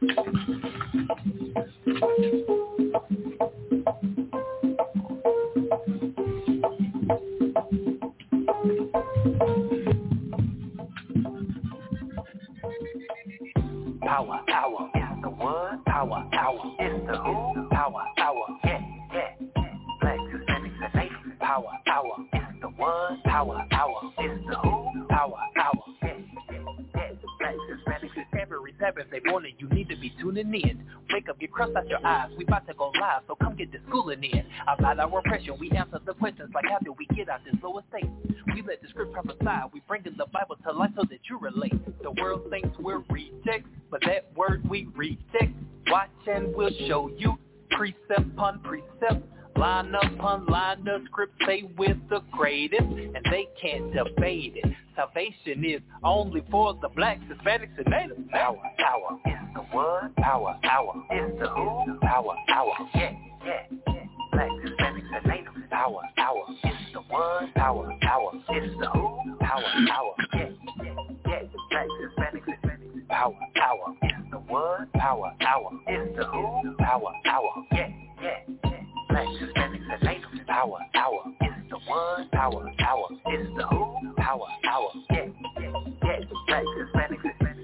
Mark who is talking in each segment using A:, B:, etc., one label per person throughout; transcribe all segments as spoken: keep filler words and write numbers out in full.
A: Power hour is the one. Power hour is the who. Power hour, yeah, yeah. Black, Hispanics, and Native. Power hour is the one. Power hour is the who. Power hour, yeah, yeah, yeah. Black, Hispanics, and every Saturday morning you need to be tuning in. Wake up, get crust out your eyes. We about to go live, so come get the schooling in. About our oppression, we answer the questions like how did we get out this lower state? We let the script prophesy. We bring in the Bible to life so that you relate. The world thinks we're rejects, but that word we reject. Watch and we'll show you precept upon precept. Line upon line, the script say we're the greatest, and they can't debate it. Salvation is only for the blacks, Hispanics, and natives. Power, power is the one. Power, power is the who. Power, power, yeah, yeah, yeah. Blacks, Hispanics, and natives. Power, power is the one. Power, power is the who. Power, power, yeah, yeah, yeah. Blacks, Hispanics, Hispanics. Power, power is the one. Power, power is the who. Power, power, yeah, yeah, yeah. Blacks, Hispanics, and natives. Power, power is the one. Power, power is the who. Power, power, yeah, yeah, yeah. Blacks, Hispanics, Hispanics.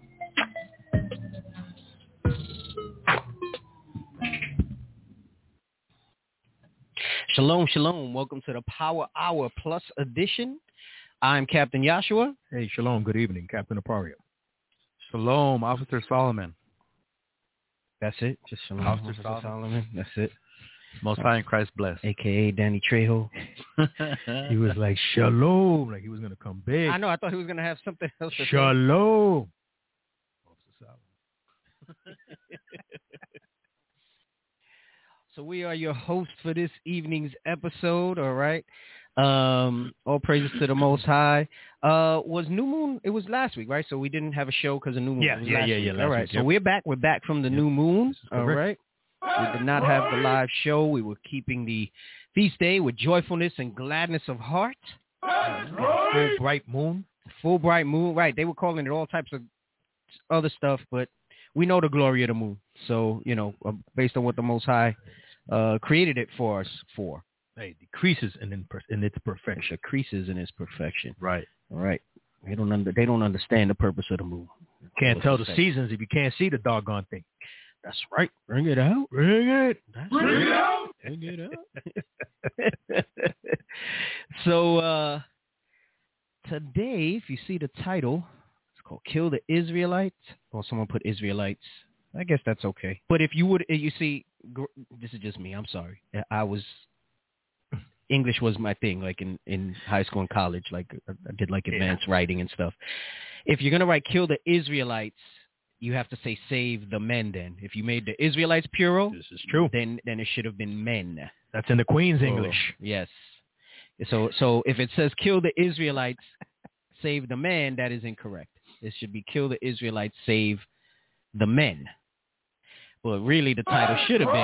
B: Shalom, shalom. Welcome to the Power Hour Plus edition. I'm Captain Joshua.
C: Hey, shalom. Good evening, Captain Apario. Shalom, Officer Solomon.
B: That's it. Just shalom,
C: Officer,
B: Officer
C: Solomon.
B: Solomon. That's it.
C: Most High in Christ bless.
B: A K A Danny Trejo.
C: He was like, shalom, like he was going to come big.
B: I know. I thought he was going to have something else to
C: Shalom. Officer Solomon.
B: So we are your hosts for this evening's episode, all right? Um, all praises to the Most High. Uh, was New Moon, it was last week, right? So we didn't have a show because of New Moon.
C: Yeah,
B: it was
C: yeah,
B: last
C: yeah,
B: week.
C: yeah.
B: All right,
C: week,
B: so
C: yep.
B: we're back. We're back from the
C: Yep.
B: new moon, all
C: correct.
B: right? We did not have the live show. We were keeping the feast day with joyfulness and gladness of heart.
C: Full bright moon.
B: Full bright moon, right. They were calling it all types of other stuff, but we know the glory of the moon. So, you know, uh, based on what the Most High uh, created it for us for.
C: Hey, it decreases in, in, in its perfection.
B: It decreases in its perfection.
C: Right.
B: All right. They don't under, they don't understand the purpose of the moon.
C: Can't
B: What's
C: tell
B: the
C: the
B: say?
C: seasons if you can't see the doggone thing.
B: That's right. Bring it out.
C: Bring it.
B: That's
C: Bring
B: right.
C: it out.
B: Bring it out. So uh, today, if you see the title, it's called Kill the Israelites. Or someone put Israelites. I guess that's okay. But if you would, you see, gr- this is just me. I'm sorry. I was, English was my thing, like in, in high school and college. Like I did like advanced yeah. writing and stuff. If you're going to write Kill the Israelites, you have to say save the men then. If you made the Israelites plural,
C: this is true.
B: Then then it should have been men.
C: That's in the Queen's
B: so,
C: English.
B: Yes. So so if it says kill the Israelites, save the men, that is incorrect. It should be kill the Israelites, save the men. But really the title should have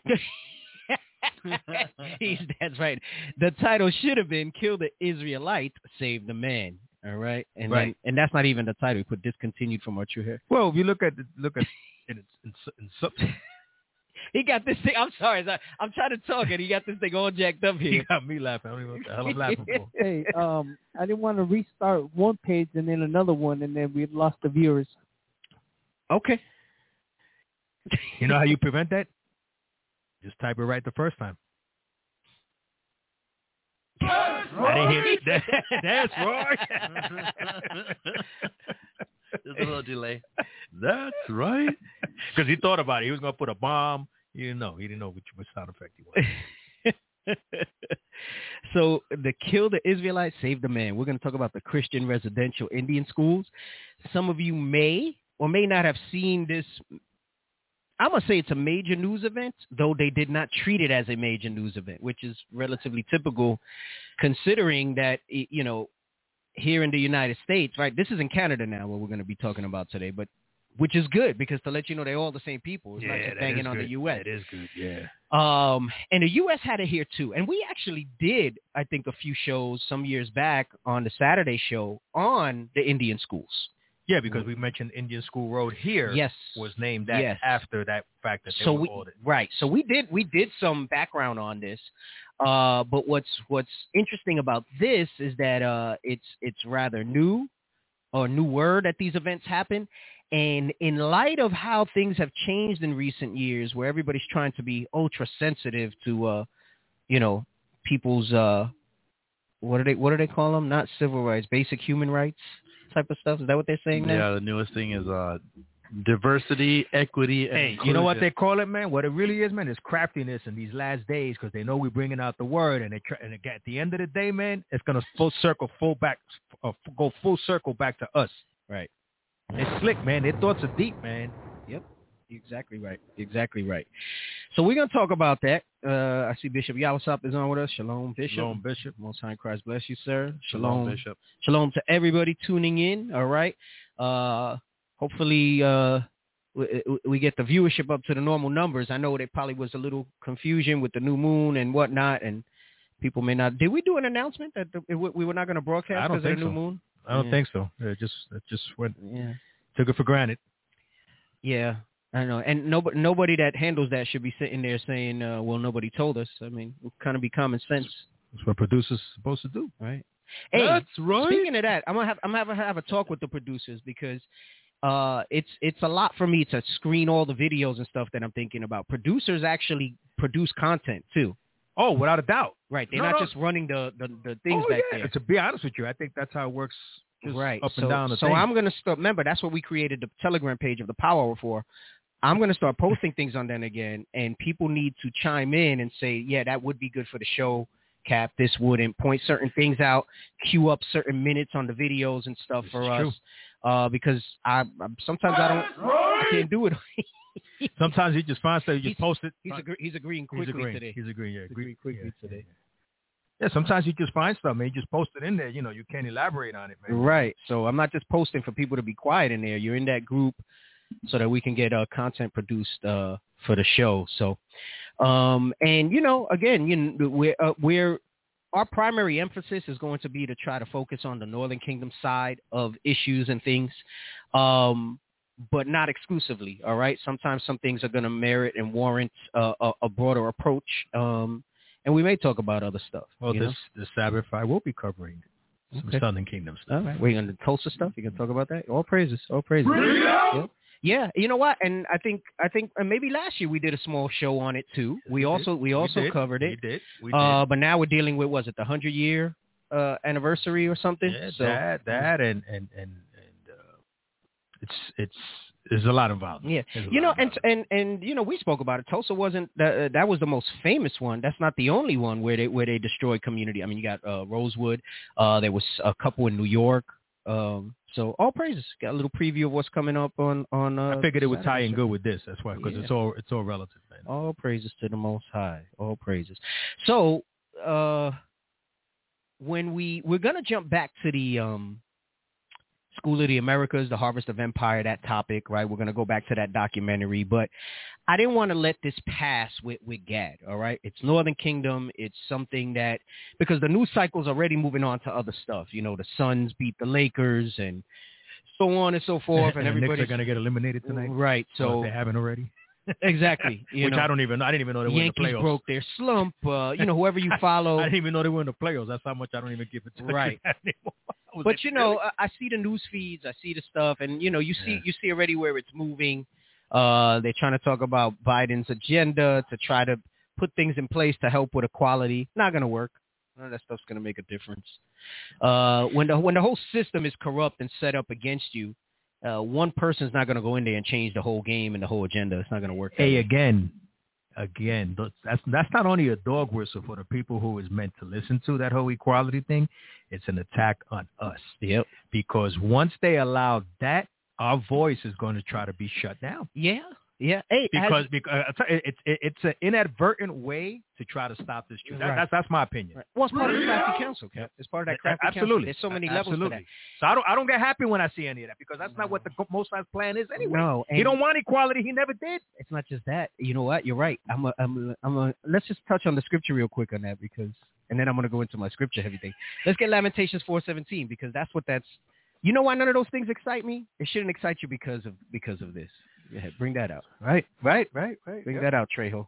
B: been He's, that's right. The title should have been kill the Israelites, save the men. All right, and
C: right.
B: then, and that's not even the title. You put discontinued from what you hear.
C: Well, if you look at the, look at in, in, in, in
B: he got this thing. I'm sorry, I'm trying to talk, and he got this thing all jacked up here.
C: He got me laughing. I don't even know what the hell I'm laughing for.
D: Hey, um, I didn't want to restart one page and then another one, and then we lost the viewers.
B: Okay.
C: You know how you prevent that? Just type it right the first time.
A: That's
C: right. I didn't hear that. That's right.
A: There's a little delay.
C: That's right. Because he thought about it. He was going to put a bomb. He didn't know. He didn't know which, which sound effect he wanted.
B: So the Kill the Israelites, Save the Man. We're going to talk about the Christian residential Indian schools. Some of you may or may not have seen this. I'm going to say it's a major news event, though they did not treat it as a major news event, which is relatively typical considering that, you know, here in the United States, right, this is in Canada now what we're going to be talking about today, but which is good because to let you know they're all the same people. It's
C: yeah,
B: not just
C: that
B: banging
C: is
B: on
C: good.
B: the U S.
C: That is good, yeah.
B: Um, and the U S had it here too. And we actually did, I think, a few shows some years back on the Saturday show on the Indian schools.
C: Yeah, because we mentioned Indian School Road here.
B: Yes.
C: Was named that
B: yes.
C: after that fact that they
B: so
C: were
B: we,
C: ordered.
B: Right. So we did we did some background on this. Uh, but what's what's interesting about this is that uh, it's it's rather new, or newer that these events happen. And in light of how things have changed in recent years, where everybody's trying to be ultra sensitive to, uh, you know, people's uh, what do they what do they call them? Not civil rights, basic human rights type of stuff. Is that what they're saying now?
E: Yeah, the newest thing is uh, diversity, equity, and
C: Hey,
E: inclusion.
C: you know what they call it, man? What it really is, man, is craftiness in these last days because they know we're bringing out the word, and, they try, and at the end of the day, man, it's gonna full circle, full back, uh, go full circle back to us.
B: Right.
C: They're slick, man. Their thoughts are deep, man.
B: Yep. Exactly right. Exactly right. So we're gonna talk about that. Uh, I see Bishop Yawasop is on with us. Shalom, Bishop.
C: Shalom, Bishop.
B: Most High Christ bless you, sir.
E: Shalom,
B: Shalom,
E: Bishop.
B: Shalom to everybody tuning in. All right. Uh, hopefully, uh, we, we get the viewership up to the normal numbers. I know there probably was a little confusion with the new moon and whatnot, and people may not. Did we do an announcement that the, we were not going to broadcast
C: I don't
B: because of
C: think
B: the new
C: so.
B: moon?
C: I don't
B: Yeah.
C: think so. It just, it just went,
B: Yeah.
C: took it for granted.
B: Yeah. I know, and nobody nobody that handles that should be sitting there saying, uh, "Well, nobody told us." I mean, it kind of be common sense,
C: That's what producers are supposed to do.
B: right? Hey,
E: That's right.
B: speaking of that, I'm gonna have I'm gonna have, have a talk with the producers because uh, it's it's a lot for me to screen all the videos and stuff that I'm thinking about. Producers actually produce content too,
C: Oh, without a doubt.
B: right? They're
C: No,
B: not
C: no.
B: just running the the, the things
C: oh,
B: back
C: yeah.
B: there.
C: To be honest with you, I think that's how it works. Just
B: Right.
C: up
B: so,
C: and down the
B: so
C: thing.
B: I'm going to start. Remember, that's what we created the Telegram page of the Power Hour for. I'm going to start posting things on then again, and people need to chime in and say, yeah, that would be good for the show, Cap. This wouldn't. Point certain things out, queue up certain minutes on the videos and stuff
C: This
B: for
C: is
B: us.
C: true.
B: Uh, because I, I sometimes I don't, I can't do it.
C: Sometimes you just find stuff, you
B: He's-
C: just post it.
B: He's agree, he's agreeing
C: He's
B: quickly
C: agreeing.
B: today.
C: He's agreeing, yeah.
B: He's
C: agree-
B: agreeing quickly
C: yeah,
B: today.
C: Yeah, sometimes you just find stuff, man. You just post it in there. You know, you can't elaborate on it, man.
B: Right. So I'm not just posting for people to be quiet in there. You're in that group so that we can get uh, content produced uh, for the show. So, um, and you know, again, you know, we're uh, we're our primary emphasis is going to be to try to focus on the Northern Kingdom side of issues and things, um, but not exclusively. All right. Sometimes some things are going to merit and warrant uh, a, a broader approach. Um, and we may talk about other stuff.
C: Well,
B: you
C: this
B: know?
C: this Sabbath, I will be covering some
B: Okay.
C: Southern Kingdom stuff.
B: All right. We're going to Tulsa stuff. You can talk about that. All praises. All praises. Yeah. Yeah. You know what? And I think I think uh, maybe last year we did a small show on it too. We
C: We
B: also
C: did.
B: we also
C: did.
B: covered
C: We
B: it.
C: did. We did.
B: Uh, but now we're dealing with was it the hundred year uh, anniversary or something?
C: yeah,
B: so
C: that, that, and and and and uh, it's it's there's a lot involved.
B: yeah,
C: There's a
B: you know,
C: lot
B: and
C: involved.
B: and and you know, we spoke about it. Tulsa wasn't the, uh, that was the most famous one. That's not the only one where they where they destroyed community. I mean, you got uh, Rosewood. Uh, there was a couple in New York. Um, so all praises. Got a little preview of what's coming up on on. Uh,
C: I figured it would tie
B: Saturday.
C: in good with this. That's why, because
B: Yeah.
C: it's all it's all relative, man.
B: All praises to the Most High. All praises. So, uh, when we we're gonna jump back to the um, School of the Americas, the Harvest of Empire, that topic, right? We're gonna go back to that documentary, but I didn't want to let this pass with with Gad. All right, it's Northern Kingdom. It's something that because the news cycle's already moving on to other stuff. You know, the Suns beat the Lakers and so on and so forth, and,
C: and the Knicks
B: everybody's
C: are gonna get eliminated tonight,
B: right?
C: Or
B: So
C: if they haven't already.
B: exactly, you
C: Which
B: know.
C: I don't even. I didn't even know they were in the
B: Yankees
C: playoffs.
B: broke their slump. Uh, you know, whoever you follow.
C: I didn't even know they were in the playoffs. That's how much I don't even give it to
B: Right.
C: that anymore. I was
B: But
C: like,
B: you know,
C: really?
B: I, I see the news feeds, I see the stuff, and you know, you see
C: Yeah.
B: you see already where it's moving. Uh, they're trying to talk about Biden's agenda to try to put things in place to help with equality. Not going to work. None of that stuff's going to make a difference. Uh, when the when the whole system is corrupt and set up against you, uh, one person's not going to go in there and change the whole game and the whole agenda. It's not going to work. that
C: Hey,
B: way.
C: again, again, th- that's that's not only a dog whistle for the people who is meant to listen to that whole equality thing. It's an attack on us.
B: Yep.
C: Because once they allow that, our voice is going to try to be shut down.
B: Yeah. Yeah. Hey, has-
C: Because, because it's it's it's an inadvertent way to try to stop this truth. That,
B: Right.
C: That's that's my opinion.
B: Right. Well, it's part of the crafty council, Cap. It's part of that crafty council.
C: Absolutely.
B: There's so many
C: A-
B: levels to
C: absolutely.
B: that.
C: So I don't I don't get happy when I see any of that because that's not what the Most High's plan is anyway.
B: No,
C: he
B: and-
C: don't want equality. He never did.
B: It's not just that. You know what? You're right. I'm a, I'm a, I'm a, let's just touch on the scripture real quick on that because, and then I'm going to go into my scripture heavy thing. Let's get Lamentations four seventeen because that's what that's, You know why none of those things excite me? It shouldn't excite you because of because of this. Go ahead, bring that out.
C: Right, right, right, right.
B: Bring
C: yep.
B: that out, Trejo.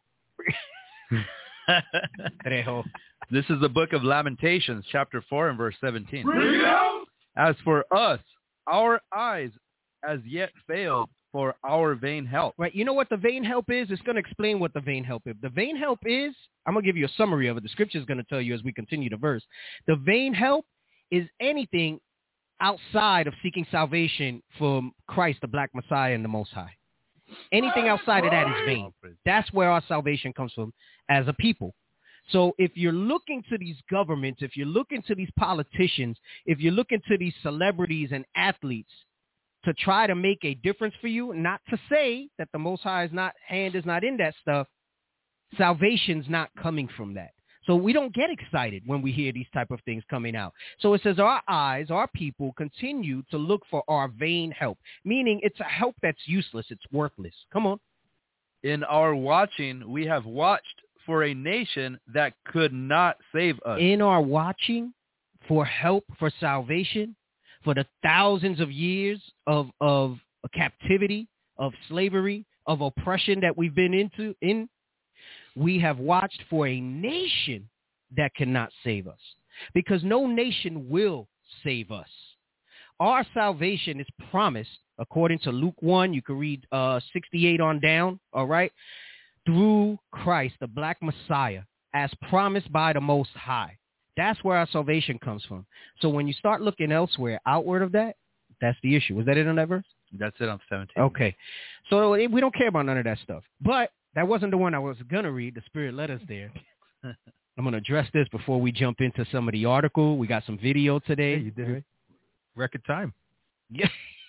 B: Trejo.
E: This is the book of Lamentations, chapter four and verse seventeen. As for us, our eyes as yet failed for our vain help.
B: Right. You know what the vain help is? It's going to explain what the vain help is. The vain help is, I'm going to give you a summary of it. The scripture is going to tell you as we continue the verse. The vain help is anything outside of seeking salvation from Christ, the Black Messiah, and the Most High. Anything outside of that is vain. That's where our salvation comes from as a people. So if you're looking to these governments, if you're looking to these politicians, if you're looking to these celebrities and athletes to try to make a difference for you, not to say that the Most High's not hand is not in that stuff, salvation's not coming from that. So we don't get excited when we hear these type of things coming out. So it says our eyes, our people continue to look for our vain help, meaning it's a help that's useless. It's worthless. Come on.
E: In our watching, we have watched for a nation that could not save us.
B: In our watching for help, for salvation, for the thousands of years of, of captivity, of slavery, of oppression that we've been into, in, we have watched for a nation that cannot save us, because no nation will save us. Our salvation is promised, according to Luke one. You can read uh, sixty-eight on down, all right, through Christ, the Black Messiah, as promised by the Most High. That's where our salvation comes from. So when you start looking elsewhere, outward of that, that's the issue. Was that it on that verse?
E: That's it on seventeen.
B: Okay. So we don't care about none of that stuff. But that wasn't the one I was going to read. The Spirit led us there. I'm going to address this before we jump into some of the article. We got some video today.
C: Hey, you did it. Record time.
B: Yeah.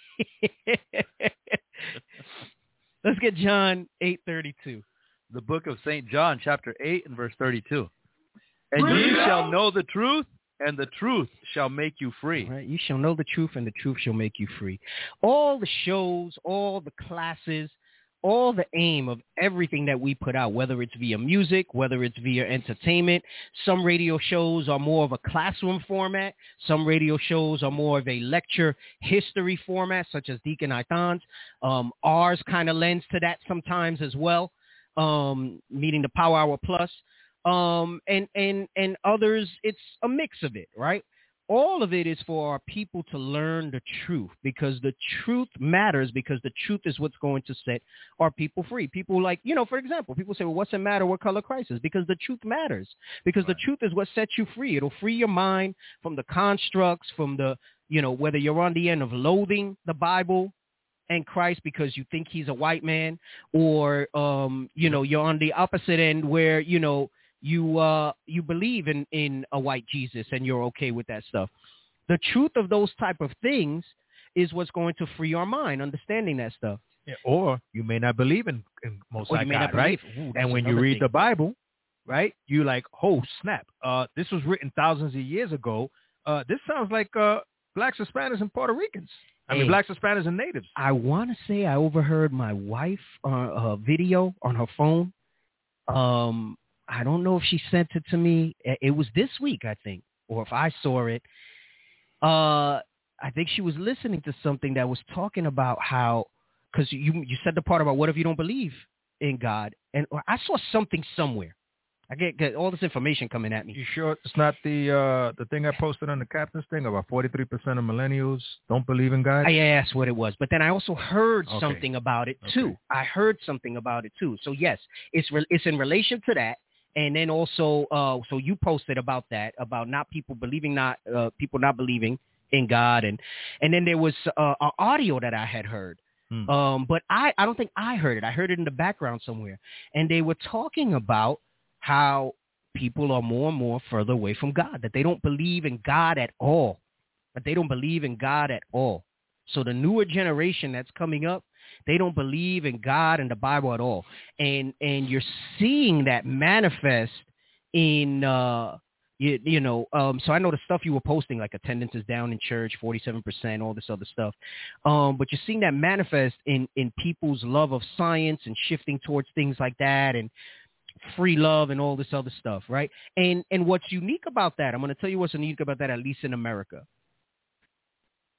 B: Let's get John eight thirty-two.
E: The book of Saint John, chapter eight and verse thirty-two. And ye shall know the truth, and the truth shall make you free.
B: Right? You shall know the truth, and the truth shall make you free. All the shows, all the classes, all the aim of everything that we put out, whether it's via music, whether it's via entertainment. Some radio shows are more of a classroom format. Some radio shows are more of a lecture history format, such as Deacon Ithan's. Um, ours kind of lends to that sometimes as well, um, meaning the Power Hour Plus. Um, and, and, and others, it's a mix of it, right? All of it is for our people to learn the truth, because the truth matters, because the truth is what's going to set our people free. People like, you know, for example, people say, well, what's the matter what color Christ is? Because the truth matters, because right. The truth is what sets you free. It'll free your mind from the constructs, from the, you know, whether you're on the end of loathing the Bible and Christ because you think he's a white man, or, um, you know, you're on the opposite end where, you know, you uh you believe in in a white Jesus and you're okay with that stuff. The truth of those type of things is what's going to free our mind, understanding that stuff.
C: Yeah, or you may not believe in, in Most High God, right?
B: Ooh,
C: and when you read
B: thing.
C: the Bible, right, you like, oh snap, uh this was written thousands of years ago. Uh this sounds like uh blacks, Hispanics, and Puerto Ricans. I hey, mean, blacks, Hispanics, and natives.
B: I want to say I overheard my wife uh, a video on her phone. Um. I don't know if she sent it to me. It was this week, I think, or if I saw it. Uh, I think she was listening to something that was talking about how, because you you said the part about what if you don't believe in God, and I saw something somewhere. I get, get all this information coming at me.
C: You sure it's not the uh, the thing I posted on the captain's thing about forty-three percent of millennials don't believe in God?
B: I asked what it was, but then I also heard
C: okay.
B: something about it too.
C: Okay.
B: I heard something about it too. So yes, it's re- it's in relation to that. And then also, uh, so you posted about that, about not people believing, not uh, people not believing in God. And and then there was uh, an audio that I had heard. Hmm. Um, but I, I don't think I heard it. I heard it in the background somewhere. And they were talking about how people are more and more further away from God, that they don't believe in God at all, that they don't believe in God at all. So the newer generation that's coming up, they don't believe in God and the Bible at all. And and you're seeing that manifest in, uh, you, you know, um, so I know the stuff you were posting, like attendance is down in church, forty-seven percent, all this other stuff. Um, but you're seeing that manifest in, in people's love of science and shifting towards things like that, and free love and all this other stuff, right? And and what's unique about that, I'm going to tell you what's unique about that, at least in America.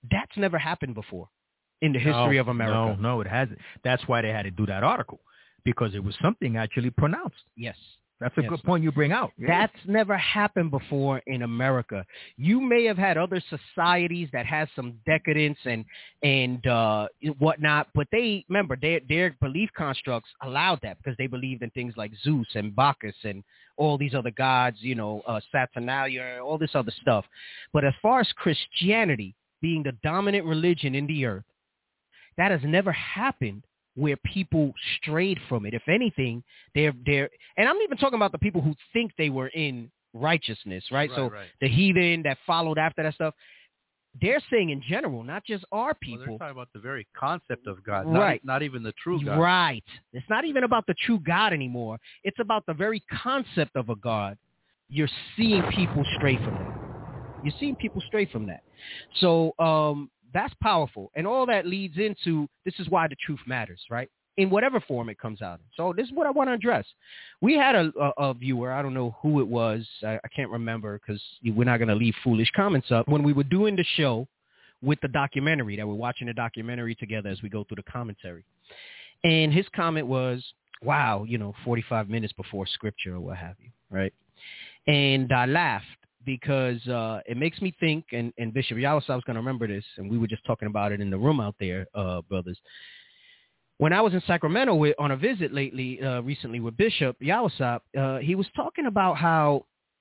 B: That's never happened before in the history
C: no,
B: of America.
C: No, no, it hasn't. That's why they had to do that article, because it was something actually pronounced.
B: Yes.
C: That's a
B: yes.
C: good point you bring out. Yeah.
B: That's never happened before in America. You may have had other societies that has some decadence and and uh, whatnot, but they remember their their belief constructs allowed that because they believed in things like Zeus and Bacchus and all these other gods, you know, uh, Saturnalia, all this other stuff. But as far as Christianity being the dominant religion in the earth, that has never happened where people strayed from it. If anything, they're they're and I'm even talking about the people who think they were in righteousness, right?
E: Right,
B: so
E: right.
B: the heathen that followed after that stuff, they're saying in general, not just our people.
E: Well, they're talking about the very concept of God,
B: right?
E: Not, not even the true God.
B: Right. It's not even about the true God anymore. It's about the very concept of a God. You're seeing people stray from that. You're seeing people stray from that. So um, that's powerful. And all that leads into, this is why the truth matters, right? In whatever form it comes out in. So this is what I want to address. We had a, a, a viewer, I don't know who it was, I, I can't remember because we're not going to leave foolish comments up. When we were doing the show with the documentary, that we're watching the documentary together as we go through the commentary. And his comment was, wow, you know, forty-five minutes before scripture or what have you, right? And I laughed because uh, it makes me think, and, and Bishop Yawasop was going to remember this, and we were just talking about it in the room out there, uh, brothers. When I was in Sacramento with, on a visit lately, uh, recently with Bishop Yawasop, uh, he was talking about how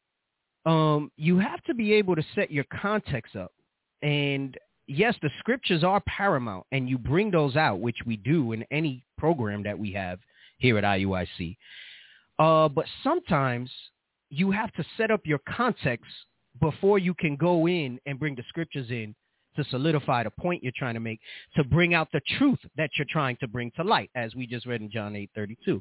B: um, you have to be able to set your context up. And yes, the scriptures are paramount, and you bring those out, which we do in any program that we have here at I U I C. Uh, but sometimes you have to set up your context before you can go in and bring the scriptures in to solidify the point you're trying to make, to bring out the truth that you're trying to bring to light, as we just read in John eight thirty-two.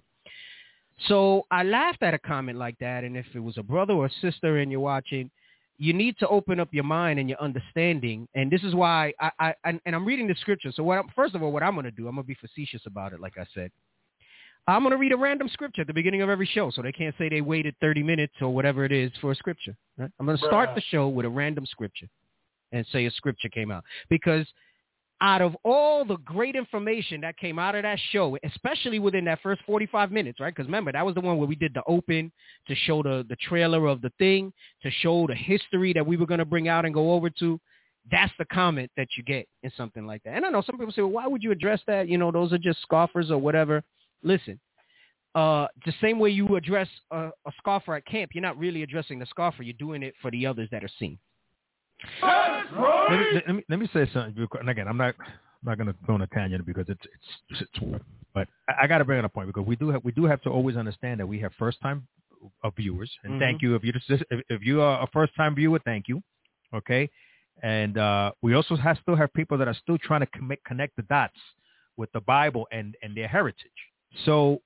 B: So I laughed at a comment like that, and if it was a brother or a sister and you're watching, you need to open up your mind and your understanding, and this is why I, I and, and I'm reading the scripture. So what? I'm, first of all, what I'm going to do, I'm going to be facetious about it, like I said. I'm going to read a random scripture at the beginning of every show, so they can't say they waited thirty minutes or whatever it is for a scripture. Right? I'm going to start the show with a random scripture and say a scripture came out. Because out of all the great information that came out of that show, especially within that first forty-five minutes, right? Because remember, that was the one where we did the open to show the, the trailer of the thing, to show the history that we were going to bring out and go over to. That's the comment that you get in something like that. And I know some people say, well, why would you address that? You know, those are just scoffers or whatever. Listen, uh, the same way you address a, a scoffer at camp, you're not really addressing the scoffer. You're doing it for the others that are seen.
C: Let me, let me let me say something. And again, I'm not I'm not going to go on a tangent because it's it's, it's but I, I got to bring up a point because we do have we do have to always understand that we have first time uh, viewers, and mm-hmm. thank you if you just if, if you are a first time viewer, thank you, okay, and uh, we also have still have people that are still trying to com- connect the dots with the Bible and and their heritage. So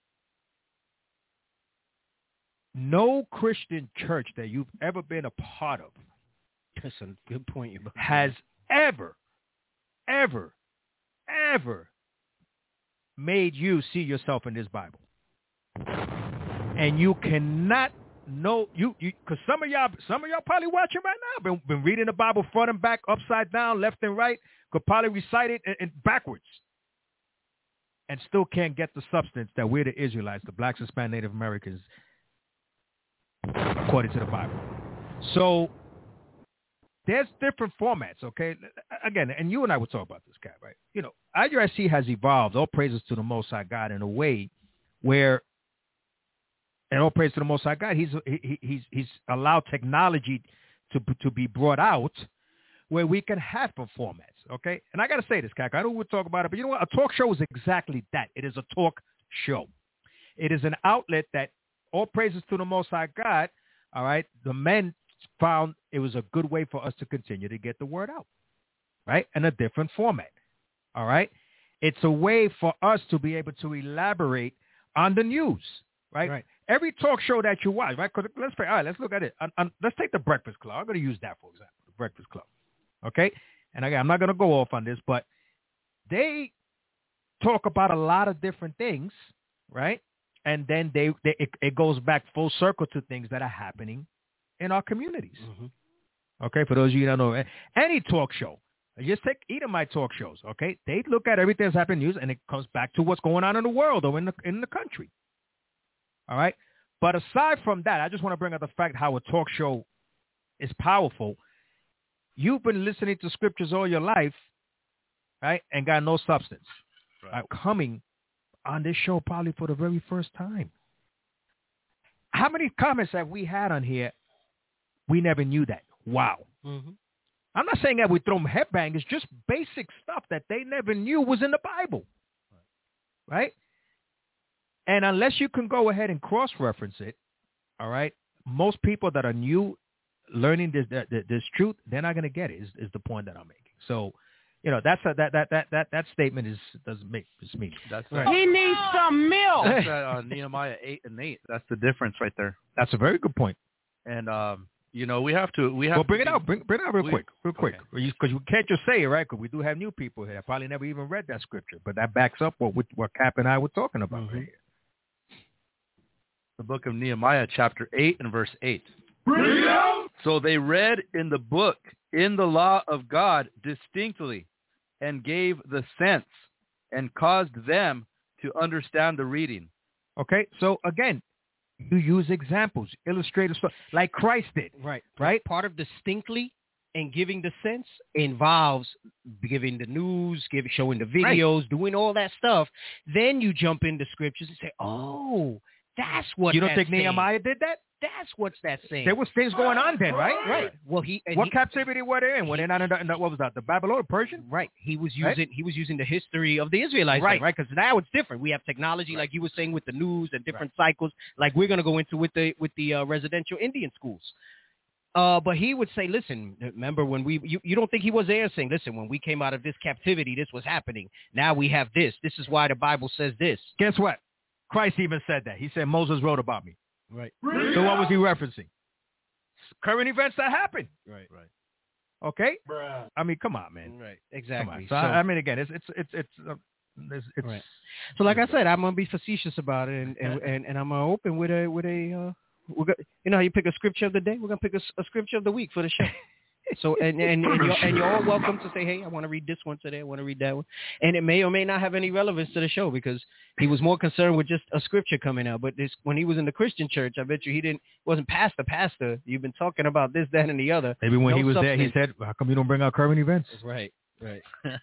C: no Christian church that you've ever been a part of,
B: that's a good point, you
C: has ever, ever, ever made you see yourself in this Bible. And you cannot know you you because some of y'all some of y'all probably watching right now been been reading the Bible front and back, upside down, left and right, could probably recite it and, and backwards, and still can't get the substance that we're the Israelites, the blacks, Hispanic, Native Americans, according to the Bible. So there's different formats, okay? Again, and you and I will talk about this, Cat, right? You know, I U I C has evolved, all praises to the Most High God, in a way where, and all praise to the Most High God, he's he, he's he's allowed technology to to be brought out where we can have formats, okay? And I got to say this, Cat, I know we'll talk about it, but you know what? A talk show is exactly that. It is a talk show. It is an outlet that, all praises to the Most High God, all right, the men found it was a good way for us to continue to get the word out, right, in a different format, all right? It's a way for us to be able to elaborate on the news, right?
B: Right.
C: Every talk show that you watch, right, because let's, all right, let's look at it. Um, um, let's take the Breakfast Club. I'm going to use that, for example, the Breakfast Club, okay? And again, I'm not going to go off on this, but they talk about a lot of different things, right? And then they, they it, it goes back full circle to things that are happening in our communities. Mm-hmm. Okay, for those of you that don't know, any talk show, Just take Edomite talk shows, okay? They look at everything that's happening in news, and it comes back to what's going on in the world or in the in the country. All right? But aside from that, I just want to bring up the fact how a talk show is powerful. You've been listening to scriptures all your life, right, and got no substance. Right. Right, coming on this show probably for the very first time. How many comments have we had on here? We never knew that. Wow. Mm-hmm. I'm not saying that we throw them headbangers, just basic stuff that they never knew was in the Bible. Right? right? And unless you can go ahead and cross-reference it, all right, most people that are new learning this this, this truth, they're not going to get it, is, is the point that I'm making. So, you know, that's a, that, that that that that statement is doesn't make it's me.
E: That's
C: right.
E: He
F: needs some milk.
E: That's that, uh, Nehemiah eight and eight. That's the difference right there.
C: That's a very good point.
E: And um, you know, we have to we have.
C: Well, bring
E: to
C: it
E: be,
C: out. Bring bring it out real
E: we,
C: quick, real quick,
E: okay.
C: because you can't just say it, right? Because we do have new people here that probably never even read that scripture, but that backs up what what Cap and I were talking about mm-hmm. right here.
E: The book of Nehemiah, chapter eight and verse eight. So they read in the book, in the law of God distinctly, and gave the sense and caused them to understand the reading.
C: Okay, so again, you use examples, illustrative stuff, like Christ did.
B: Right.
C: Right?
B: Part of distinctly and giving the sense involves giving the news, giving, showing the videos, right. doing all that stuff. Then you jump into scriptures and say, oh, that's what
C: You don't
B: that's
C: think
B: saying.
C: Nehemiah did that?
B: That's what's that saying.
C: There was things going on then, right?
B: Right. Well, he
C: what
B: he,
C: captivity were they in? Were they not in the, in the, what was that? The Babylonian, Persian?
B: Right. He was using
C: right?
B: he was using the history of the Israelites,
C: right?
B: Right. Because now it's different. We have technology, right. like you were saying, with the news and different right. cycles, like we're going to go into with the with the uh, residential Indian schools. Uh, but he would say, listen, remember when we, you, you don't think he was there saying, listen, when we came out of this captivity, this was happening. Now we have this. This is why the Bible says this.
C: Guess what? Christ even said that. He said, Moses wrote about me.
B: Right.
C: So what was he referencing? Current events that happened.
B: Right. Right.
C: Okay.
F: Bruh.
C: I mean, come on, man.
B: Right. Exactly.
C: So, so I mean, again, it's it's it's it's. Uh, it's, it's
B: right. So, like I said, I'm gonna be facetious about it, and and, and, and I'm gonna open with a with a. Uh, we're gonna, you know how you pick a scripture of the day? We're gonna pick a, a scripture of the week for the show. So and and, and, you're, and you're all welcome to say, hey, I want to read this one today. I want to read that one. And it may or may not have any relevance to the show because he was more concerned with just a scripture coming out. But this, when he was in the Christian church, I bet you he didn't wasn't pastor, pastor. You've been talking about this, that, and the other.
C: Maybe when
B: no
C: he was
B: substance.
C: there, he said, how come you don't bring out current events?
B: Right, right.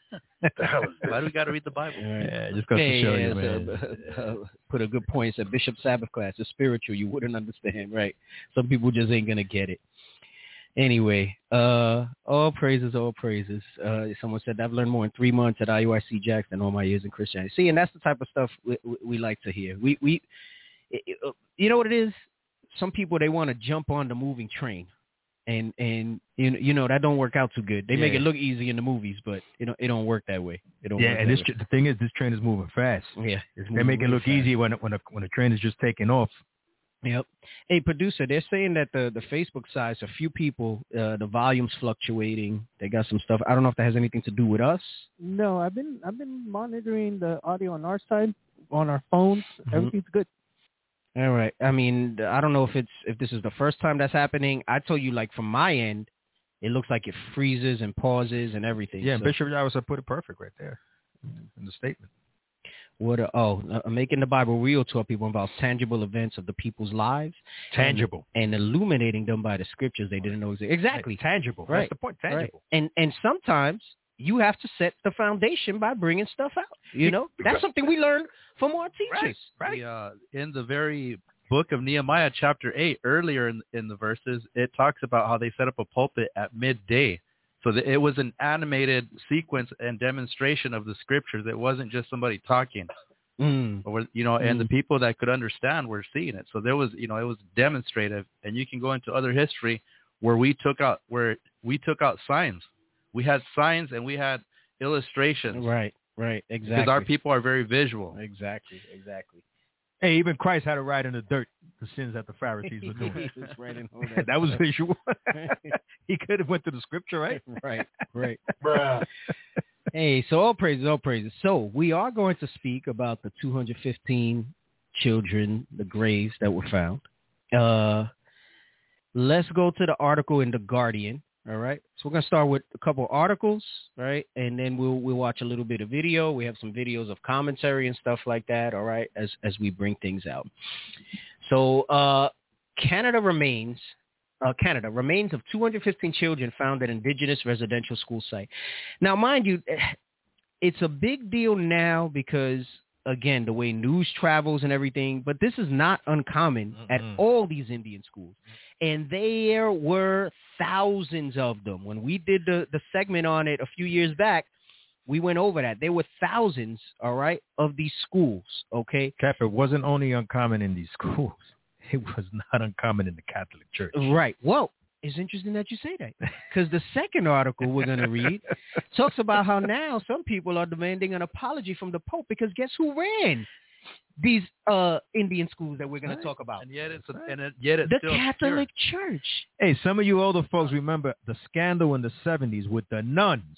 E: Why do we got to read the Bible?
B: Right.
C: Yeah, just goes
B: hey,
C: to show
B: yeah,
C: you, man.
B: So, uh, put a good point. It's a Bishop Sabbath class. It's spiritual. You wouldn't understand, right? Some people just ain't going to get it. Anyway, uh, all praises, all praises. Uh, someone said, I've learned more in three months at I U I C Jax than all my years in Christianity. See, and that's the type of stuff we, we, we like to hear. We, we, it, it, you know what it is? Some people, they want to jump on the moving train. And, and you know, you know, that don't work out too good. They yeah. make it look easy in the movies, but it don't, it don't work that way. It don't
C: yeah,
B: work
C: and
B: that
C: this,
B: way.
C: the thing is, this train is moving fast.
B: Yeah. It's
C: they make it look
B: fast.
C: easy when, when, a, when a train is just taking off.
B: Yep. Hey, producer, they're saying that the, the Facebook size, a few people, uh, the volume's fluctuating. They got some stuff. I don't know if that has anything to do with us.
D: No, I've been I've been monitoring the audio on our side, on our phones. Mm-hmm. Everything's good.
B: All right. I mean, I don't know if it's if this is the first time that's happening. I told you, like, from my end, it looks like it freezes and pauses and everything.
C: Yeah,
B: so.
C: Bishop Jarvis put it perfect right there in the statement.
B: What? A, oh, uh, making the Bible real to our people involves tangible events of the people's lives.
C: Tangible.
B: And, and illuminating them by the scriptures they didn't know existed. Exactly.
C: Right. Tangible.
B: Right.
C: That's the point. Tangible.
B: Right. And and sometimes you have to set the foundation by bringing stuff out. You know, that's something we learn from our teachers.
C: Right. right.
E: The, uh, in the very book of Nehemiah, chapter eight, earlier in, in the verses, it talks about how they set up a pulpit at midday. So that it was an animated sequence and demonstration of the scriptures. It wasn't just somebody talking,
B: mm.
E: or you know, and
B: mm.
E: the people that could understand were seeing it. So there was, you know, it was demonstrative. And you can go into other history where we took out where we took out signs. We had signs and we had illustrations.
B: Right, right, exactly.
E: Because our people are very visual.
B: Exactly, exactly.
C: Hey, even Christ had to write in the dirt the sins that the Pharisees were doing. that, that was visual. He could have went to the scripture, right?
B: Right, right.
F: Bruh.
B: Hey, so all praises, all praises. So we are going to speak about the two hundred fifteen children, the graves that were found. Uh, let's go to the article in The Guardian. All right. So we're going to start with a couple articles, right? And then we'll we'll watch a little bit of video. We have some videos of commentary and stuff like that, all right, as as we bring things out. So uh, Canada remains uh, Canada remains of two hundred fifteen children found at indigenous residential school site. Now, mind you, it's a big deal now because, again, the way news travels and everything, but this is not uncommon mm-hmm. at all these Indian schools. And there were thousands of them. When we did the, the segment on it a few years back, we went over that. There were thousands, all right, of these schools, okay?
C: Cap, it wasn't only uncommon in these schools. It was not uncommon in the Catholic Church.
B: Right. Well, it's interesting that you say that because the second article we're going to read talks about how now some people are demanding an apology from the Pope because guess who ran these uh, Indian schools that we're going
C: right.
B: to talk about?
E: And yet it's, a, and it, yet it's
B: the
E: still
B: Catholic
E: pure.
B: Church.
C: Hey, some of you older folks remember the scandal in the seventies with the nuns.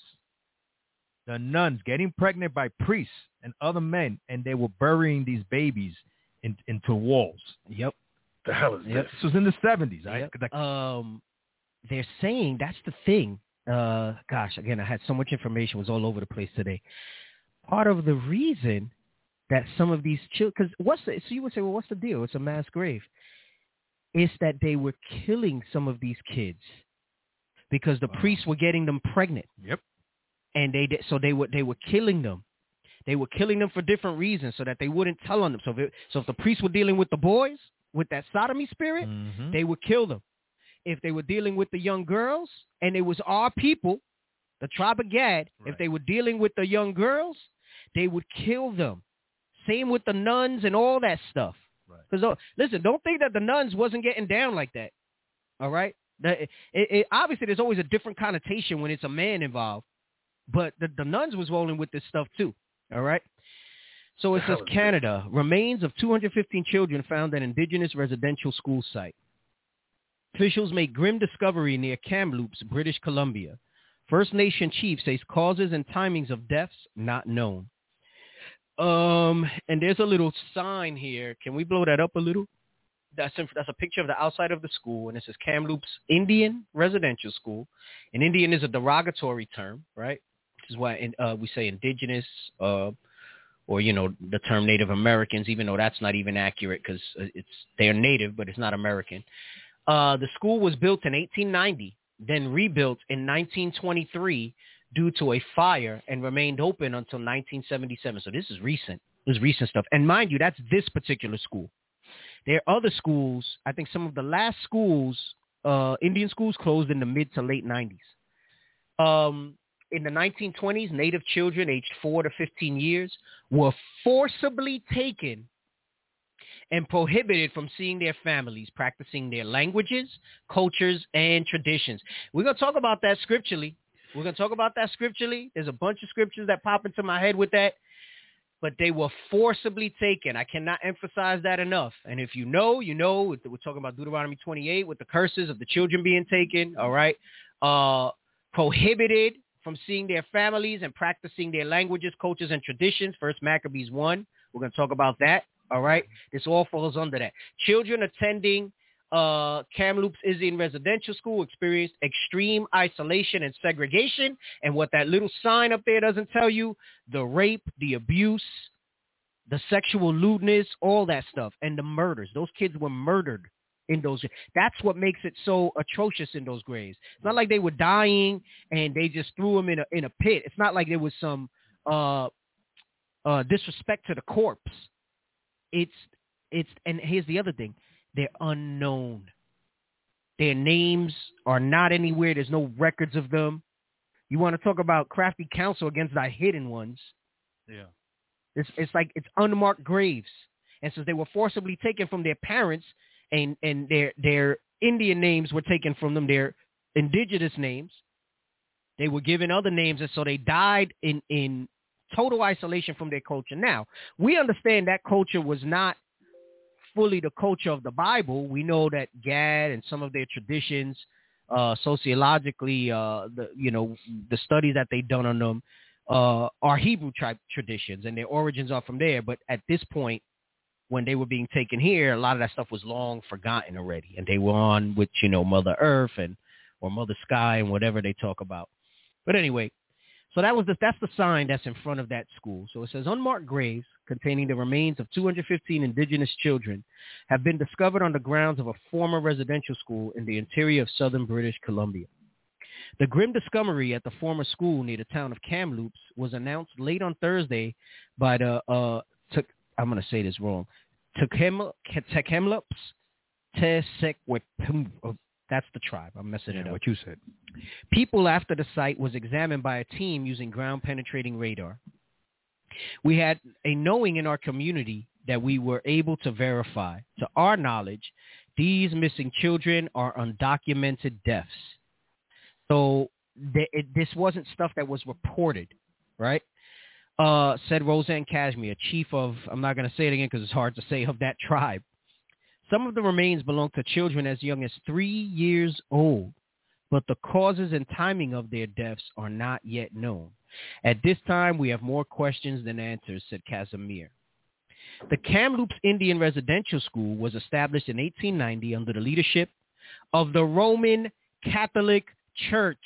C: The nuns getting pregnant by priests and other men, and they were burying these babies in, into walls.
B: Yep.
C: The hell is
B: yep.
C: this? This was in the seventies, right?
B: Yep. Um, they're saying that's the thing. Uh, gosh, again, I had so much information, it was all over the place today. Part of the reason that some of these children, because what's the, so you would say, well, what's the deal? It's a mass grave. It's that they were killing some of these kids because the wow. priests were getting them pregnant.
C: Yep.
B: And they did, so they were they were killing them. They were killing them for different reasons so that they wouldn't tell on them. So if it, so if the priests were dealing with the boys with that sodomy spirit, mm-hmm. they would kill them. If they were dealing with the young girls and it was our people, the tribe of Gad, right. if they were dealing with the young girls, they would kill them. Same with the nuns and all that stuff. Because right. listen, don't think that the nuns wasn't getting down like that. All right. The, it, it, obviously, there's always a different connotation when it's a man involved, but the, the nuns was rolling with this stuff too. All right. So it says Canada, remains of two hundred fifteen children found at indigenous residential school site. Officials make grim discovery near Kamloops, British Columbia. First Nation chief says causes and timings of deaths not known. Um, and there's a little sign here. Can we blow that up a little? That's in, that's a picture of the outside of the school, and it says Kamloops Indian Residential School. And Indian is a derogatory term, right? Which is why in, uh, we say indigenous, uh, or you know, the term Native Americans, even though that's not even accurate because it's they're Native, but it's not American. Uh, the school was built in eighteen ninety, then rebuilt in nineteen twenty-three. Due to a fire and remained open until nineteen seventy-seven. So this is recent. This is recent stuff. And mind you, that's this particular school. There are other schools. I think some of the last schools, uh, Indian schools, closed in the mid to late nineties. Um, in the nineteen twenties, Native children aged four to fifteen years were forcibly taken and prohibited from seeing their families, practicing their languages, cultures, and traditions. We're going to talk about that scripturally. We're going to talk about that scripturally. There's a bunch of scriptures that pop into my head with that, but they were forcibly taken. I cannot emphasize that enough. And if you know, you know, we're talking about Deuteronomy twenty-eight with the curses of the children being taken, all right, uh, prohibited from seeing their families and practicing their languages, cultures, and traditions. First Maccabees one. We're going to talk about that, all right? This all falls under that. Children attending Uh, Kamloops Indian Residential School experienced extreme isolation and segregation. And what that little sign up there doesn't tell you, the rape, the abuse, the sexual lewdness, all that stuff, and the murders. Those kids were murdered in those. That's what makes it so atrocious in those graves. It's not like they were dying and they just threw them in a in a pit. It's not like there was some uh, uh, disrespect to the corpse. It's it's and here's the other thing. They're unknown. Their names are not anywhere. There's no records of them. You want to talk about crafty counsel against thy hidden ones.
E: Yeah.
B: It's it's like it's unmarked graves. And since they were forcibly taken from their parents and, and their their Indian names were taken from them, their indigenous names, they were given other names, and so they died in, in total isolation from their culture. Now, we understand that culture was not fully the culture of the Bible. We know that Gad and some of their traditions, uh, sociologically, uh, the you know the studies that they've done on them uh, are Hebrew tribe traditions, and their origins are from there. But at this point, when they were being taken here, a lot of that stuff was long forgotten already, and they were on with you know Mother Earth and or Mother Sky and whatever they talk about. But anyway, so that was the, that's the sign that's in front of that school. So it says, unmarked graves containing the remains of two hundred fifteen indigenous children have been discovered on the grounds of a former residential school in the interior of southern British Columbia. The grim discovery at the former school near the town of Kamloops was announced late on Thursday by the, uh, T- I'm going to say this wrong, Tkemloops Tesekwepum. That's the tribe. I'm messing
C: Yeah,
B: it up.
C: what you said.
B: People after the site was examined by a team using ground-penetrating radar. We had a knowing in our community that we were able to verify. To our knowledge, these missing children are undocumented deaths. So th- it, this wasn't stuff that was reported, right? Uh, said Roseanne Cashmere, chief of, I'm not going to say it again because it's hard to say, of that tribe. Some of the remains belong to children as young as three years old, but the causes and timing of their deaths are not yet known. At this time, we have more questions than answers, said Casimir. The Kamloops Indian Residential School was established in eighteen ninety under the leadership of the Roman Catholic Church.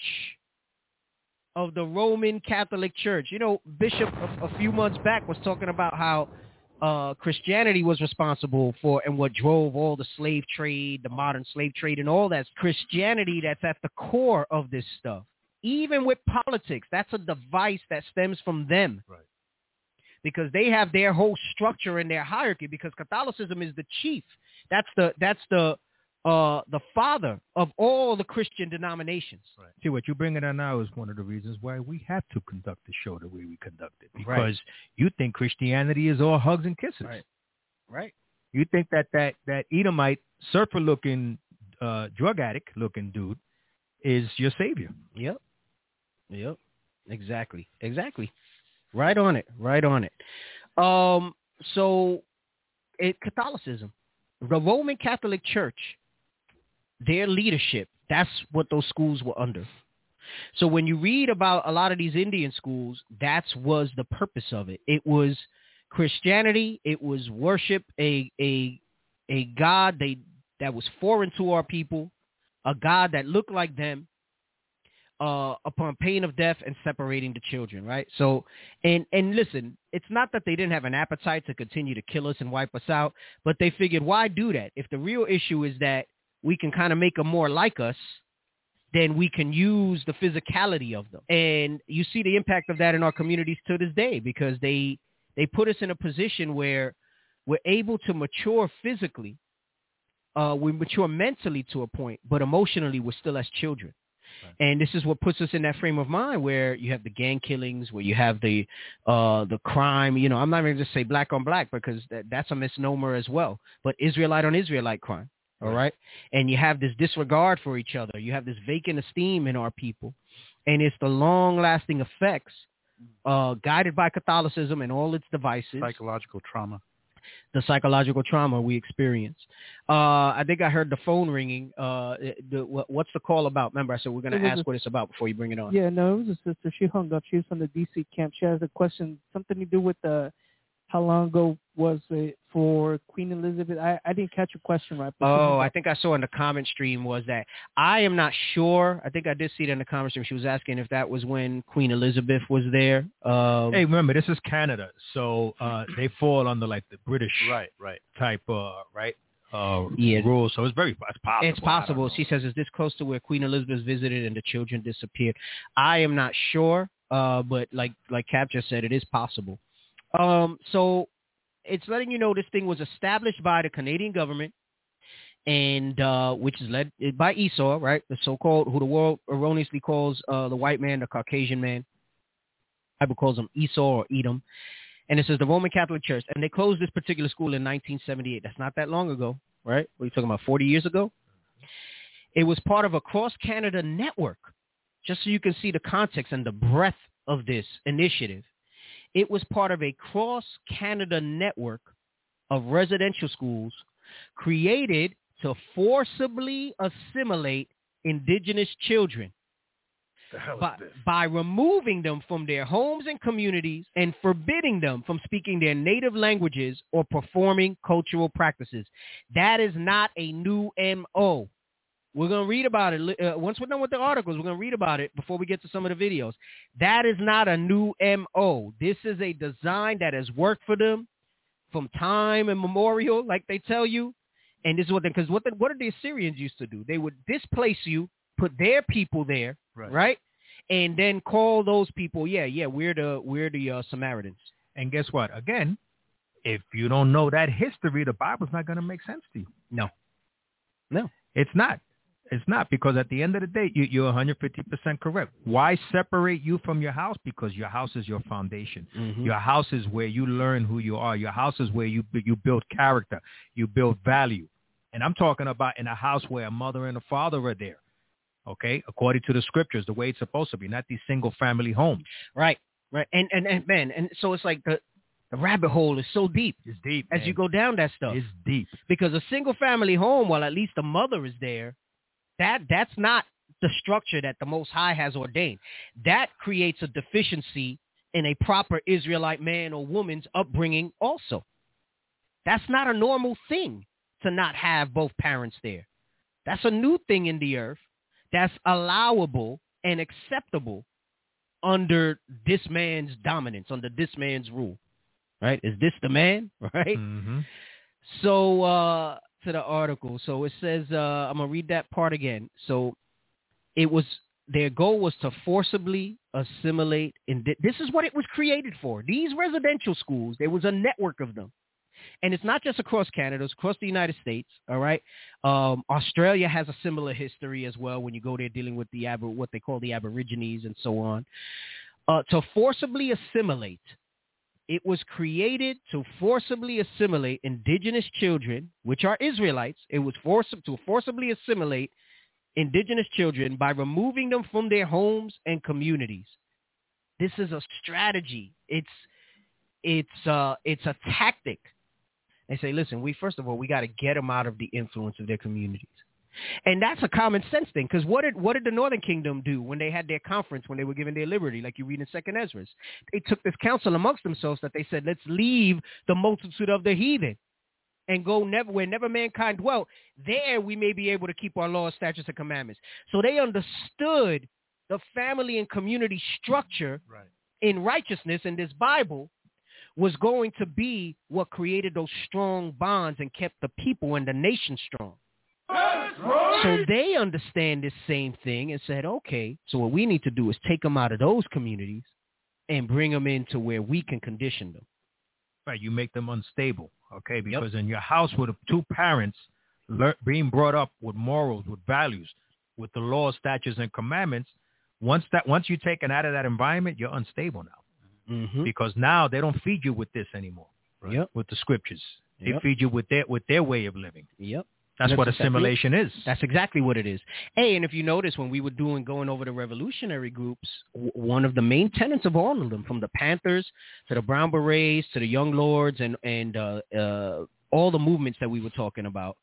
B: Of the Roman Catholic Church. You know, Bishop a, a few months back was talking about how Uh, Christianity was responsible for and what drove all the slave trade, the modern slave trade, and all that. Christianity that's at the core of this stuff. Even with politics, that's a device that stems from them.
E: Right.
B: Because they have their whole structure and their hierarchy, because Catholicism is the chief. That's the that's the uh, the father of all the Christian denominations.
C: Right. See, what you're bringing on now is one of the reasons why we have to conduct the show the way we conduct it. Because
B: Right.
C: you think Christianity is all hugs and kisses.
B: Right. Right.
C: You think that that, that Edomite, surfer-looking, uh, drug addict-looking dude is your savior.
B: Yep. Yep. Exactly. Exactly. Right on it. Right on it. Um. So, it, Catholicism, the Roman Catholic Church, their leadership, that's what those schools were under. So when you read about a lot of these Indian schools, that was the purpose of it. It was Christianity. It was worship a a a God they that was foreign to our people, a God that looked like them, uh, upon pain of death and separating the children, right? So, and and listen, it's not that they didn't have an appetite to continue to kill us and wipe us out, but they figured, why do that? If the real issue is that we can kind of make them more like us, then we can use the physicality of them. And you see the impact of that in our communities to this day, because they they put us in a position where we're able to mature physically. Uh, we mature mentally to a point, but emotionally we're still as children. Right. And this is what puts us in that frame of mind where you have the gang killings, where you have the uh, the crime. You know, I'm not even going to say black on black, because that, that's a misnomer as well, but Israelite on Israelite crime. All right. And you have this disregard for each other. You have this vacant esteem in our people. And it's the long-lasting effects uh, guided by Catholicism and all its devices.
E: Psychological trauma.
B: The psychological trauma we experience. Uh, I think I heard the phone ringing. Uh, the, what, what's the call about? Remember, I said we're going to ask a, what it's about before you bring it on.
D: Yeah, no, it was a sister. She hung up. She was from the D C camp. She has a question, something to do with the how long ago was it for Queen Elizabeth? I, I didn't catch your question right.
B: Oh, I think I saw in the comment stream was that I am not sure. I think I did see it in the comment stream. She was asking if that was when Queen Elizabeth was there. Um,
C: hey, remember, this is Canada, so uh, they fall under like the British
E: right, right.
C: type, uh, right? Uh,
B: yeah.
C: rules. So it's very it's possible.
B: It's possible. She says, is this close to where Queen Elizabeth visited and the children disappeared? I am not sure, uh, but like like Cap just said, it is possible. Um, so it's letting you know this thing was established by the Canadian government, and uh, which is led by Esau, right? The so-called, who the world erroneously calls uh, the white man, the Caucasian man. The Bible calls him Esau or Edom. And it says the Roman Catholic Church. And they closed this particular school in nineteen seventy-eight. That's not that long ago, right? What are you talking about, forty years ago? It was part of a cross-Canada network, just so you can see the context and the breadth of this initiative. It was part of a cross-Canada network of residential schools created to forcibly assimilate indigenous children by, by removing them from their homes and communities and forbidding them from speaking their native languages or performing cultural practices. That is not a new M O. We're going to read about it. Uh, once we're done with the articles, we're going to read about it before we get to some of the videos. That is not a new M O. This is a design that has worked for them from time immemorial, like they tell you. And this is what, because what, the, what did the Assyrians used to do? They would displace you, put their people there, right? right? And then call those people, yeah, yeah, we're the, we're the uh, Samaritans.
C: And guess what? Again, if you don't know that history, the Bible's not going to make sense to you.
B: No. No.
C: It's not. It's not, because at the end of the day, you, you're one hundred fifty percent correct. Why separate you from your house? Because your house is your foundation. Mm-hmm. Your house is where you learn who you are. Your house is where you you build character. You build value. And I'm talking about in a house where a mother and a father are there, okay, according to the scriptures, the way it's supposed to be, not these single-family homes.
B: Right, right. And, and, and man, and so it's like the, the rabbit hole is so deep.
C: It's deep,
B: As
C: man.
B: you go down that stuff.
C: It's deep.
B: Because a single-family home, while at least the mother is there, That that's not the structure that the Most High has ordained. That creates a deficiency in a proper Israelite man or woman's upbringing also. That's not a normal thing to not have both parents there. That's a new thing in the earth that's allowable and acceptable under this man's dominance, under this man's rule. Right? Is this the man? Right?
C: Mm-hmm.
B: So, uh, to the article. So it says, uh, I'm going to read that part again. So it was, their goal was to forcibly assimilate. And this is what it was created for. These residential schools, there was a network of them. And it's not just across Canada, it's across the United States. All right. Um, Australia has a similar history as well when you go there dealing with the, ab- what they call the Aborigines and so on. Uh, to forcibly assimilate. It was created to forcibly assimilate indigenous children, which are Israelites. It was forced to forcibly assimilate indigenous children by removing them from their homes and communities. This is a strategy. It's it's uh, it's a tactic. They say, listen, we first of all, we got to get them out of the influence of their communities. And that's a common sense thing, because what did what did the Northern Kingdom do when they had their conference, when they were given their liberty, like you read in Second Ezra? They took this counsel amongst themselves that they said, let's leave the multitude of the heathen and go never where never mankind dwelt. There we may be able to keep our laws, statutes, and commandments. So they understood the family and community structure right. in righteousness in this Bible was going to be what created those strong bonds and kept the people and the nation strong. Right. So they understand this same thing and said, okay, so what we need to do is take them out of those communities and bring them into where we can condition them.
C: Right, you make them unstable, okay? Because yep. in your house with two parents lear- being brought up with morals, with values, with the laws, statutes, and commandments, once that once you take it out of that environment, you're unstable now. Mm-hmm. Because now they don't feed you with this anymore, right? Yep. With the scriptures. They yep. feed you with their with their way of living.
B: Yep.
C: That's, that's what assimilation
B: exactly,
C: is.
B: That's exactly what it is. Hey, and if you notice, when we were doing going over the revolutionary groups, w- one of the main tenets of all of them, from the Panthers to the Brown Berets to the Young Lords and and uh, uh, all the movements that we were talking about,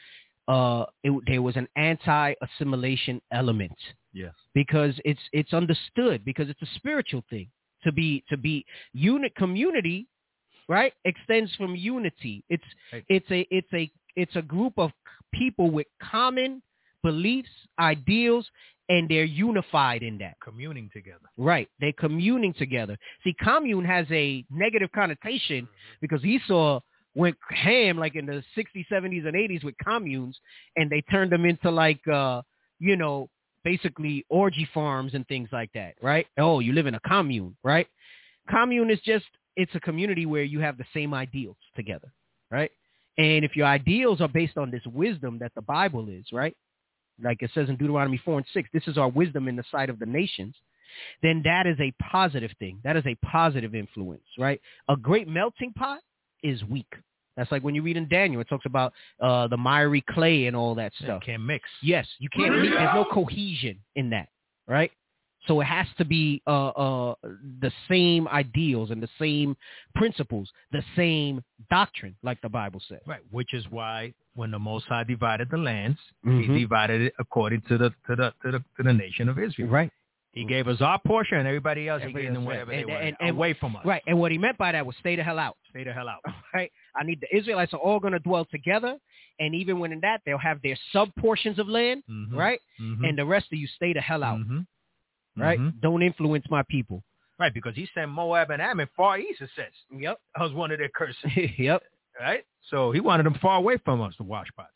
B: uh, it, there was an anti-assimilation element.
C: Yes,
B: because it's it's understood, because it's a spiritual thing to be to be unit community, right? Extends from unity. It's hey. it's a it's a It's a group of people with common beliefs, ideals, and they're unified in that.
C: Communing together.
B: Right. They're communing together. See, commune has a negative connotation mm-hmm. because Esau went ham like in the sixties, seventies, and eighties with communes, and they turned them into like, uh, you know, basically orgy farms and things like that, right? Oh, you live in a commune, right? Commune is just, it's a community where you have the same ideals together, right? And if your ideals are based on this wisdom that the Bible is, right? Like it says in Deuteronomy four and six, this is our wisdom in the sight of the nations, then that is a positive thing. That is a positive influence, right? A great melting pot is weak. That's like when you read in Daniel, it talks about uh, the miry clay and all that stuff.
C: You can't mix.
B: Yes, you can't mix. There's no cohesion in that, right? So it has to be uh, uh, the same ideals and the same principles, the same doctrine, like the Bible says.
C: Right, which is why when the Most High divided the lands,
B: mm-hmm.
C: he divided it according to the to the to the to the nation of Israel.
B: Right,
C: He gave us our portion, and everybody else,
B: Everybody
C: he gave
B: else,
C: them
B: right.
C: whatever
B: And-
C: they wanted,
B: and- and-
C: away from us.
B: Right. And what he meant by that was stay the hell out.
C: Stay the hell out.
B: Right. I need the Israelites are all going to dwell together. And even when in that, they'll have their sub portions of land.
C: Mhm.
B: Right.
C: Mhm.
B: And the rest of you stay the hell out.
C: Mhm.
B: Right.
C: Mhm.
B: Don't influence my people.
C: Right, because he sent Moab and Ammon far east, it says.
B: Yep.
C: That was one of their curses.
B: Yep.
C: Right? So he wanted them far away from us, the washpots.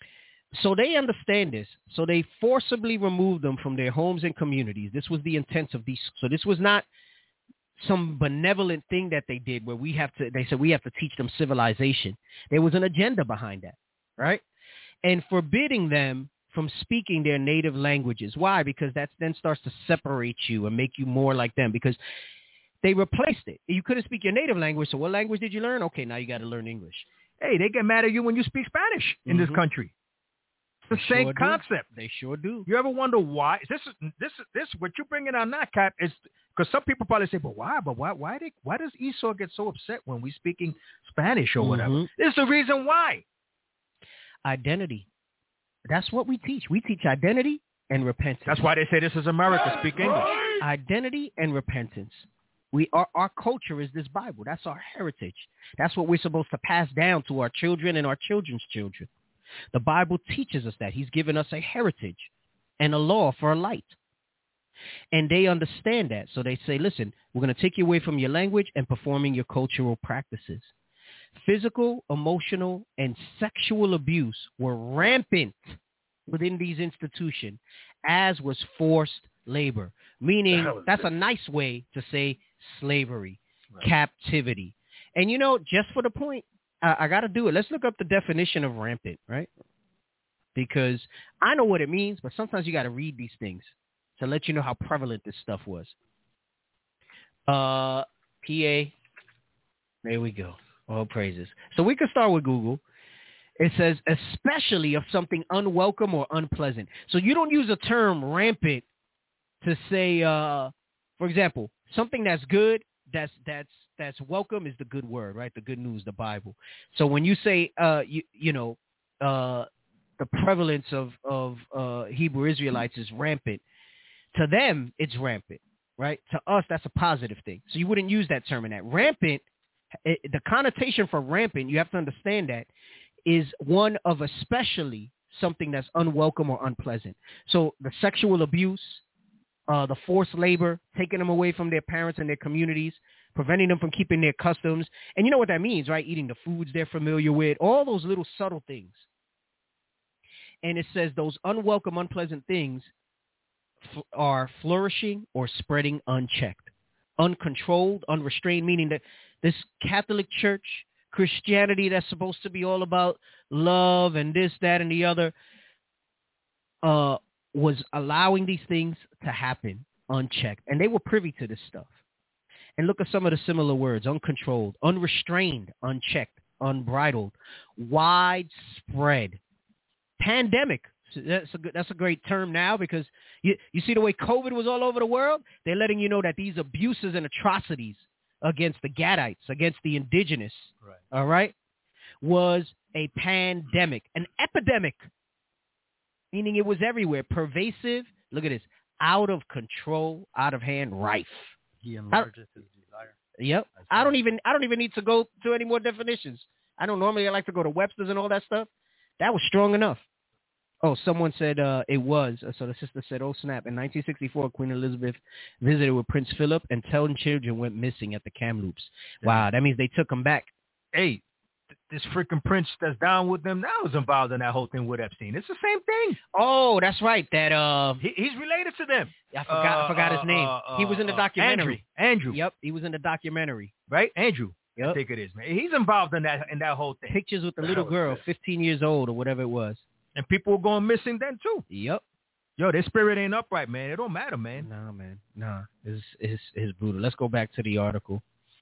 B: So they understand this. So they forcibly removed them from their homes and communities. This was the intent of these. So this was not some benevolent thing that they did where we have to, they said we have to teach them civilization. There was an agenda behind that, right? And forbidding them from speaking their native languages. Why? Because that then starts to separate you and make you more like them, because they replaced it. You couldn't speak your native language, so what language did you learn? Okay, now you got to learn English.
C: Hey, they get mad at you when you speak Spanish in
B: Mhm.
C: this country. It's the
B: They
C: same
B: sure do.
C: concept.
B: They sure do.
C: You ever wonder why? This is this is this what you're bringing on that, Cap, is because some people probably say, but why? But why? Why? They, why does Esau get so upset when we speaking Spanish or whatever?
B: Mhm.
C: This is the reason why.
B: Identity. That's what we teach. We teach identity and repentance.
C: That's why they say this is America. Speak English.
B: Identity and repentance. We our, our culture is this Bible. That's our heritage. That's what we're supposed to pass down to our children and our children's children. The Bible teaches us that. He's given us a heritage and a law for a light. And they understand that. So they say, listen, we're going to take you away from your language and performing your cultural practices. Physical, emotional, and sexual abuse were rampant within these institutions, as was forced labor, meaning that's a nice way to say slavery, right. Captivity. And, you know, just for the point, I, I got to do it. Let's look up the definition of rampant, right? Because I know what it means, but sometimes you got to read these things to let you know how prevalent this stuff was. Uh, P A, there we go. All praises. So we can start with Google. It says, especially of something unwelcome or unpleasant. So you don't use a term rampant to say, uh, for example, something that's good, that's that's that's welcome is the good word, right? The good news, the Bible. So when you say, uh, you you know, uh, the prevalence of of uh, Hebrew Israelites is rampant, to them it's rampant, right? To us, that's a positive thing. So you wouldn't use that term in that. Rampant. It, the connotation for rampant, you have to understand that, is one of especially something that's unwelcome or unpleasant. So the sexual abuse, uh, the forced labor, taking them away from their parents and their communities, preventing them from keeping their customs. And you know what that means, right? Eating the foods they're familiar with, all those little subtle things. And it says those unwelcome, unpleasant things f- are flourishing or spreading unchecked, uncontrolled, unrestrained, meaning that this Catholic Church, Christianity that's supposed to be all about love and this, that, and the other, uh, was allowing these things to happen unchecked. And they were privy to this stuff. And look at some of the similar words: uncontrolled, unrestrained, unchecked, unbridled, widespread, pandemic. So that's a good, that's a great term now, because you, you see the way COVID was all over the world. They're letting you know that these abuses and atrocities against the Gadites, against the indigenous, right. all right, was a pandemic, an epidemic, meaning it was everywhere, pervasive. Look at this, out of control, out of hand, rife.
E: He enlarges his desire.
B: Yep. I don't even I don't even need to go to any more definitions. I don't normally I like to go to Webster's and all that stuff. That was strong enough. Oh, someone said uh, it was. So the sister said, oh, snap. In nineteen sixty-four, Queen Elizabeth visited with Prince Philip, and ten children went missing at the Kamloops. Wow, that means they took them back.
C: Hey, th- this freaking prince that's down with them now is involved in that whole thing with Epstein. It's the same thing.
B: Oh, that's right. That uh,
C: he, He's related to them.
B: I forgot, uh, I forgot his name. Uh, uh, he was in the documentary.
C: Andrew. Andrew.
B: Yep, he was in the documentary.
C: Right? Andrew.
B: Yep.
C: I think it is, man. He's involved in that in that whole thing.
B: Pictures with the little girl, fifteen years old or whatever it was.
C: And people were going missing then, too.
B: Yep.
C: Yo, their spirit ain't upright, man. It don't matter, man.
B: Nah, man. Nah. It's, it's, it's brutal. Let's go back to the article.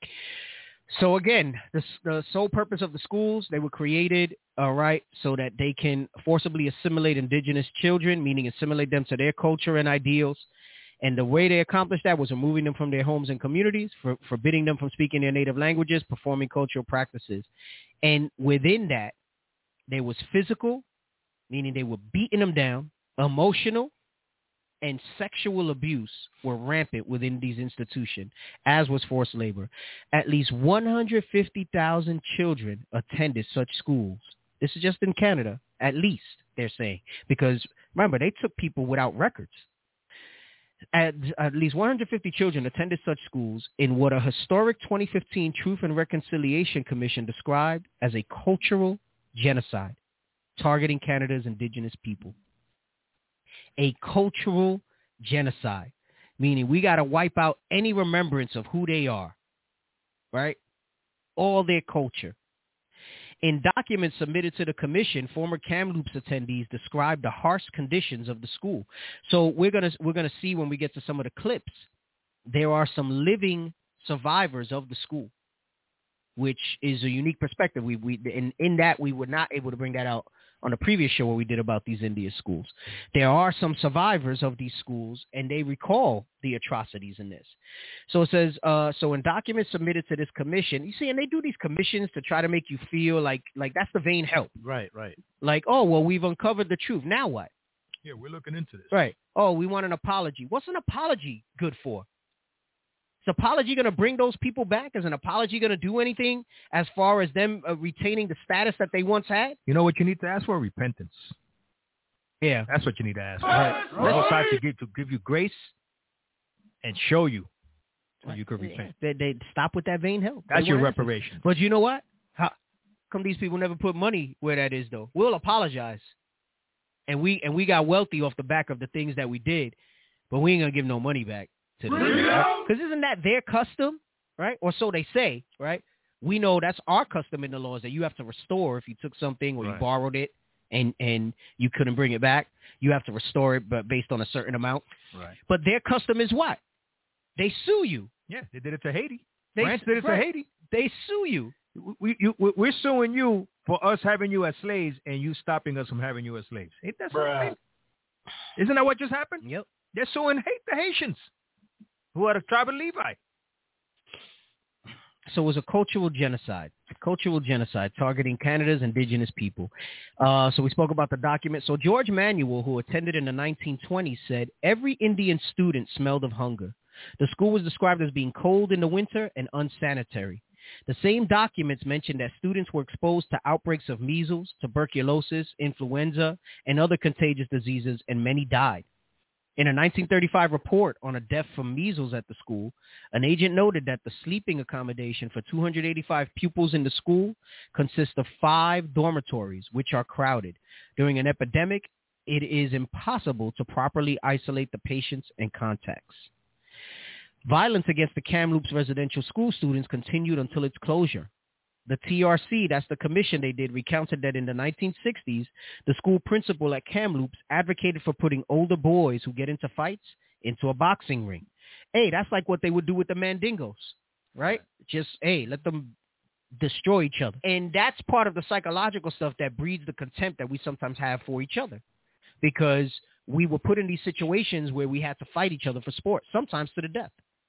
B: So, again, the, the sole purpose of the schools, they were created, all right, so that they can forcibly assimilate indigenous children, meaning assimilate them to their culture and ideals. And the way they accomplished that was removing them from their homes and communities, for, forbidding them from speaking their native languages, performing cultural practices. And within that, there was physical, meaning they were beating them down, emotional, and sexual abuse were rampant within these institutions, as was forced labor. At least one hundred fifty thousand children attended such schools. This is just in Canada, at least, they're saying. Because, remember, they took people without records. At, at least one hundred fifty children attended such schools in what a historic twenty fifteen Truth and Reconciliation Commission described as a cultural genocide targeting Canada's Indigenous people. A cultural genocide, meaning we got to wipe out any remembrance of who they are, right? All their culture. In documents submitted to the commission, former Kamloops attendees described the harsh conditions of the school. So we're gonna we're gonna see when we get to some of the clips, there are some living survivors of the school, which is a unique perspective. We we in in that we were not able to bring that out on the previous show where we did about these India schools. There are some survivors of these schools, and they recall the atrocities in this. So it says, uh, so in documents submitted to this commission, you see, and they do these commissions to try to make you feel like, like that's the vain help.
E: Right, right.
B: Like, oh, well, we've uncovered the truth. Now what?
C: Yeah, we're looking into this.
B: Right. Oh, we want an apology. What's an apology good for? Is apology going to bring those people back? Is an apology going to do anything as far as them uh, retaining the status that they once had?
C: You know what you need to ask for? Repentance.
B: Yeah.
C: That's what you need to ask for. Right. Right. Right. To give, to give you grace and show you so you could repent.
B: They, they stop with that vain help.
C: That's your reparation.
B: But you know what? How come these people never put money where that is, though? We'll apologize. And we and we got wealthy off the back of the things that we did, but we ain't going to give no money back. Because right? Isn't that their custom, right? Or so they say, right? We know that's our custom in the laws, that you have to restore if you took something or right. you borrowed it and, and you couldn't bring it back. You have to restore it, but based on a certain amount.
C: Right.
B: But their custom is what? They sue you.
C: Yeah, they did it to Haiti.
B: They,
C: France did it right. to Haiti.
B: They sue you.
C: We, you, we're suing you for us having you as slaves and you stopping us from having you as slaves. Ain't that something? Isn't that what just happened?
B: Yep.
C: They're suing the Haitians, who are the tribe of Levi.
B: So it was a cultural genocide, cultural genocide targeting Canada's Indigenous people. Uh, so we spoke about the document. So George Manuel, who attended in the nineteen twenties, said every Indian student smelled of hunger. The school was described as being cold in the winter and unsanitary. The same documents mentioned that students were exposed to outbreaks of measles, tuberculosis, influenza, and other contagious diseases, and many died. In a nineteen thirty-five report on a death from measles at the school, an agent noted that the sleeping accommodation for two hundred eighty-five pupils in the school consists of five dormitories, which are crowded. During an epidemic, it is impossible to properly isolate the patients and contacts. Violence against the Kamloops residential school students continued until its closure. The T R C, that's the commission they did, recounted that in the nineteen sixties, the school principal at Kamloops advocated for putting older boys who get into fights into a boxing ring. Hey, that's like what they would do with the Mandingos, right? Just, hey, let them destroy each other. And that's part of the psychological stuff that breeds the contempt that we sometimes have for each other, because we were put in these situations where we had to fight each other for sport, sometimes to the death.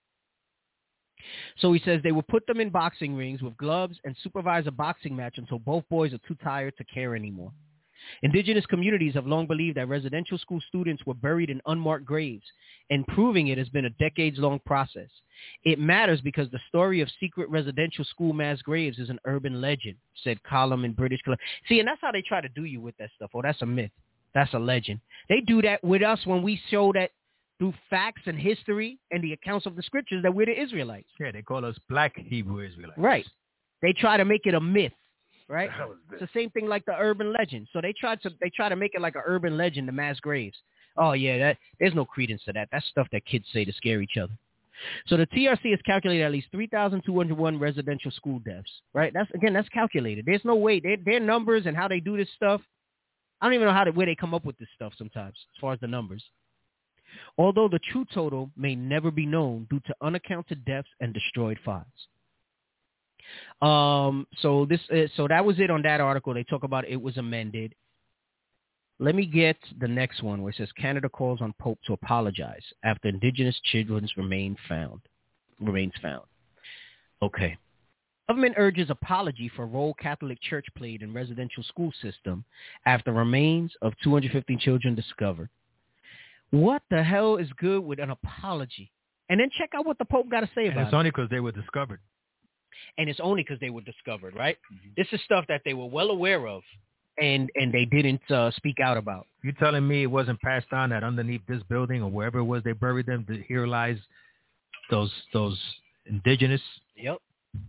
B: So he says they would put them in boxing rings with gloves and supervise a boxing match until both boys are too tired to care anymore. Indigenous communities have long believed that residential school students were buried in unmarked graves, and proving it has been a decades-long process. It matters because the story of secret residential school mass graves is an urban legend, said Column in British Columbia. See, and that's how they try to do you with that stuff. Oh, that's a myth. That's a legend. They do that with us when we show that through facts and history and the accounts of the scriptures that we're the Israelites.
C: Yeah, they call us black Hebrew Israelites.
B: Right. They try to make it a myth, right? It's the same thing like the urban legend. So they try to they try to make it like an urban legend, the mass graves. Oh, yeah, that there's no credence to that. That's stuff that kids say to scare each other. So the T R C has calculated at least three thousand two hundred one residential school deaths, right? That's again, that's calculated. There's no way. Their, their numbers and how they do this stuff, I don't even know how to, where they come up with this stuff sometimes as far as the numbers. Although the true total may never be known due to unaccounted deaths and destroyed files. Um, so this, uh, so that was it on that article. They talk about it was amended. Let me get the next one where it says Canada calls on Pope to apologize after Indigenous children's remain found, remains found. Okay. Government urges apology for role Catholic Church played in residential school system after remains of two hundred fifteen children discovered. What the hell is good with an apology? And then check out what the Pope got to say
C: And
B: about
C: it's
B: it.
C: only because they were discovered.
B: And it's only because they were discovered, right? Mm-hmm. This is stuff that they were well aware of, and and they didn't uh, speak out about.
C: You telling me it wasn't passed on that underneath this building or wherever it was they buried them, that here lies those those indigenous?
B: Yep.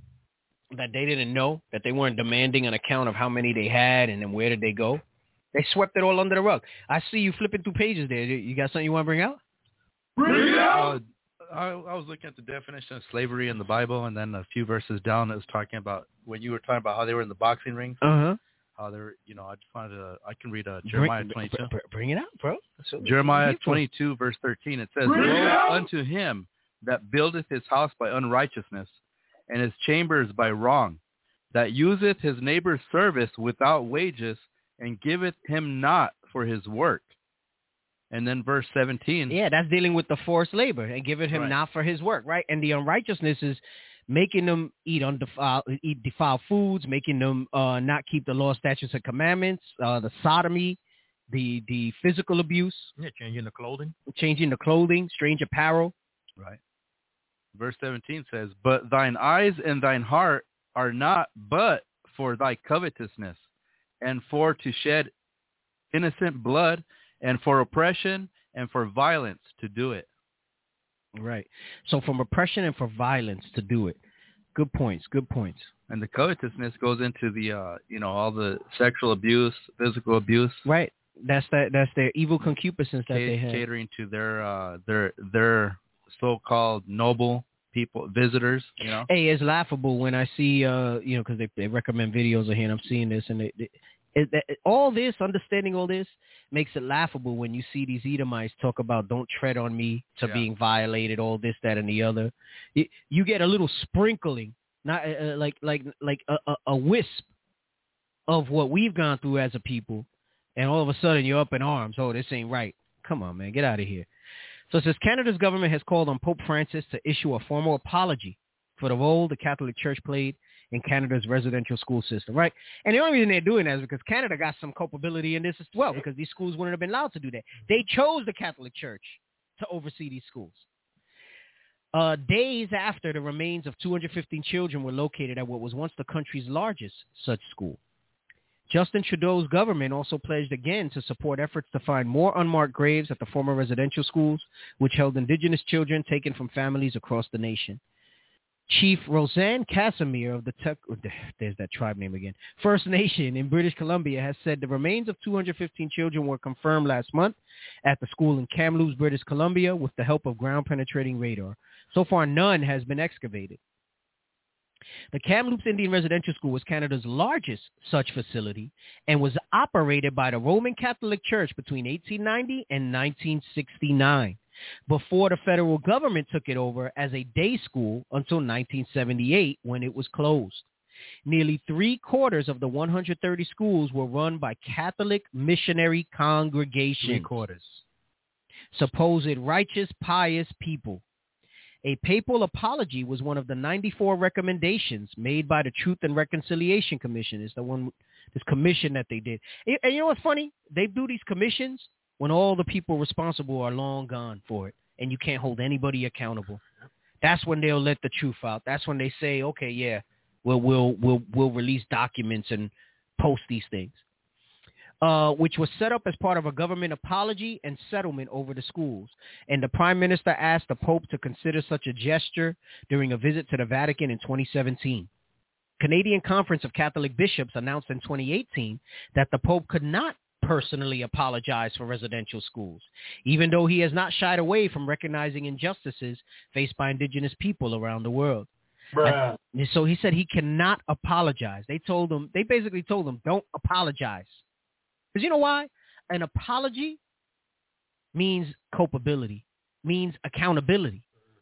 B: That they didn't know, that they weren't demanding an account of how many they had and then where did they go. They swept it all under the rug. I see you flipping through pages there. You got something you want to bring out?
E: Uh, I, I was looking at the definition of slavery in the Bible, and then a few verses down, it was talking about when you were talking about how they were in the boxing rings.
B: Uh-huh.
E: How they were, you know, I just wanted to, I can read uh, Jeremiah
B: bring,
E: twenty-two.
B: Bring, bring it out, bro. So,
E: Jeremiah twenty-two, verse thirteen. It says, "Woe unto him that buildeth his house by unrighteousness, and his chambers by wrong, that useth his neighbor's service without wages, and giveth him not for his work." And then verse seventeen.
B: Yeah, that's dealing with the forced labor and giving him
E: Right.
B: not for his work, right? And the unrighteousness is making them eat undefiled, eat defiled foods, making them uh, not keep the law, statutes, and commandments, uh, the sodomy, the the physical abuse,
C: Yeah, changing the clothing.
B: changing the clothing, strange apparel.
E: Right. Verse seventeen says, "But thine eyes and thine heart are not but for thy covetousness, and for to shed innocent blood, and for oppression, and for violence to do it."
B: Right. So from oppression and for violence to do it. Good points. Good points.
E: And the covetousness goes into the, uh, you know, all the sexual abuse, physical abuse,
B: Right. That's that. That's their evil concupiscence that
E: ca-
B: they have.
E: catering to their, uh, their, their so-called noble people, visitors. You know.
B: Hey, it's laughable when I see, uh, you know, because they, they recommend videos of here, and I'm seeing this, and they, they, it, it, all this, understanding all this, makes it laughable when you see these Edomites talk about "don't tread on me" to
E: Yeah.
B: being violated, all this, that, and the other. You, you get a little sprinkling, not uh, like like like a, a, a wisp of what we've gone through as a people, and all of a sudden you're up in arms. Oh, this ain't right. Come on, man, get out of here. So it says Canada's government has called on Pope Francis to issue a formal apology for the role the Catholic Church played in Canada's residential school system, right? And the only reason they're doing that is because Canada got some culpability in this as well, because these schools wouldn't have been allowed to do that. They chose the Catholic Church to oversee these schools. Uh, days after the remains of two hundred fifteen children were located at what was once the country's largest such school, Justin Trudeau's government also pledged again to support efforts to find more unmarked graves at the former residential schools, which held Indigenous children taken from families across the nation. Chief Roseanne Casimir of the Tech, there's that tribe name again, First Nation in British Columbia has said the remains of two hundred fifteen children were confirmed last month at the school in Kamloops, British Columbia, with the help of ground-penetrating radar. So far, none has been excavated. The Kamloops Indian Residential School was Canada's largest such facility and was operated by the Roman Catholic Church between eighteen ninety and nineteen sixty-nine, before the federal government took it over as a day school until nineteen seventy-eight, when it was closed. Nearly three quarters of the one hundred thirty schools were run by Catholic missionary congregations.
C: Three quarters.
B: Supposed righteous, pious people. A papal apology was one of the ninety-four recommendations made by the Truth and Reconciliation Commission. It's the one, this commission that they did. And, and you know what's funny? They do these commissions when all the people responsible are long gone for it, and you can't hold anybody accountable. That's when they'll let the truth out. That's when they say, okay, yeah, we'll we'll we'll we'll release documents and post these things. Uh, which was set up as part of a government apology and settlement over the schools. And the Prime Minister asked the Pope to consider such a gesture during a visit to the Vatican in twenty seventeen. Canadian Conference of Catholic Bishops announced in twenty eighteen that the Pope could not personally apologize for residential schools, even though he has not shied away from recognizing injustices faced by Indigenous people around the world. And so he said he cannot apologize. They told him, they basically told him, don't apologize. Because you know why? An apology means culpability, means accountability.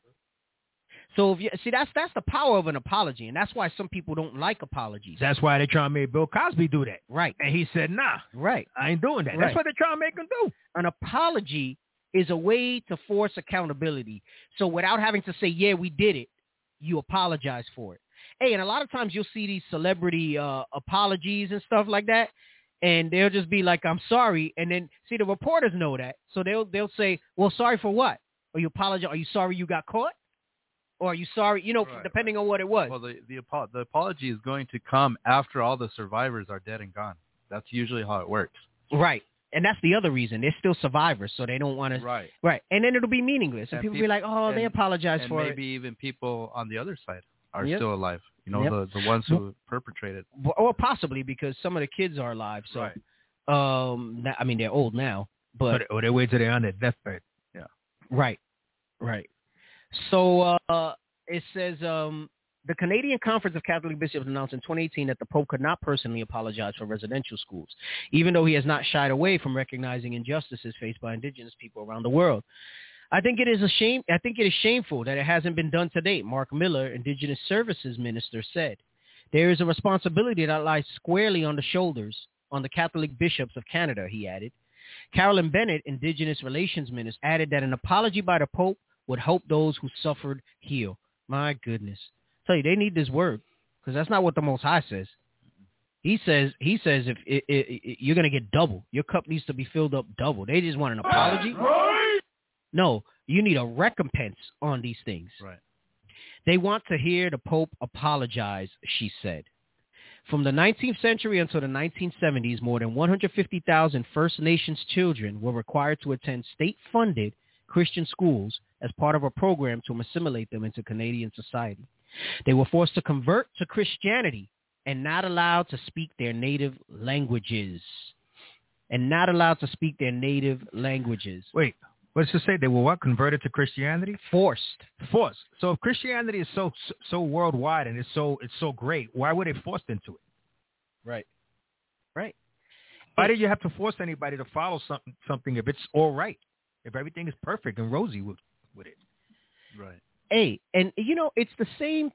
B: So if you see, that's that's the power of an apology, and that's why some people don't like apologies.
C: That's why they try to make Bill Cosby do that.
B: Right.
C: And he said, nah,
B: Right.
C: I ain't doing that.
B: Right.
C: That's what they're trying to make him do.
B: An apology is a way to force accountability. So without having to say, yeah, we did it, you apologize for it. Hey, and a lot of times you'll see these celebrity uh, apologies and stuff like that. and they'll just be like, I'm sorry. And then, see, the reporters know that. So they'll they'll say, well, sorry for what? Are you apologize? Are you sorry you got caught? Or are you sorry, you know,
E: Right,
B: depending
E: right.
B: on what it was.
E: Well, the the, apo- the apology is going to come after all the survivors are dead and gone. That's usually how it works.
B: Right. And that's the other reason. They're still survivors, so they don't want to.
E: Right.
B: Right. And then it'll be meaningless. And,
E: And
B: people
E: peop-
B: be like, oh, they
E: and-
B: apologize
E: and
B: for
E: maybe
B: it.
E: even people on the other side are
B: Yep.
E: still alive. You know,
B: Yep.
E: the, the ones who perpetrated.
B: Or possibly because some of the kids are alive. So,
E: Right.
B: um, that- I mean, they're old now. But
C: Or, or they wait till they're on their deathbed.
B: Right, right. So uh, it says um, the Canadian Conference of Catholic Bishops announced in twenty eighteen that the Pope could not personally apologize for residential schools, even though he has not shied away from recognizing injustices faced by Indigenous people around the world. I think it is a shame. I think it is shameful that it hasn't been done to date. Mark Miller, Indigenous Services Minister, said, "There is a responsibility that lies squarely on the shoulders on the Catholic bishops of Canada," he added. Carolyn Bennett, Indigenous Relations Minister, added that an apology by the Pope would help those who suffered heal. My goodness. Tell you, they need this word because that's not what the Most High says. He says, he says, if it, it, it, you're going to get double. Your cup needs to be filled up double. They just want an apology. No, you need a recompense on these things.
E: Right.
B: They want to hear the Pope apologize, she said. From the nineteenth century until the nineteen seventies, more than one hundred fifty thousand First Nations children were required to attend state-funded Christian schools as part of a program to assimilate them into Canadian society. They were forced to convert to Christianity and not allowed to speak their native languages. And not allowed to speak their native languages.
C: Wait, what does it say? They were what? Converted to Christianity?
B: Forced.
C: Forced. So if Christianity is so so worldwide and it's so it's so great, why were they forced into it?
B: Right. Right.
C: Why did you have to force anybody to follow something something if it's all right? If everything is perfect and rosy with, with it.
E: Right.
B: Hey, and you know, it's the same,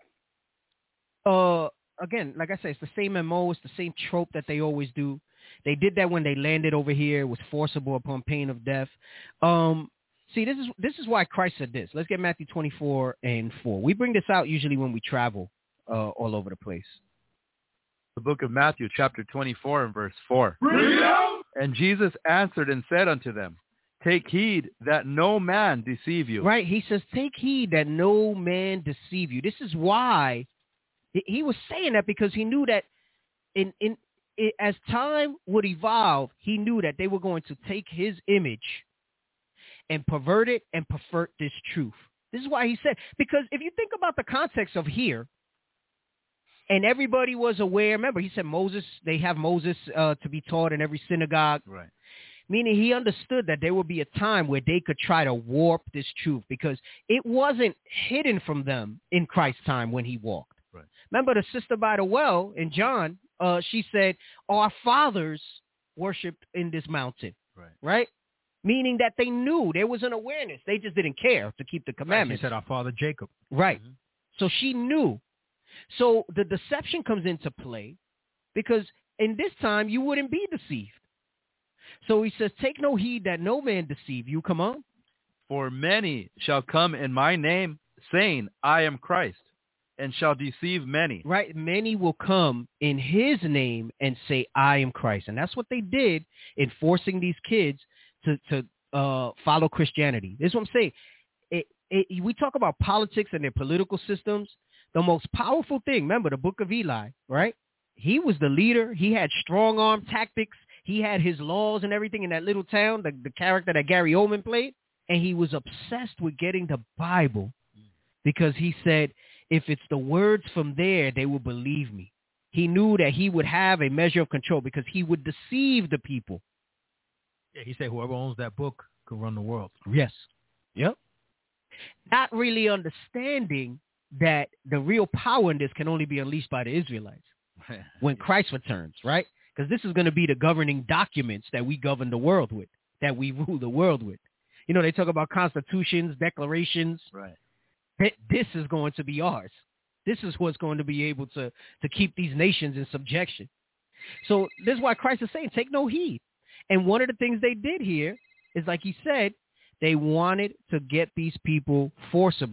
B: uh, again, like I said, it's the same M O, it's the same trope that they always do. They did that when they landed over here. It was forcible upon pain of death. Um, see, this is this is why Christ said this. Let's get Matthew twenty-four and four. We bring this out usually when we travel uh, all over the place.
E: The book of Matthew, chapter twenty-four and verse four. And Jesus answered and said unto them, take heed that no man deceive you.
B: Right. He says, take heed that no man deceive you. This is why he, he was saying that, because he knew that in, in, in as time would evolve, he knew that they were going to take his image and pervert it and pervert this truth. This is why he said, because if you think about the context of here, and everybody was aware, remember, he said Moses, they have Moses uh, to be taught in every synagogue.
E: Right.
B: Meaning he understood that there would be a time where they could try to warp this truth, because it wasn't hidden from them in Christ's time when he walked.
E: Right.
B: Remember the sister by the well in John, uh, she said, our fathers worshipped in this mountain.
E: Right.
B: Right? Meaning that they knew, there was an awareness. They just didn't care to keep the commandments.
C: She said our father Jacob.
B: Right.
E: Mm-hmm.
B: So she knew. So the deception comes into play, because in this time you wouldn't be deceived. So he says, take no heed that no man deceive you. Come on.
E: For many shall come in my name, saying, I am Christ, and shall deceive many.
B: Right. Many will come in his name and say, I am Christ. And that's what they did in forcing these kids to, to uh, follow Christianity. This is what I'm saying. It, it, we talk about politics and their political systems. The most powerful thing, remember the book of Eli, right? He was the leader. He had strong arm tactics. He had his laws and everything in that little town, the, the character that Gary Oldman played. And he was obsessed with getting the Bible, because he said, if it's the words from there, they will believe me. He knew that he would have a measure of control, because he would deceive the people.
C: Yeah, he said whoever owns that book could run the world.
B: Yes. Yep. Not really understanding that the real power in this can only be unleashed by the Israelites when Christ returns, right? Because this is going to be the governing documents that we govern the world with, that we rule the world with. You know, they talk about constitutions, declarations.
E: Right.
B: This is going to be ours. This is what's going to be able to, to keep these nations in subjection. So this is why Christ is saying, take no heed. And one of the things they did here is, like he said, they wanted to get these people forcibly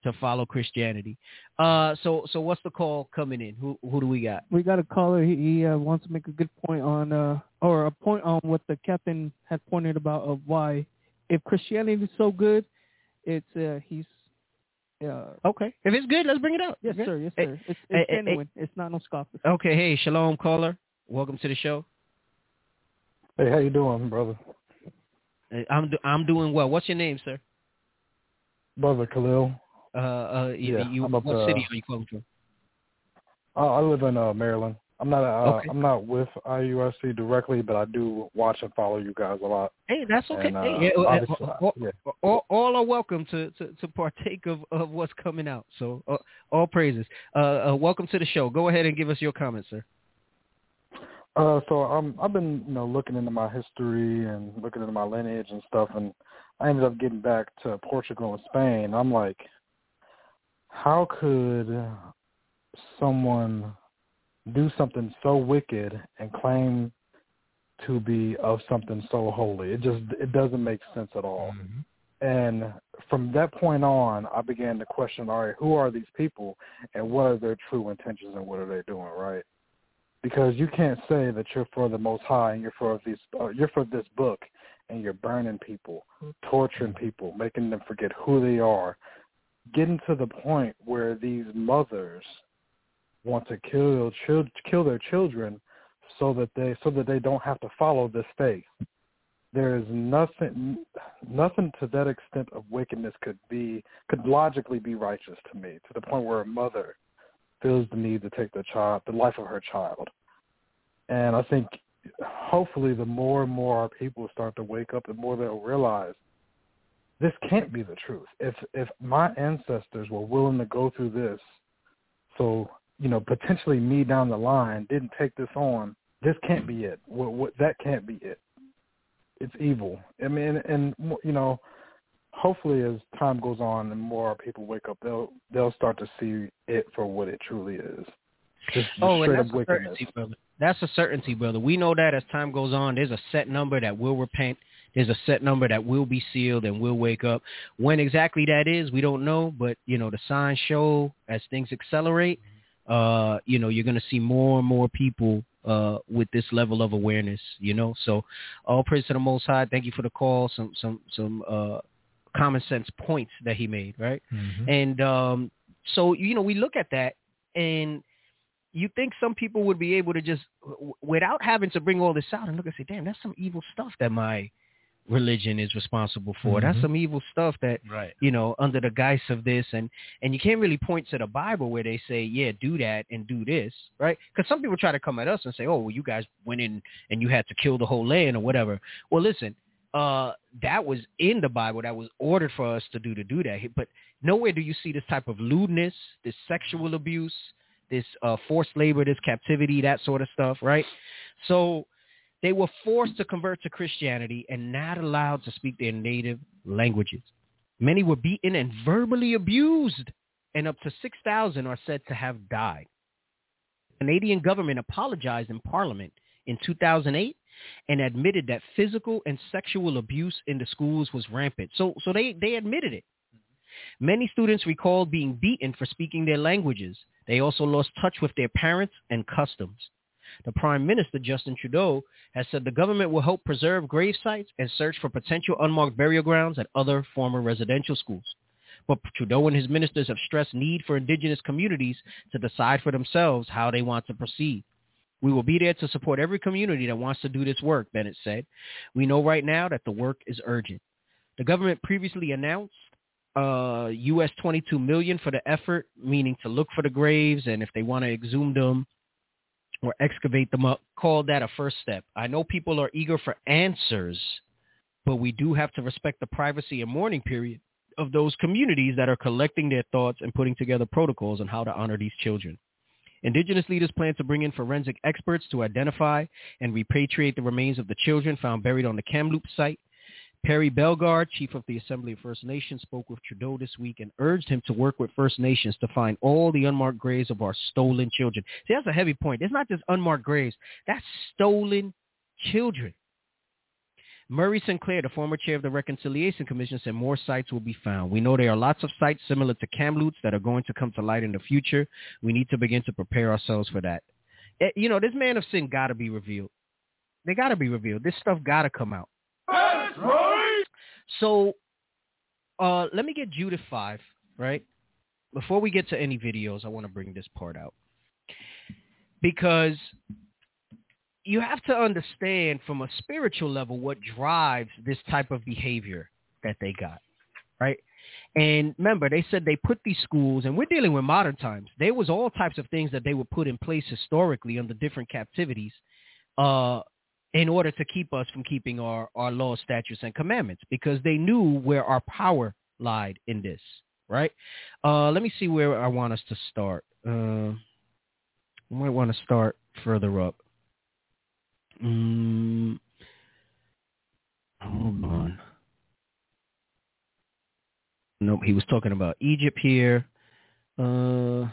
B: to follow Christianity. Uh, so so what's the call coming in? Who who do we got?
D: We got a caller. He, he uh, wants to make a good point on, uh, or a point on what the captain had pointed about of why, if Christianity is so good, it's uh, he's. Uh,
B: okay, if it's good, let's bring it up.
D: Yes,
B: okay.
D: sir. Yes,
B: hey,
D: sir. It's, it's
B: hey,
D: genuine.
B: Hey,
D: it's not no scoffers.
B: Okay, hey, shalom, caller. Welcome to the show.
F: Hey, how you doing, brother?
B: Hey, I'm do- I'm doing well. What's your name, sir?
F: Brother Khalil.
B: Uh, uh, you,
F: yeah,
B: you,
F: I'm up,
B: what
F: uh,
B: city are you calling from?
F: Uh, I live in uh, Maryland. I'm not uh,
B: okay.
F: I'm not with I U S C directly, but I do watch and follow you guys a lot.
B: Hey, that's okay.
F: And, uh,
B: hey, yeah,
F: obviously,
B: all,
F: yeah.
B: all, all are welcome to, to, to partake of, of what's coming out. So uh, all praises. Uh, uh, welcome to the show. Go ahead and give us your comments, sir.
F: Uh, so um, I've been you know looking into my history and looking into my lineage and stuff, and I ended up getting back to Portugal and Spain. I'm like, how could someone do something so wicked and claim to be of something so holy? It just it doesn't make sense at all. Mm-hmm. And from that point on, I began to question, all right, who are these people and what are their true intentions and what are they doing, right? Because you can't say that you're for the Most High and you're for these uh, you're for this book and you're burning people, torturing people, making them forget who they are, getting to the point where these mothers want to kill chil- kill their children so that they so that they don't have to follow this faith. There is nothing nothing to that extent of wickedness could be could logically be righteous to me, to the point where a mother feels the need to take the child the life of her child. And I think hopefully the more and more our people start to wake up, the more they'll realize this can't be the truth. If if my ancestors were willing to go through this, so you know, potentially me down the line didn't take this on, this can't be it. What, what, that can't be it. It's evil. I mean, and, you know, hopefully as time goes on and more people wake up, they'll they'll start to see it for what it truly is. Just, just
B: oh,
F: straight
B: and that's
F: up
B: a
F: wickedness.
B: certainty, brother. That's a certainty, brother. We know that as time goes on, there's a set number that will repent. There's a set number that will be sealed and will wake up. When exactly that is, we don't know. But, you know, the signs show as things accelerate, uh, you know, you're going to see more and more people uh, with this level of awareness, you know. So all praise to the Most High. Thank you for the call. Some some some uh, common sense points that he made, right? Mm-hmm. And um, so, you know, we look at that and you think some people would be able to just, w- without having to bring all this out and look and say, damn, that's some evil stuff that my religion is responsible for. Mm-hmm. That's some evil stuff that, right. you know, under the guise of this. And, and you can't really point to the Bible where they say, yeah, do that and do this, right? Because some people try to come at us and say, oh, well, you guys went in and you had to kill the whole land or whatever. Well, listen, uh, that was in the Bible. That was ordered for us to do, to do that. But nowhere do you see this type of lewdness, this sexual abuse, this uh, forced labor, this captivity, that sort of stuff, right? So they were forced to convert to Christianity and not allowed to speak their native languages. Many were beaten and verbally abused, and up to six thousand are said to have died. The Canadian government apologized in Parliament in two thousand eight and admitted that physical and sexual abuse in the schools was rampant. So, so they, they admitted it. Many students recalled being beaten for speaking their languages. They also lost touch with their parents and customs. The Prime Minister, Justin Trudeau, has said the government will help preserve grave sites and search for potential unmarked burial grounds at other former residential schools. But Trudeau and his ministers have stressed need for Indigenous communities to decide for themselves how they want to proceed. We will be there to support every community that wants to do this work, Bennett said. We know right now that the work is urgent. The government previously announced uh, U S twenty-two million dollars for the effort, meaning to look for the graves and if they want to exhume them or excavate them up, called that a first step. I know people are eager for answers, but we do have to respect the privacy and mourning period of those communities that are collecting their thoughts and putting together protocols on how to honor these children. Indigenous leaders plan to bring in forensic experts to identify and repatriate the remains of the children found buried on the Kamloops site. Perry Bellegarde, chief of the Assembly of First Nations, spoke with Trudeau this week and urged him to work with First Nations to find all the unmarked graves of our stolen children. See, that's a heavy point. It's not just unmarked graves. That's stolen children. Murray Sinclair, the former chair of the Reconciliation Commission, said more sites will be found. We know there are lots of sites similar to Kamloops that are going to come to light in the future. We need to begin to prepare ourselves for that. It, you know, this man of sin got to be revealed. They got to be revealed. This stuff got to come out.
C: That's right.
B: So uh, let me get Judith five, right? Before we get to any videos, I want to bring this part out. Because you have to understand from a spiritual level what drives this type of behavior that they got, right? And remember, they said they put these schools, and we're dealing with modern times. There was all types of things that they would put in place historically under different captivities uh, in order to keep us from keeping our, our laws, statutes, and commandments, because they knew where our power lied in this, right? Uh, let me see where I want us to start. Uh, we might want to start further up. Mm, hold on. Nope, he was talking about Egypt here. Uh,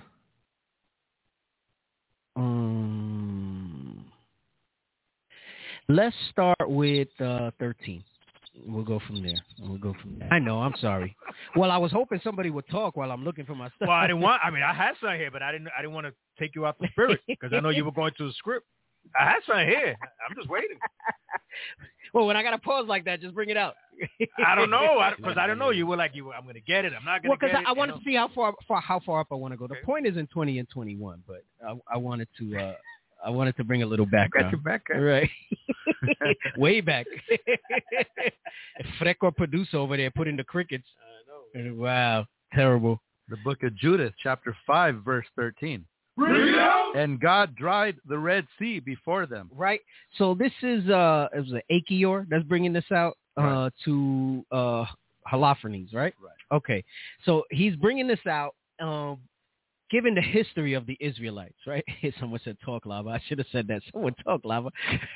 B: um, let's start with uh, thirteen. We'll go from there. We'll go from there. I know. I'm sorry. Well, I was hoping somebody would talk while I'm looking for my stuff.
C: Well, I didn't want. I mean, I had some here, but I didn't. I didn't want to take you out the spirit because I know you were going to the script. I had some here. I'm just waiting.
B: Well, when I got to pause like that, just bring it out.
C: I don't know because I, I don't know. You were like, you. I'm going to get it. I'm not going to
B: well,
C: get it.
B: Well, because I, I wanted
C: know.
B: to see how far, far how far up I want to go. The
C: Okay.
B: point is in twenty and twenty-one, but I, I wanted to. Uh, I wanted to bring a little background.
C: Got your back.
B: Right. Way back. Freco producer over there putting the crickets. I know. Wow. Terrible.
E: The book of Judith, chapter five, verse thirteen. And God dried the Red Sea before them.
B: Right. So this is uh, it was an Achior that's bringing this out uh,
E: Right.
B: to uh, Holofernes, right?
E: Right.
B: Okay. So he's bringing this out, um, given the history of the Israelites, right? Someone said talk lava. I should have said that. Someone talk lava.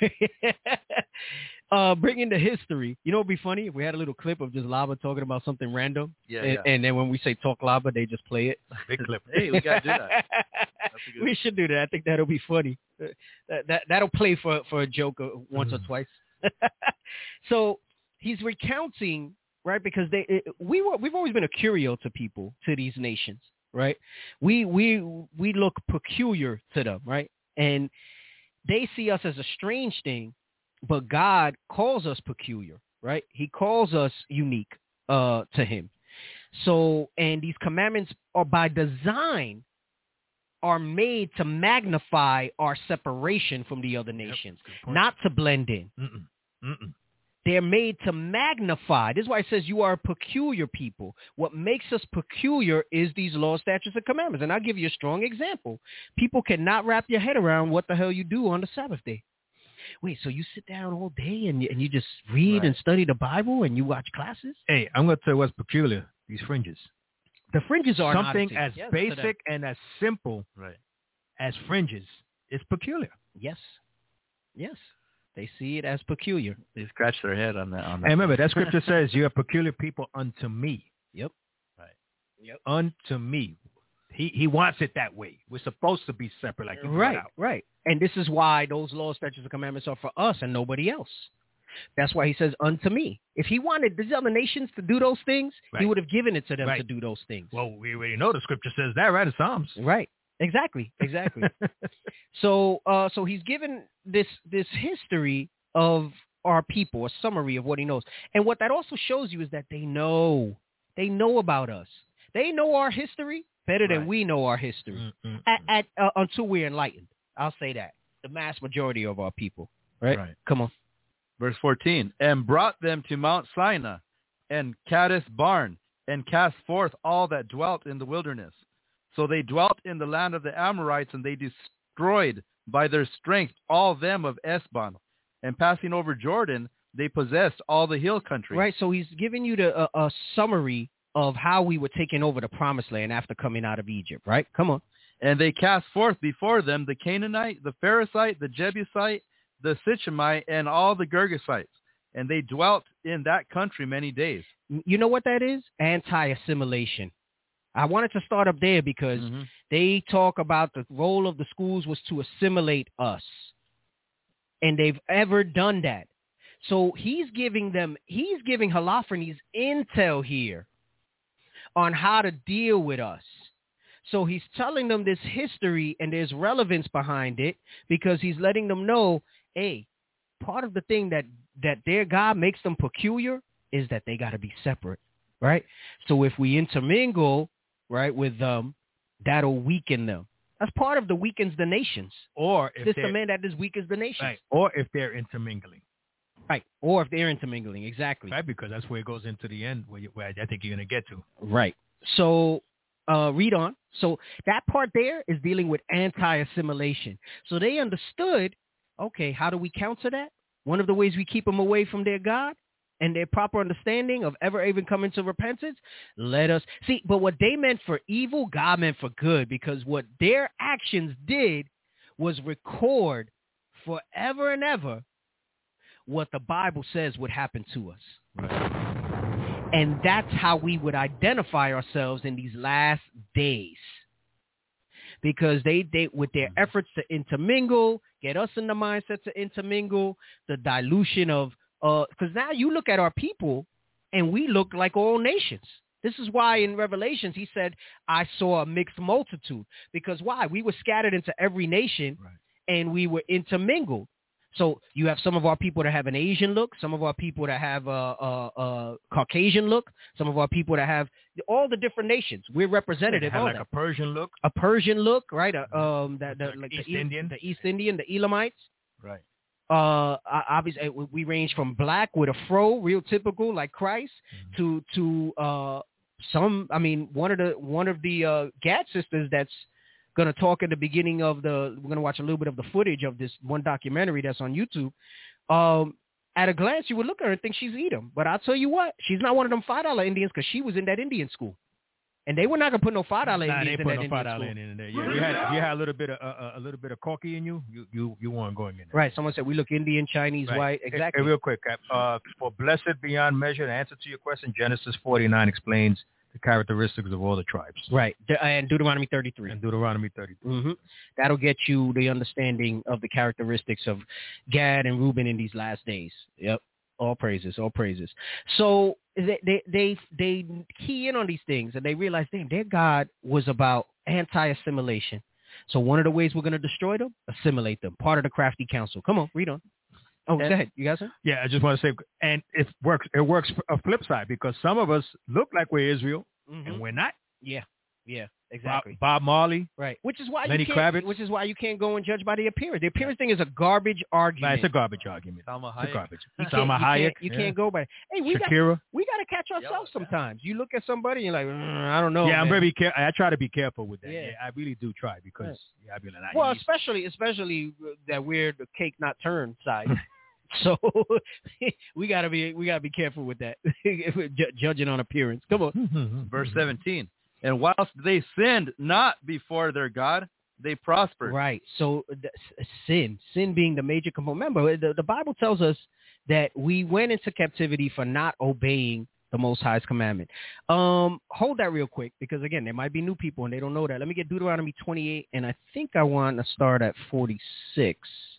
B: uh, bringing the history. You know, it'd be funny if we had a little clip of just lava talking about something random.
E: Yeah,
B: and,
E: yeah.
B: and then when we say talk lava, they just play it.
C: Big clip.
E: Hey, we got to do that. That's a good
B: We should do that. I think that'll be funny. Uh, That, that that'll play for for a joke uh, once
C: Mm-hmm.
B: or twice. So he's recounting, right? Because they it, we were we've always been a curio to people, to these nations, right? We we we look peculiar to them, right? And they see us as a strange thing, but God calls us peculiar, right? He calls us unique uh, to Him. So, and these commandments are by design are made to magnify our separation from the other nations,
C: point.
B: not to blend in.
C: Mm-mm. Mm-mm.
B: They're made to magnify. This is why it says you are a peculiar people. What makes us peculiar is these laws, statutes, and commandments. And I'll give you a strong example. People cannot wrap your head around what the hell you do on the Sabbath day. Wait, so you sit down all day and you, and you just read
E: Right.
B: and study the Bible and you watch classes?
C: Hey, I'm going to tell you what's peculiar. These fringes.
B: The fringes are an
C: Something
B: oddity.
C: as
B: Yes, to them.
C: basic and as simple
E: Right.
C: as fringes is peculiar.
B: Yes. Yes. They see it as peculiar.
E: They scratch their head on that. On that.
C: And remember, that scripture says, "You are peculiar people unto me."
B: Yep.
E: Right.
C: Unto me. He he wants it that way. We're supposed to be separate, like you brought
B: Right,
C: out.
B: right. And this is why those laws, statutes, and commandments are for us and nobody else. That's why he says, unto me. If he wanted these other nations to do those things, he
C: Right.
B: would have given it to them
C: Right.
B: to do those things.
C: Well, we already know the scripture says that, right? In Psalms.
B: Right. Exactly. Exactly. So, uh, so he's given this this history of our people, a summary of what he knows, and what that also shows you is that they know, they know about us. They know our history better than
E: Right.
B: we know our history.
C: Mm-mm.
B: At, at uh, until we're enlightened, I'll say that the mass majority of our people. Right.
E: Right.
B: Come on.
E: Verse fourteen, and brought them to Mount Sinai and Kadesh Barn, and cast forth all that dwelt in the wilderness. So they dwelt in the land of the Amorites, and they destroyed by their strength all them of Esbon. And passing over Jordan, they possessed all the hill country.
B: Right. So he's giving you the, a, a summary of how we were taking over the promised land after coming out of Egypt. Right. Come on.
E: And they cast forth before them the Canaanite, the Pharisite, the Jebusite, the Sichemite, and all the Girgasites. And they dwelt in that country many days.
B: You know what that is? Anti-assimilation. I wanted to start up there because
E: Mhm.
B: they talk about the role of the schools was to assimilate us. And they've ever done that. So he's giving them, he's giving Holofernes intel here on how to deal with us. So he's telling them this history, and there's relevance behind it because he's letting them know, hey, part of the thing that, that their God makes them peculiar is that they got to be separate, right? So if we intermingle, right, with them, that'll weaken them. That's part of the weakens the nations.
C: Or if
B: This
C: they're,
B: the man that is weakens the nations.
C: right, or if they're intermingling.
B: Right. Or if they're intermingling. Exactly.
C: Right, because that's where it goes into the end, where, you, where I think you're going to get to.
B: Right. So uh, read on. So that part there is dealing with anti-assimilation. So they understood, okay, how do we counter that? One of the ways we keep them away from their God and their proper understanding of ever even coming to repentance, let us see. But what they meant for evil, God meant for good, because what their actions did was record forever and ever what the Bible says would happen to us.
C: Right.
B: And that's how we would identify ourselves in these last days. Because they, they with their efforts to intermingle, get us in the mindset to intermingle, the dilution of, uh, because now you look at our people and we look like all nations. This is why in Revelations he said, I saw a mixed multitude. Because why? We were scattered into every nation, right, and we were intermingled. So you have some of our people that have an Asian look, some of our people that have a, a, a Caucasian look, some of our people that have all the different nations. We're representative
C: Have
B: of
C: like
B: that.
C: a Persian look.
B: A Persian look, right? A, um, that the,
C: Like
B: like
C: East
B: the,
C: Indian.
B: the East Indian, the Elamites.
C: Right.
B: Uh, obviously we range from black with a fro, real typical like Christ, mm-hmm, to to uh some. I mean, one of the one of the uh, Gad sisters that's going to talk at the beginning of the, we're going to watch a little bit of the footage of this one documentary that's on YouTube. Um, at a glance, you would look at her and think she's Edom. But I'll tell you what, she's not one of them five dollar Indians because she was in that Indian school. And they were not going to put no five dollar
C: nah,
B: Indians
C: they
B: in that
C: no
B: Indian
C: five dollar
B: school.
C: Indian in there. Yeah, if you had, if you had a little bit of uh, a little bit of Corky in you, you you you weren't going in there.
B: Right. Someone said we look Indian, Chinese,
C: right,
B: white. Exactly.
C: Hey, real quick, uh, for blessed beyond measure, the answer to your question, Genesis forty-nine explains the characteristics of all the tribes.
B: Right. De- and Deuteronomy thirty-three.
C: And Deuteronomy thirty-three.
B: Mm-hmm. That'll get you the understanding of the characteristics of Gad and Reuben in these last days. Yep. All praises, all praises. So they, they they they key in on these things and they realize, damn, their God was about anti-assimilation. So one of the ways we're going to destroy them, assimilate them. Part of the crafty council. Come on, read on. Oh,
C: and,
B: go ahead. You got something?
C: Yeah, I just want to say, and it works. It works a flip side because some of us look like we're Israel, mm-hmm, and we're not.
B: Yeah, yeah, exactly.
C: Bob, Bob Marley,
B: right? Which is why
C: Lenny
B: you can't,
C: Kravitz.
B: Which is why you can't go and judge by the appearance. The appearance thing is a garbage argument.
C: Nah, it's a garbage argument.
E: Salma Hayek.
C: It's a garbage.
B: You
C: Salma
B: can't, you
C: Hayek.
B: Can't, you
C: yeah.
B: can't go by. Hey, we
C: Shakira.
B: got we got to catch ourselves yeah, sometimes. You look at somebody and you're like, mm, I don't know.
C: Yeah,
B: man.
C: I'm very careful. I try to be careful with that.
B: Yeah,
C: yeah I really do try because right, yeah, I be like, nah,
B: well, especially especially that we're the cake not turned side. So we gotta be we gotta be careful with that. Judging on appearance. Come on.
E: Verse seventeen. And whilst they sinned not before their God, they prospered.
B: Right. So the, sin, sin being the major component. Remember, the, the Bible tells us that we went into captivity for not obeying the Most High's commandment. Um, hold that real quick because again, there might be new people and they don't know that. Let me get Deuteronomy twenty-eight, and I think I want to start at forty-six.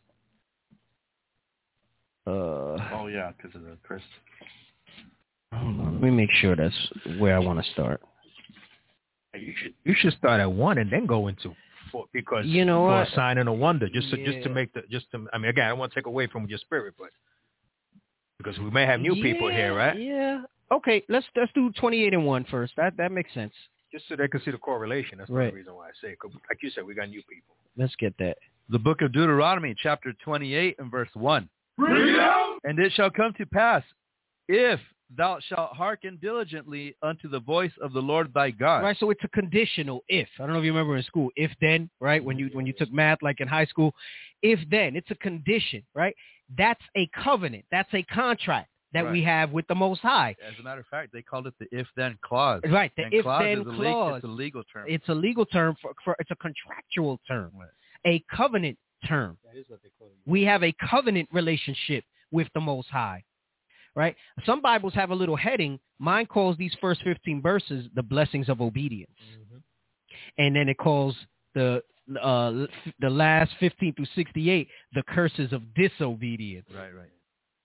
B: Uh,
E: oh yeah, because of the curse.
B: Hold on, let me make sure that's where I want to start.
C: You should you should start at one and then go into four because
B: you know
C: for
B: what?
C: a sign and a wonder just to,
B: yeah.
C: just to make the just to I mean again I don't want to take away from your spirit but because we may have new
B: yeah,
C: people here, right?
B: Yeah. Okay, let's let's do twenty-eight and one first. That that makes sense.
C: Just so they can see the correlation. That's
B: right.
C: the reason why I say it. Like you said, we got new people.
B: Let's get that.
E: The book of Deuteronomy, chapter twenty-eight and verse one. And it shall come to pass, if thou shalt hearken diligently unto the voice of the Lord thy God.
B: Right, so it's a conditional if. I don't know if you remember in school, if then, right? When you when you took math like in high school, if then, it's a condition, right? That's a covenant. That's a contract that right. we have with the Most High.
E: As a matter of fact, they called it the if-then clause.
B: Right, the
E: and
B: if-then
E: clause.
B: clause.
E: It's a legal term.
B: It's a legal term. For, for It's a contractual term, right. A covenant term. That is what they call it. We have a covenant relationship with the Most High, right? Some Bibles have a little heading. Mine calls these first fifteen verses the blessings of obedience. Mm-hmm. And then it calls the uh, the last fifteen through sixty-eight the curses of disobedience.
E: Right, right.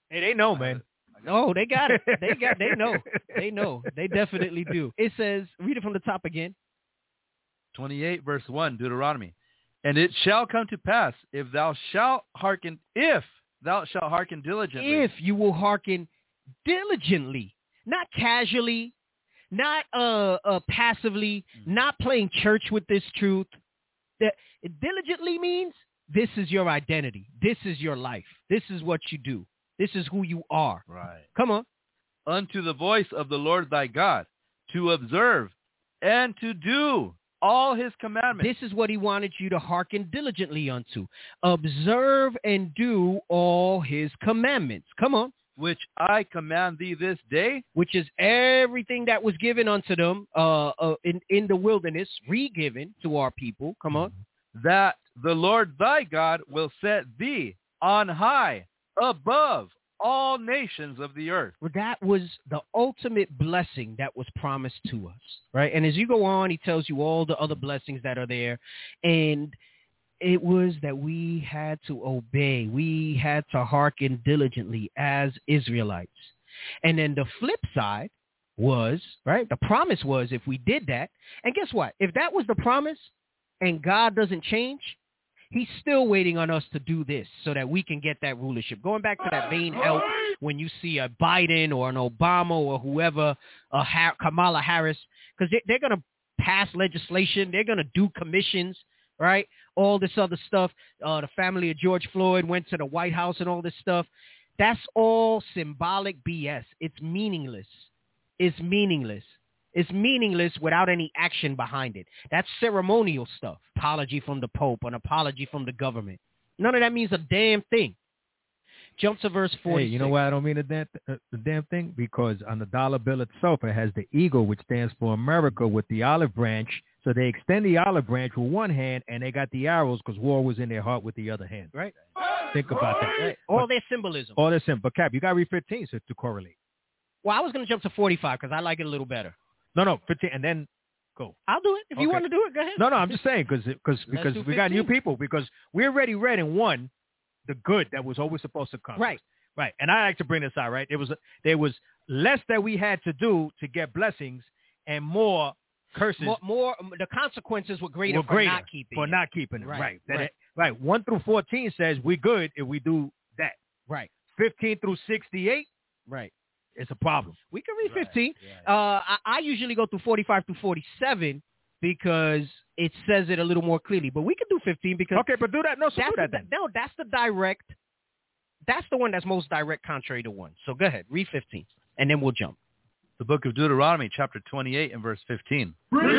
C: Hey, they know, man.
B: No, they got it. They got. They know. They know. They definitely do. It says, read it from the top again.
E: twenty-eight, verse one, Deuteronomy. And it shall come to pass, if thou shalt hearken, if thou shalt hearken diligently.
B: If you will hearken diligently, not casually, not uh, uh passively, mm-hmm. not playing church with this truth. That diligently means this is your identity. This is your life. This is what you do. This is who you are.
E: Right.
B: Come on.
E: Unto the voice of the Lord thy God, to observe and to do all his commandments.
B: This is what he wanted you to hearken diligently unto. Observe and do all his commandments. Come on.
E: Which I command thee this day.
B: Which is everything that was given unto them uh, uh, in, in the wilderness, re-given to our people. Come on.
E: That the Lord thy God will set thee on high above all nations of the earth.
B: Well, that was the ultimate blessing that was promised to us, right? And as you go on, he tells you all the other blessings that are there. And it was that we had to obey. We had to hearken diligently as Israelites. And then the flip side was, right, the promise was if we did that, and guess what? If that was the promise and God doesn't change, he's still waiting on us to do this so that we can get that rulership. Going back to that vain help, when you see a Biden or an Obama or whoever, a ha- Kamala Harris, because they, they're going to pass legislation. They're going to do commissions, right? All this other stuff. Uh, the family of George Floyd went to the White House and all this stuff. That's all symbolic B S. It's meaningless. It's meaningless. It's meaningless without any action behind it. That's ceremonial stuff. Apology from the Pope, an apology from the government. None of that means a damn thing. Jump to verse forty-six.
C: Hey, you know why I don't mean a damn, uh, the damn thing? Because on the dollar bill itself, it has the eagle, which stands for America, with the olive branch. So they extend the olive branch with one hand, and they got the arrows because war was in their heart with the other hand.
B: Right.
C: Think about that.
B: Right. All but, their symbolism.
C: All their symbolism. But, Cap, you got to read fifteen so to correlate.
B: Well, I was going to jump to forty-five because I like it a little better.
C: No, no, fifteen, and then go.
B: I'll do it. If okay. you want to do it, go ahead.
C: No, no, I'm just saying because because because we got new people, because we already read and won the good that was always supposed to come.
B: Right.
C: Right. And I like to bring this out, right? It was there was less that we had to do to get blessings and more curses.
B: More, more the consequences were greater,
C: were greater
B: for not keeping
C: for
B: it.
C: not keeping it.
B: Right.
C: Right. That
B: right.
C: It, right. One through fourteen says we're good if we do that.
B: Right.
C: Fifteen through sixty-eight.
B: Right.
C: It's a problem.
B: We can read
E: right.
B: fifteen.
E: Right.
B: Uh, I, I usually go through forty-five through forty-seven because it says it a little more clearly. But we can do fifteen because
C: okay, but do that. No, so
B: that's
C: do that
B: the,
C: then.
B: No, that's the direct. That's the one that's most direct, contrary to one. So go ahead, read fifteen, and then we'll jump.
E: The book of Deuteronomy, chapter twenty-eight, and verse fifteen.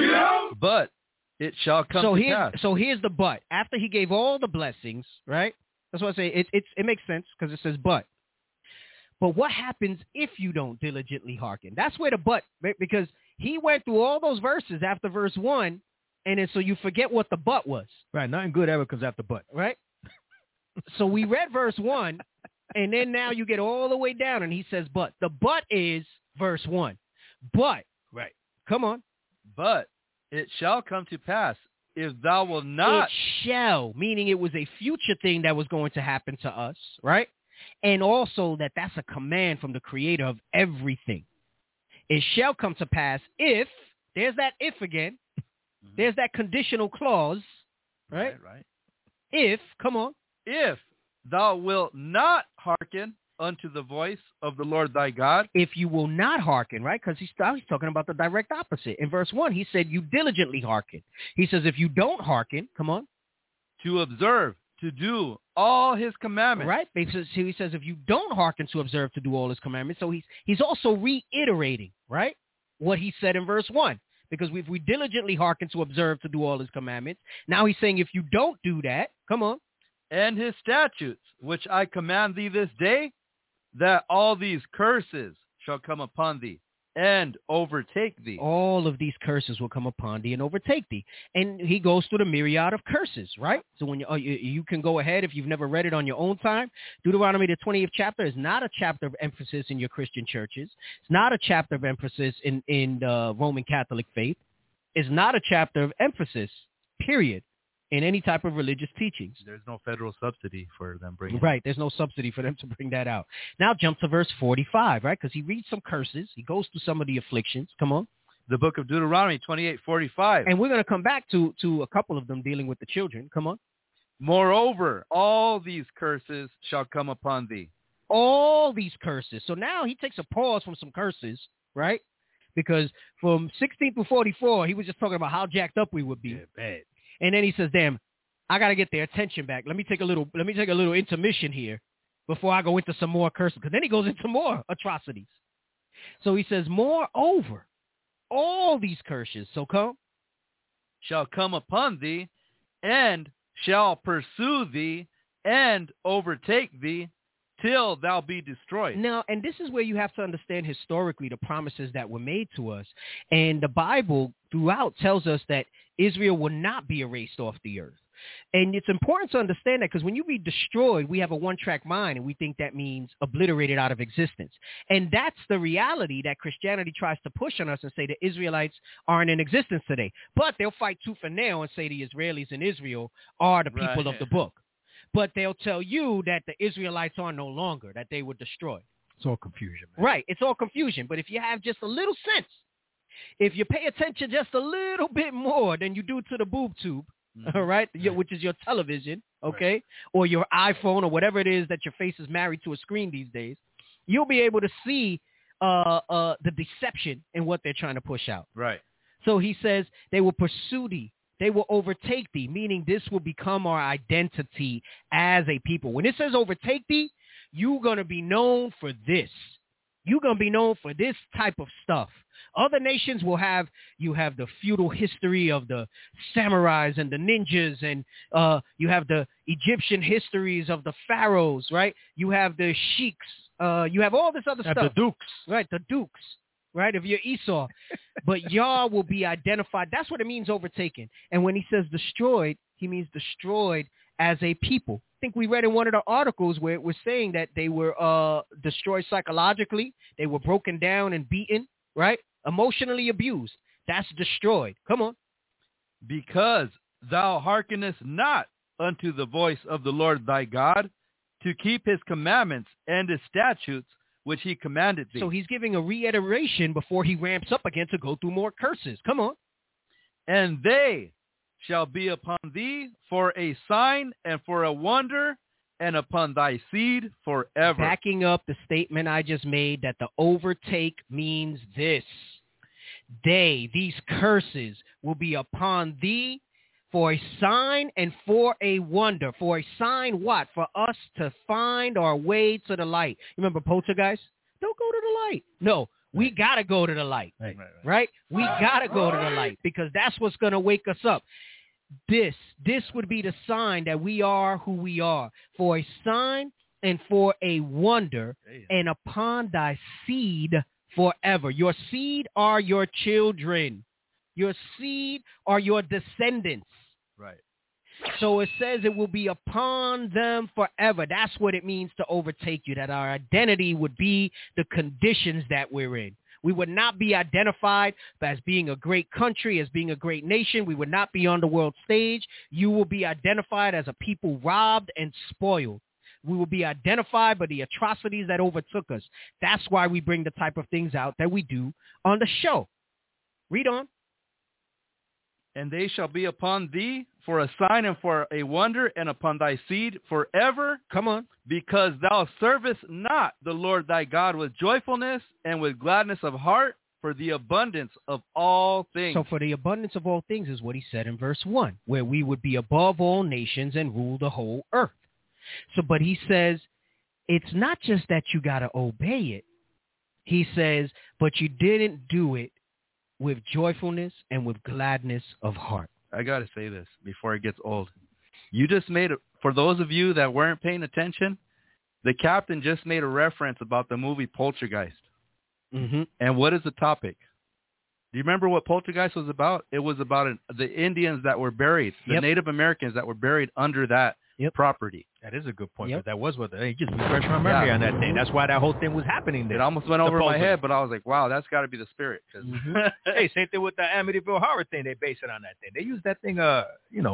E: But it shall come
B: so
E: to
B: here's,
E: pass.
B: So here's the but. After he gave all the blessings, right? That's what I say. It it, it makes sense because it says but. But what happens if you don't diligently hearken? That's where the but, right? Because he went through all those verses after verse one, and then so you forget what the but was.
C: Right. Nothing good ever comes after but.
B: Right? So we read verse one, and then now you get all the way down, and he says but. The but is verse one. But,
C: right.
B: Come on.
E: But it shall come to pass if thou wilt not.
B: It shall, meaning it was a future thing that was going to happen to us, right? And also that that's a command from the creator of everything. It shall come to pass if, there's that if again, mm-hmm. there's that conditional clause, right?
E: Right, right.
B: If, come on.
E: If thou wilt not hearken unto the voice of the Lord thy God.
B: If you will not hearken, right? Because he's, he's talking about the direct opposite. In verse one, he said, you diligently hearken. He says, if you don't hearken, come on.
E: To observe, to do all his commandments.
B: Right? Because he says, if you don't hearken to observe to do all his commandments. So he's he's also reiterating, right, what he said in verse one. Because if we diligently hearken to observe to do all his commandments, now he's saying if you don't do that, come on.
E: And his statutes, which I command thee this day, that all these curses shall come upon thee and overtake thee.
B: All of these curses will come upon thee and overtake thee. And he goes through the myriad of curses, right? So when you, uh, you, you can go ahead if you've never read it on your own time. Deuteronomy, the twentieth chapter, is not a chapter of emphasis in your Christian churches. It's not a chapter of emphasis in, in the Roman Catholic faith. It's not a chapter of emphasis, period, in any type of religious teachings.
E: There's no federal subsidy for them bringing it.
B: Right. There's no subsidy for them to bring that out. Now jump to verse forty-five, right? Because he reads some curses. He goes through some of the afflictions. Come on.
E: The book of Deuteronomy twenty-eight forty-five.
B: And we're going to come back to, to a couple of them dealing with the children. Come on.
E: Moreover, all these curses shall come upon thee.
B: All these curses. So now he takes a pause from some curses, right? Because from sixteen through forty-four, he was just talking about how jacked up we would be.
C: Yeah, bad.
B: And then he says, damn, I got to get their attention back. Let me take a little, let me take a little intermission here before I go into some more curses. Because then he goes into more atrocities. So he says, moreover, all these curses, so come,
E: shall come upon thee, and shall pursue thee, and overtake thee, till thou be destroyed.
B: Now, and this is where you have to understand historically the promises that were made to us. And the Bible throughout tells us that Israel will not be erased off the earth. And it's important to understand that because when you read destroyed, we have a one-track mind, and we think that means obliterated out of existence. And that's the reality that Christianity tries to push on us and say the Israelites aren't in existence today. But they'll fight tooth and nail and say the Israelis in Israel are the people
E: Right.
B: of the book. But they'll tell you that the Israelites are no longer, that they were destroyed.
C: It's all confusion, man.
B: Right. It's all confusion. But if you have just a little sense, if you pay attention just a little bit more than you do to the boob tube,
E: Mhm.
B: all right, your, which is your television, okay, right. or your iPhone or whatever it is that your face is married to a screen these days, you'll be able to see uh, uh, the deception in what they're trying to push out.
E: Right.
B: So he says they will pursue thee. They will overtake thee, meaning this will become our identity as a people. When it says overtake thee, you're going to be known for this. You're going to be known for this type of stuff. Other nations will have, you have the feudal history of the samurais and the ninjas, and uh, you have the Egyptian histories of the pharaohs, right? You have the sheiks. Uh, you have all this other
C: At
B: stuff.
C: the dukes.
B: Right, the dukes. Right, if you're Esau. But y'all will be identified. That's what it means overtaken. And when he says destroyed, he means destroyed as a people. I think we read in one of the articles where it was saying that they were uh, destroyed psychologically. They were broken down and beaten, right? Emotionally abused. That's destroyed. Come on.
E: Because thou hearkenest not unto the voice of the Lord thy God, to keep his commandments and his statutes, which he commanded thee.
B: So he's giving a reiteration before he ramps up again to go through more curses. Come on.
E: And they shall be upon thee for a sign and for a wonder, and upon thy seed forever.
B: Backing up the statement I just made that the overtake means this. They, these curses, will be upon thee for a sign and for a wonder. For a sign what? For us to find our way to the light. Remember Poltergeist? Don't go to the light. No, we right. got to go to the light.
C: Right.
B: Right? We got to go to the light because that's what's going to wake us up. This, this would be the sign that we are who we are. For a sign and for a wonder, and upon thy seed forever. Your seed are your children. Your seed are your descendants.
E: Right.
B: So it says it will be upon them forever. That's what it means to overtake you, that our identity would be the conditions that we're in. We would not be identified as being a great country, as being a great nation. We would not be on the world stage. You will be identified as a people robbed and spoiled. We will be identified by the atrocities that overtook us. That's why we bring the type of things out that we do on the show. Read on.
E: And they shall be upon thee for a sign and for a wonder, and upon thy seed forever.
B: Come on.
E: Because thou servest not the Lord thy God with joyfulness and with gladness of heart, for the abundance of all things.
B: So for the abundance of all things is what he said in verse one, where we would be above all nations and rule the whole earth. So, but he says, it's not just that you got to obey it. He says, but you didn't do it with joyfulness and with gladness of heart.
E: I got to say this before it gets old. You just made, a, for those of you that weren't paying attention, the captain just made a reference about the movie Poltergeist.
B: Mm-hmm.
E: And what is the topic? Do you remember what Poltergeist was about? It was about an, the Indians that were buried, the
B: Yep.
E: Native Americans that were buried under that
B: Yep.
E: property.
C: That is a good point.
B: Yep.
C: But that was what they just refresh my memory
E: Yeah.
C: on that thing. That's why that whole thing was happening there.
E: It almost went over my
C: Supposedly.
E: head, but I was like, wow, that's got to be the spirit. 'Cause
B: Mm-hmm.
C: Hey, same thing with the Amityville Horror thing. They base it on that thing. They use that thing, uh, you know,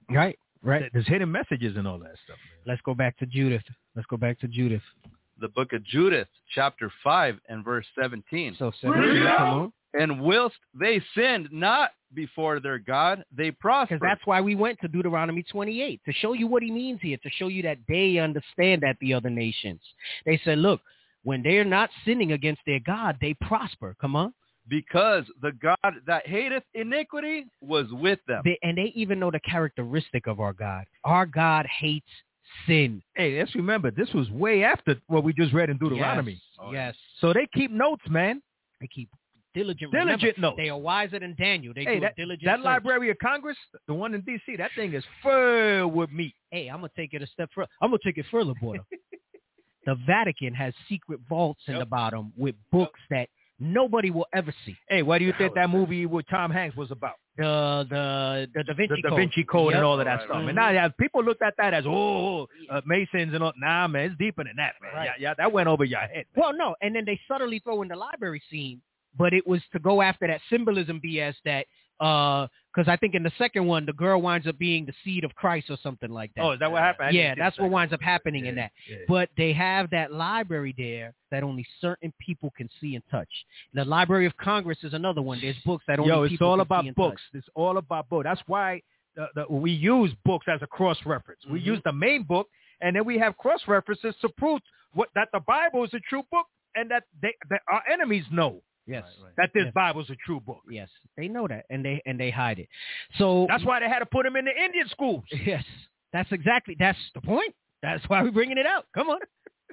B: Right, right.
C: There's hidden messages and all that stuff. Man.
B: Let's go back to Judith. Let's go back to Judith.
E: The book of Judith, chapter five and verse seventeen.
B: So seventeen, come on.
E: And whilst they sinned not before their God, they prospered.
B: Because that's why we went to Deuteronomy twenty-eight, to show you what he means here, to show you that they understand that the other nations. They said, look, when they're not sinning against their God, they prosper. Come on.
E: Because the God that hateth iniquity was with them.
B: They, and they even know the characteristic of our God. Our God hates sin.
C: Hey, let's remember, this was way after what we just read in Deuteronomy.
B: Yes. Oh, yes.
C: So they keep notes, man.
B: They keep diligent.
C: Diligent
B: remember,
C: notes.
B: They are wiser than Daniel. They
C: hey,
B: do
C: that,
B: a diligent
C: that
B: search.
C: Library of Congress, the one in D C, that thing is filled with meat.
B: Hey, I'm going to take it a step further. I'm going to take it further, boy. The Vatican has secret vaults in
C: Yep.
B: the bottom with books that nobody will ever see.
C: Hey, what do you think that movie with Tom Hanks was about?
B: The the the Da Vinci
C: The Da
B: Code.
C: Vinci Code
B: Yep.
C: and all of that
E: Right,
C: stuff.
E: right.
C: And now yeah, people looked at that as, oh, uh, Masons and all. Nah, man, it's deeper than that, man.
B: Right.
C: Yeah, yeah, that went over your head.
B: Well, no, and then they subtly throw in the library scene, but it was to go after that symbolism B S that, because uh, I think in the second one, the girl winds up being the seed of Christ or something like that.
C: Oh, is that what happened? I
B: Yeah,
C: didn't get
B: that's
C: the
B: what
C: second
B: winds up
C: one.
B: happening
C: Yeah,
B: in that.
C: yeah.
B: But they have that library there that only certain people can see and touch. The Library of Congress is another one. There's books that only
C: Yo, it's
B: people
C: all
B: can
C: about
B: see and
C: books.
B: touch.
C: It's all about books. That's why the, the, we use books as a cross-reference. We
B: Mhm.
C: use the main book, and then we have cross-references to prove what, that the Bible is a true book and that, they, that our enemies know
B: Yes.
C: that this
B: Yes.
C: Bible is a true book.
B: Yes, they know that, and they and they hide it. So
C: That's why they had to put them in the Indian schools.
B: yes, that's exactly that's the point. That's why we're bringing it out. Come on.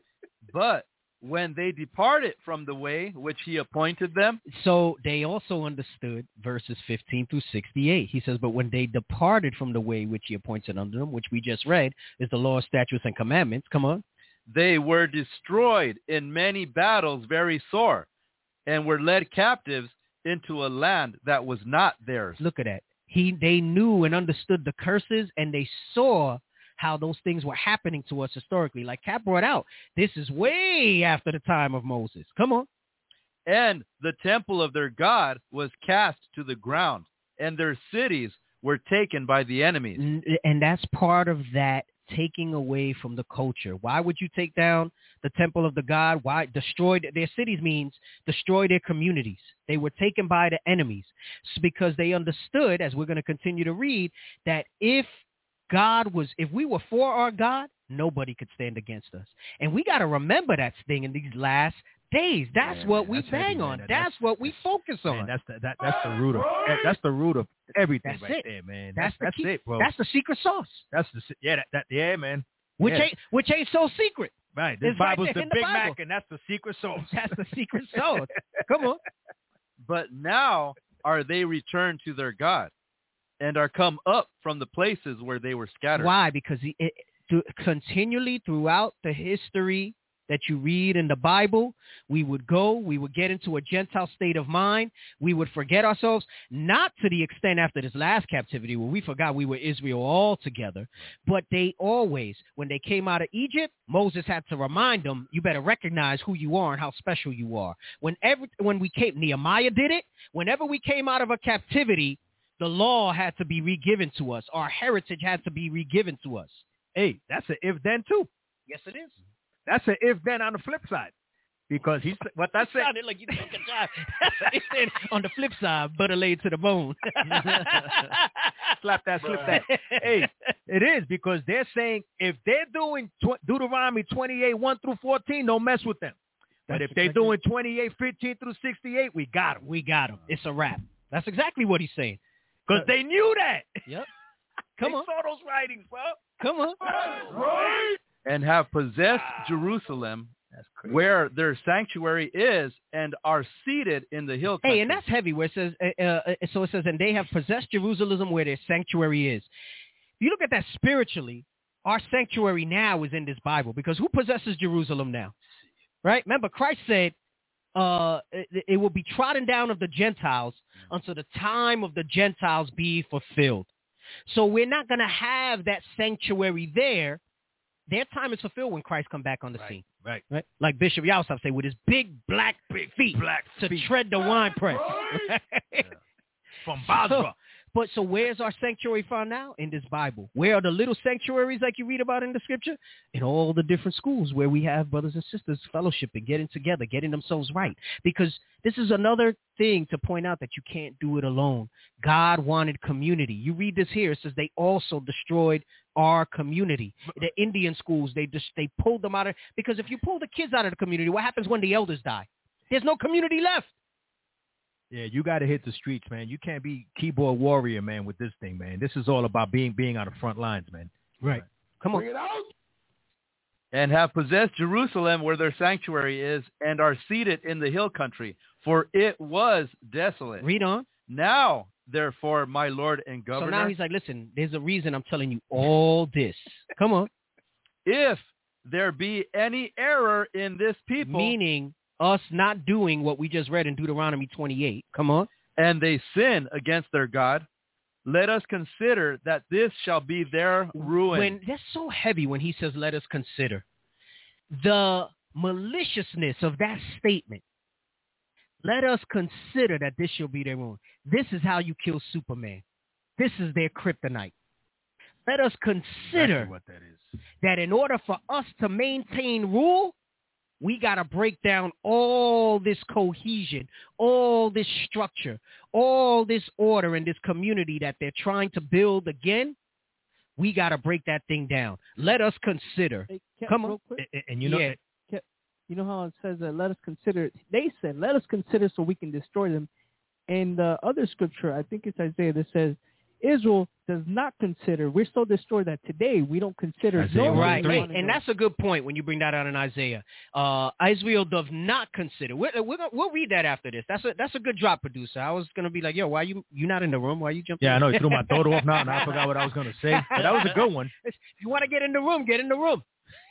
E: But when they departed from the way which he appointed them,
B: So they also understood verses fifteen through sixty-eight. He says, but when they departed from the way which he appointed unto them, which we just read, is the law, statutes, and commandments. Come on.
E: they were destroyed in many battles very sore, and were led captives into a land that was not theirs.
B: Look at that. He they knew and understood the curses, and they saw how those things were happening to us historically. Like Cap brought out, this is way after the time of Moses. Come on.
E: And the temple of their God was cast to the ground, and their cities were taken by the enemies.
B: N- And that's part of that taking away from the culture. Why would you take down the temple of the God? Why destroy their cities means destroy their communities. They were taken by the enemies. It's because they understood, as we're going to continue to read, that if God was, if we were for our God, nobody could stand against us. And we got to remember that thing in these last days. That's
C: Yeah,
B: what
C: man,
B: we
C: that's
B: bang
C: heavy,
B: on.
C: man.
B: That's,
C: That's-
B: what we focus on.
C: Man, that's the that, that's the root of that's the root of everything
B: That's
C: right
B: it.
C: there, man.
B: That's
C: That's
B: the
C: that's,
B: key.
C: it, bro.
B: That's the secret sauce,
C: That's the yeah that, that yeah man.
B: which
C: Yeah.
B: ain't which ain't so secret.
C: Right. This
B: It's right
C: Bible's
B: there
C: the
B: in the
C: Big
B: Bible.
C: Mac, and that's the secret sauce.
B: That's the secret sauce. Come on.
E: But now are they returned to their God, and are come up from the places where they were scattered.
B: Why? Because he, it, to, continually throughout the history that you read in the Bible, we would go, we would get into a Gentile state of mind, we would forget ourselves, not to the extent after this last captivity where we forgot we were Israel altogether, but they always, when they came out of Egypt, Moses had to remind them, you better recognize who you are and how special you are. Whenever, when we came, Nehemiah did it, whenever we came out of a captivity, the law had to be re-given to us. Our heritage had to be re-given to us.
C: Hey, that's an if then too.
B: Yes, it is.
C: That's an if then on the flip side, because he's what that's it.
B: Sounded like you did a good job. It said on the flip side, butter laid to the bone.
C: Slap that, slip that. Hey, it is because they're saying if they're doing tw- Deuteronomy twenty-eight one through fourteen, don't mess with them. But
B: That's
C: if they're
B: exactly-
C: doing twenty-eight fifteen through sixty-eight, we got them
B: we got him. It's a wrap. That's exactly what he's saying.
C: because they knew that.
B: Yep. Come
C: they
B: on.
C: saw those writings, bro.
B: Come on.
E: And have possessed Jerusalem,
C: That's crazy.
E: where their sanctuary is, and are seated in the hill country.
B: Hey, and that's heavy where it says, uh, uh, so it says, and they have possessed Jerusalem where their sanctuary is. If you look at that spiritually, our sanctuary now is in this Bible because who possesses Jerusalem now? Right? Remember, Christ said, uh, it, it will be trodden down of the Gentiles until the time of the Gentiles be fulfilled. So we're not going to have that sanctuary there. Their time is fulfilled when Christ come back on the
C: Right,
B: scene.
C: right.
B: Right? Like Bishop Yalsop say, with his big black feet
C: black
B: to
C: feet.
B: tread the wine press.
C: From Basra.
B: But so where's our sanctuary found now? In this Bible. Where are the little sanctuaries like you read about in the scripture? In all the different schools where we have brothers and sisters fellowshipping, getting together, getting themselves right. Because this is another thing to point out that you can't do it alone. God wanted community. You read this here. It says they also destroyed our community. The Indian schools, they just they pulled them out of, because if you pull the kids out of the community, what happens when the elders die? There's no community left.
C: Yeah, you got to hit the streets, man. You can't be keyboard warrior, man, with this thing, man. This is all about being being on the front lines, man.
B: Right. Come on.
C: Bring it out.
E: And have possessed Jerusalem where their sanctuary is, and are seated in the hill country, for it was desolate.
B: Read on.
E: Now, therefore, my Lord and Governor.
B: So now he's like, listen, there's a reason I'm telling you all this. Come on.
E: If there be any error in this people.
B: Meaning us not doing what we just read in Deuteronomy twenty-eight. Come on.
E: And they sin against their God, let us consider that this shall be their ruin.
B: When that's so heavy when he says, let us consider. The maliciousness of that statement. Let us consider that this shall be their ruin. This is how you kill Superman. This is their kryptonite. Let us consider
C: Exactly what that is.
B: that in order for us to maintain rule, we got to break down all this cohesion, all this structure, all this order in this community that they're trying to build again. We got to break that thing down. Let us consider.
D: Hey, Cap,
B: Come on.
D: real quick.
C: And, and you know,
B: Yeah.
D: Cap, you know how it says that let us consider. They said, let us consider so we can destroy them. And the other scripture, I think it's Isaiah, that says, Israel does not consider. We're so destroyed that today we don't consider.
C: Isaiah
D: no one
B: Right,
C: three.
B: right. And that's a good point when you bring that out in Isaiah. Uh, Israel does not consider. We're, we're gonna, we'll read that after this. That's a that's a good drop, producer. I was gonna be like, yo, why you you not in the room? Why you jumping?
C: yeah, I
B: in?
C: know you threw my throat off now, and I forgot what I was going to say. But that was a good one.
B: If you want to get in the room, get in the room.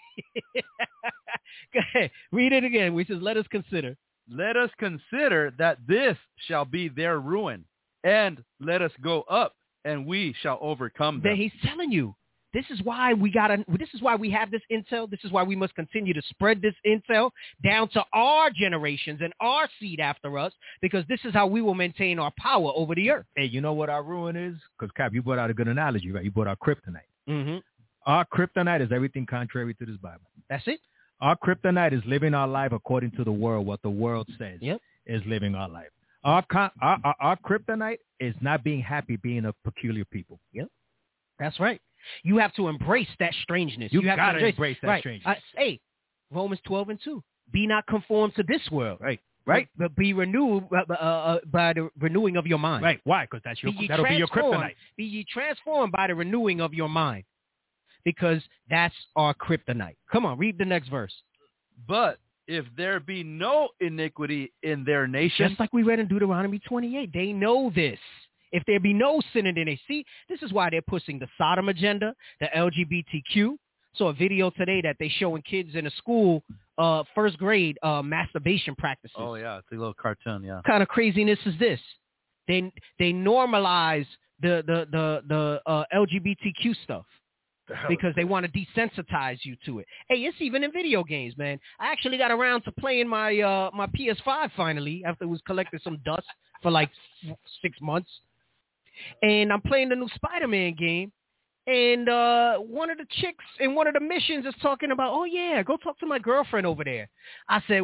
B: Go ahead. Read it again. Which is, let us consider.
E: Let us consider that this shall be their ruin, and let us go up, and we shall overcome them.
B: Then he's telling you, this is why we gotta. This is why we have this intel. This is why we must continue to spread this intel down to our generations and our seed after us, because this is how we will maintain our power over the earth.
C: Hey, you know what our ruin is? Because, Cap, you brought out a good analogy, right? You brought out kryptonite.
B: Mm-hmm.
C: Our kryptonite is everything contrary to this Bible.
B: That's it.
C: Our kryptonite is living our life according to the world, what the world says
B: Yep.
C: is living our life. Our, con- our, our, our kryptonite is not being happy being a peculiar people.
B: That's right. You have to embrace that strangeness.
C: You
B: have
C: gotta
B: to
C: embrace that
B: right.
C: strangeness.
B: Uh, hey, Romans twelve and two. Be not conformed to this world.
C: Right. Right.
B: But be renewed uh, uh, by the renewing of your mind.
C: Right. Why? Because that's your,
B: Be ye
C: that'll be your
B: transformed-
C: kryptonite.
B: Be ye transformed by the renewing of your mind. Because that's our kryptonite. Come on, read the next verse.
E: But if there be no iniquity in their nation,
B: Just like we read in Deuteronomy twenty-eight, they know this. If there be no sin in their, see, this is why they're pushing the Sodom agenda, the L G B T Q. Saw a video today that they showing kids in a school, uh, first grade, uh, masturbation practices.
E: oh yeah, it's a little cartoon, yeah.
B: What kind of craziness is this? They they normalize the the the the uh, L G B T Q stuff because they want to desensitize you to it. Hey, it's even in video games, man. I actually got around to playing my uh, my P S five finally after it was collecting some dust for like six months. And I'm playing the new Spider-Man game. And uh, one of the chicks in one of the missions is talking about, oh, yeah, go talk to my girlfriend over there. I said,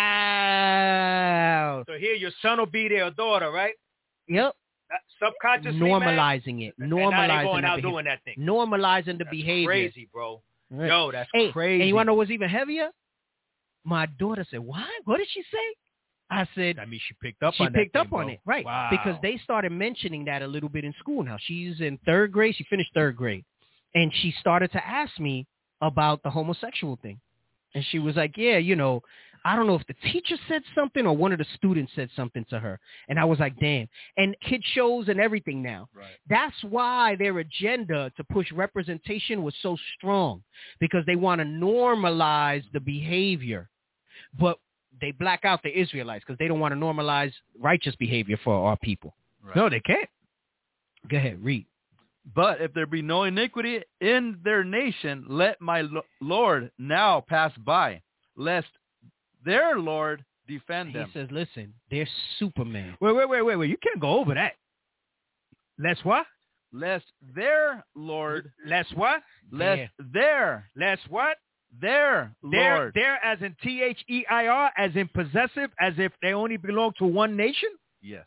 B: wow.
C: So here your son will be there, or daughter, right?
B: Yep.
C: Subconsciously,
B: Normalizing it.
C: man.
B: Normalizing
C: And now they going
B: that
C: out
B: behavior.
C: doing that thing.
B: Normalizing the
C: That's
B: behavior.
C: crazy, bro.
B: Right.
C: Yo, that's
B: Hey,
C: crazy.
B: and you want to know what's even heavier? My daughter said, what? What did she say? I said,
C: I mean, she picked up
B: she
C: on that
B: picked up
C: thing,
B: on
C: bro.
B: it, right?
C: Wow.
B: Because they started mentioning that a little bit in school now. She's in third grade. She finished third grade. And she started to ask me about the homosexual thing. And she was like, yeah, you know, I don't know if the teacher said something or one of the students said something to her. And I was like, damn. And kid shows and everything now.
E: Right.
B: That's why their agenda to push representation was so strong, because they want to normalize the behavior. But they black out the Israelites because they don't want to normalize righteous behavior for our people.
E: Right.
C: No, they can't.
B: Go ahead, read.
E: But if there be no iniquity in their nation, let my lo- Lord now pass by, lest their Lord defend
B: He
E: them.
B: says, listen, they're Superman.
C: Wait, wait, wait, wait, wait. You can't go over that. Lest what?
E: Lest their Lord,
C: Lest what?
E: lest their,
C: Lest what?
E: their
C: There,
E: Lord.
C: there as in T H E I R, as in possessive, as if they only belong to one nation?
E: Yes.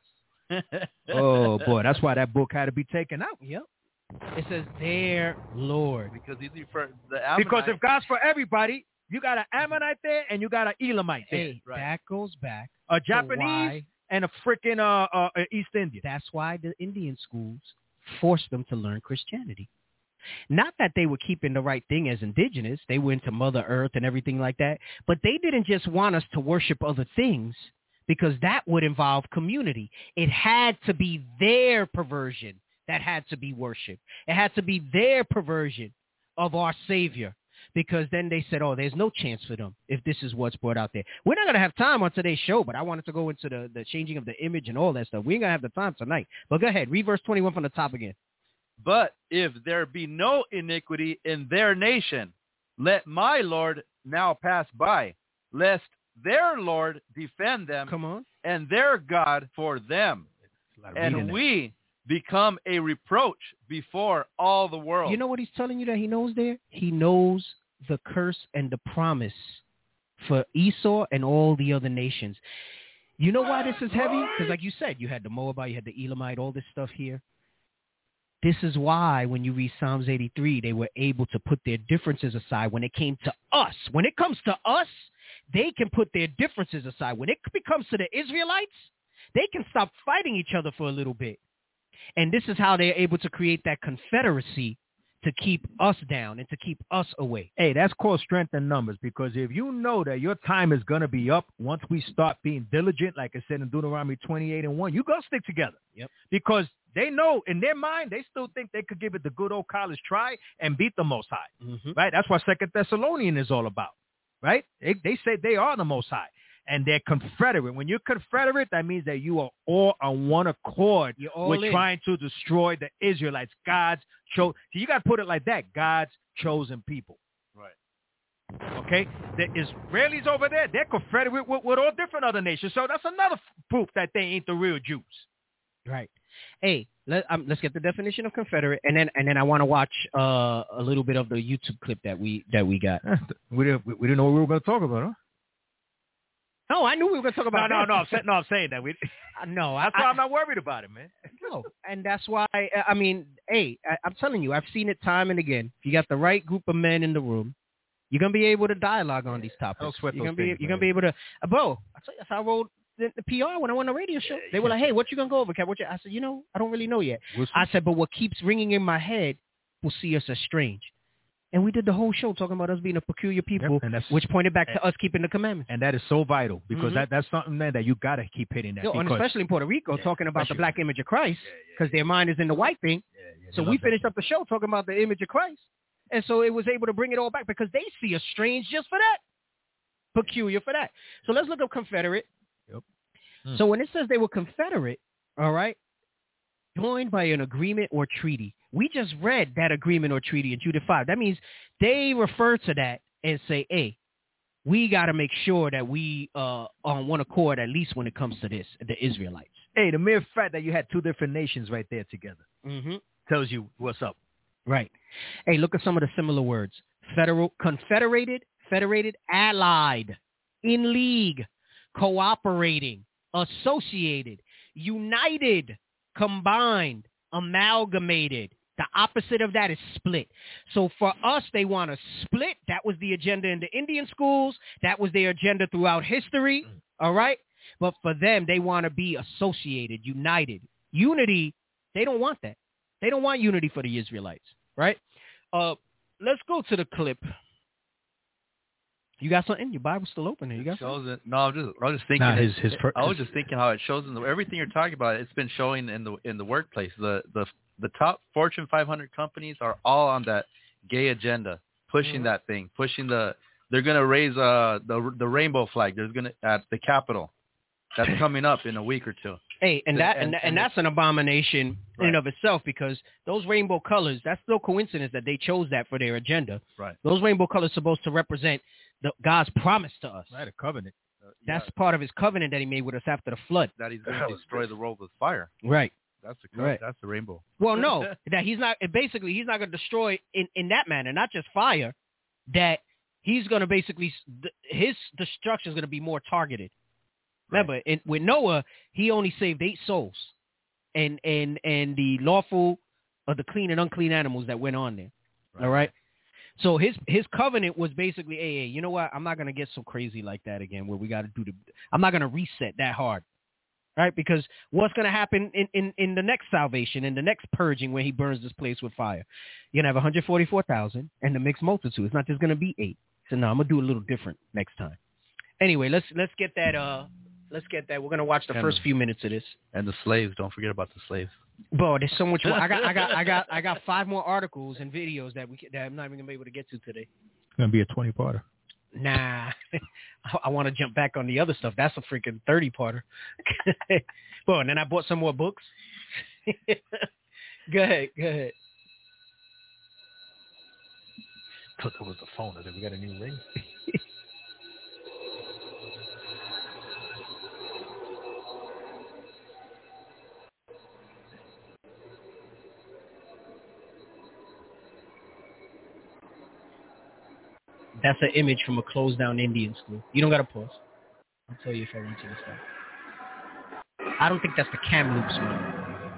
C: Oh, boy, that's why that book had to be taken out.
B: Yep. It says their Lord.
E: Because he's referring the Ammonite.
C: Because if God's for everybody, you got an Ammonite there and you got an Elamite there.
B: Hey,
E: right.
B: that goes back
C: A
B: to
C: Japanese
B: why,
C: and a freaking uh, uh, East Indian.
B: that's why the Indian schools forced them to learn Christianity. Not that they were keeping the right thing as indigenous. They were into Mother Earth and everything like that. But they didn't just want us to worship other things because that would involve community. It had to be their perversion that had to be worshipped. It had to be their perversion of our Savior, because then they said, oh, there's no chance for them if this is what's brought out there. We're not going to have time on today's show, but I wanted to go into the, the changing of the image and all that stuff. We ain't going to have the time tonight. But go ahead. Read verse twenty-one from the top again.
E: But if there be no iniquity in their nation, let my Lord now pass by, lest their Lord defend them
B: Come on.
E: and their God for them. And we become a reproach before all the world.
B: You know what he's telling you that he knows there? He knows the curse and the promise for Esau and all the other nations. You know why this is heavy? Because like you said, you had the Moabite, you had the Elamite, all this stuff here. This is why when you read Psalms eighty-three, they were able to put their differences aside when it came to us. When it comes to us, they can put their differences aside. When it comes to the Israelites, they can stop fighting each other for a little bit. And this is how they're able to create that confederacy to keep us down and to keep us away.
C: Hey, that's called strength in numbers, because if you know that your time is going to be up once we start being diligent, like I said in Deuteronomy twenty-eight and one, you got to stick together.
B: Yep.
C: Because they know in their mind, they still think they could give it the good old college try and beat the Most High.
B: Mm-hmm.
C: Right? That's what Second Thessalonians is all about. Right? They, they say they are the Most High. And they're confederate. When you're confederate, that means that you are all on one accord with in. trying to destroy the Israelites. God's chosen. So you got to put it like that. God's chosen people.
E: Right.
C: Okay? The Israelis over there, they're confederate with, with all different other nations. So that's another proof that they ain't the real Jews.
B: Right. Hey, let, um, let's get the definition of confederate, and then and then I want to watch uh, a little bit of the YouTube clip that we that we got.
C: we didn't we, we didn't know what we were going to talk about, huh?
B: No, I knew we were going to talk about
C: no,
B: that.
C: no, no. I'm saying, no, I'm saying that. We,
B: uh, no,
C: that's
B: I,
C: why I'm not worried about it, man.
B: No, and that's why, I mean, hey, I, I'm telling you, I've seen it time and again. If you got the right group of men in the room, you're going to be able to dialogue on these topics.
C: Don't sweat
B: you're
C: those
B: gonna
C: things,
B: be, You're going to be able to, uh, bro, I tell you, that's how I rolled the, the P R when I went on the radio show. They were like, hey, what you going to go over, Cap? What you? I said, you know, I don't really know yet.
C: We'll
B: I said, but what keeps ringing in my head will see us as strange. And we did the whole show talking about us being a peculiar people,
C: Yep, and that's,
B: which pointed back
C: and,
B: to us keeping the commandments.
C: And that is so vital, because
B: mm-hmm.
C: that, that's something, man, that you got to keep hitting that.
B: Yo,
C: because,
B: and especially in Puerto Rico,
C: yeah,
B: talking about the
C: especially.
B: black image of Christ, because
C: yeah, yeah,
B: their mind is in the white thing.
C: Yeah, yeah,
B: so we finished that. up the show talking about the image of Christ. And so it was able to bring it all back because they see us strange just for that. Peculiar for that. So let's look up confederate.
C: Yep. Hmm.
B: So when it says they were confederate, all right, joined by an agreement or treaty. We just read that agreement or treaty in Jude five. That means they refer to that and say, hey, we got to make sure that we uh, are on one accord, at least when it comes to this, the Israelites.
C: Hey, the mere fact that you had two different nations right there together
B: mm-hmm.
C: tells you what's up.
B: Right. Hey, look at some of the similar words. Federal, confederated, federated, allied, in league, cooperating, associated, united, combined, amalgamated. The opposite of that is split. So for us, they want to split. That was the agenda in the Indian schools. That was their agenda throughout history. All right. But for them, they want to be associated, united. Unity, they don't want that. They don't want unity for the Israelites. Right. Uh, let's go to the clip. You got something? Your Bible's still open there. You got
E: it shows
B: something?
E: It, no, I'm just, I was just thinking.
C: Nah,
E: it,
C: his, his
E: it,
C: per-
E: I was just thinking how it shows in the, everything you're talking about. It's been showing in the in the workplace. The the the top Fortune five hundred companies are all on that gay agenda, pushing mm-hmm. that thing, pushing the. They're gonna raise uh the the rainbow flag. There's gonna at the Capitol. That's coming up in a week or two.
B: Hey, and that and, and, and that's an abomination right. in and of itself, because those rainbow colors, that's no coincidence that they chose that for their agenda.
E: Right.
B: Those rainbow colors are supposed to represent the, God's promise to us.
C: Right, a covenant.
B: Uh, that's
E: yeah.
B: part of his covenant that he made with us after the flood.
E: That he's going to destroy the world with fire.
B: Right.
E: That's the
B: Right.
E: That's the rainbow.
B: Well, no, that he's not. Basically, he's not going to destroy in, in that manner, not just fire. That he's going to basically his destruction is going to be more targeted. Remember, right. in, with Noah, he only saved eight souls, and and and the lawful or the clean and unclean animals that went on there. Right. All right. So his his covenant was basically, hey, hey, you know what? I'm not going to get so crazy like that again. Where we got to do the. I'm not going to reset that hard. Right, because what's going to happen in, in, in the next salvation, in the next purging when he burns this place with fire? You're going to have one hundred forty-four thousand and the mixed multitude. It's not just going to be eight. So, no, I'm going to do a little different next time. Anyway, let's let's get that. Uh, let's get that. We're going to watch the and first few minutes of this.
E: And the slaves. Don't forget about the slaves.
B: Bro, there's so much more. I got I got, I got, I got five more articles and videos that, we, that I'm not even going to be able to get to today.
C: It's going to be a twenty-parter.
B: Nah, I, I want to jump back on the other stuff. That's a freaking thirty-parter. Well, and then I bought some more books. Go ahead, go ahead.
C: I thought that was the phone. I said, we got a new ring.
B: That's an image from a closed-down Indian school. You don't got to pause. I'll tell you if I want you to stop. I don't think that's the Kamloops one.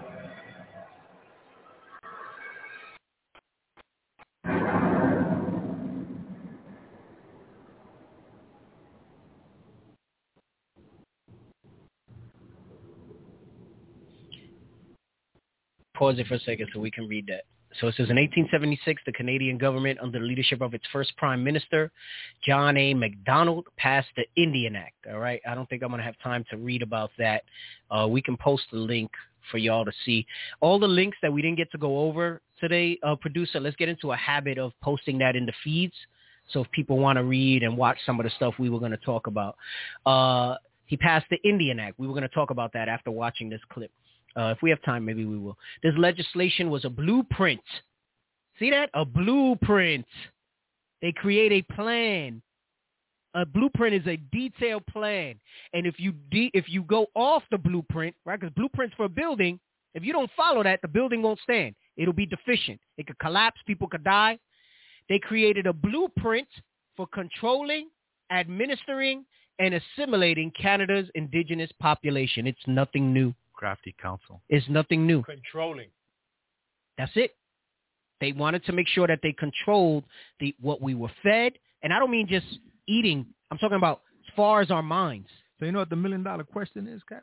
B: Pause it for a second so we can read that. So it says, in eighteen seventy-six, the Canadian government, under the leadership of its first prime minister, John A. Macdonald, passed the Indian Act. All right. I don't think I'm going to have time to read about that. Uh, we can post the link for y'all to see. All the links that we didn't get to go over today, uh, producer, let's get into a habit of posting that in the feeds. So if people want to read and watch some of the stuff we were going to talk about. Uh, he passed the Indian Act. We were going to talk about that after watching this clip. Uh, if we have time, maybe we will. This legislation was a blueprint. See that? A blueprint. They create a plan. A blueprint is a detailed plan. And if you de- if you go off the blueprint, right, because blueprints for a building, if you don't follow that, the building won't stand. It'll be deficient. It could collapse. People could die. They created a blueprint for controlling, administering, and assimilating Canada's indigenous population. It's nothing new.
E: Crafty council.
B: It's nothing new.
C: Controlling.
B: That's it. They wanted to make sure that they controlled the what we were fed. And I don't mean just eating. I'm talking about as far as our minds.
C: So you know what the million dollar question is, Captain?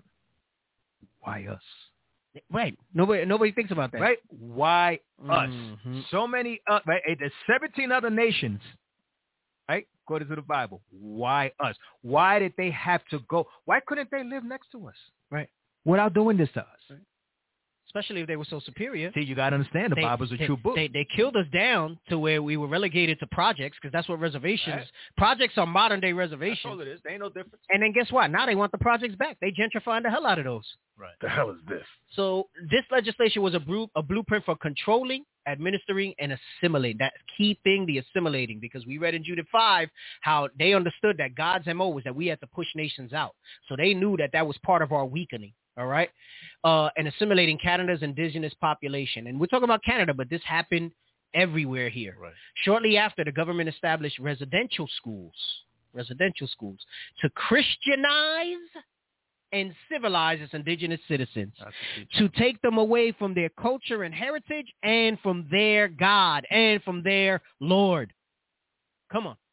C: Why us?
B: Right. Nobody nobody thinks about that.
C: Right? Why us?
B: Mm-hmm.
C: So many, uh, right? There's seventeen other nations, right? According to the Bible. Why us? Why did they have to go? Why couldn't they live next to us?
B: Right.
C: Without doing this to us.
B: Right. Especially if they were so superior.
C: See, you got to understand the
B: they,
C: Bible's a
B: they,
C: true book.
B: They, they killed us down to where we were relegated to projects, because that's what reservations, right. Projects are modern day reservations.
C: That's all it is. They ain't no difference.
B: And then guess what? Now they want the projects back. They gentrifying the hell out of those.
C: Right. The hell is this?
B: So this legislation was a, bru- a blueprint for controlling, administering, and assimilating. That key thing, the assimilating, because we read in Jude five how they understood that God's M O was that we had to push nations out. So they knew that that was part of our weakening. All right. Uh, and assimilating Canada's indigenous population. And we're talking about Canada, but this happened everywhere here. Right. Shortly after, the government established residential schools, residential schools to Christianize and civilize its indigenous citizens, to take them away from their culture and heritage and from their God and from their Lord. Come on.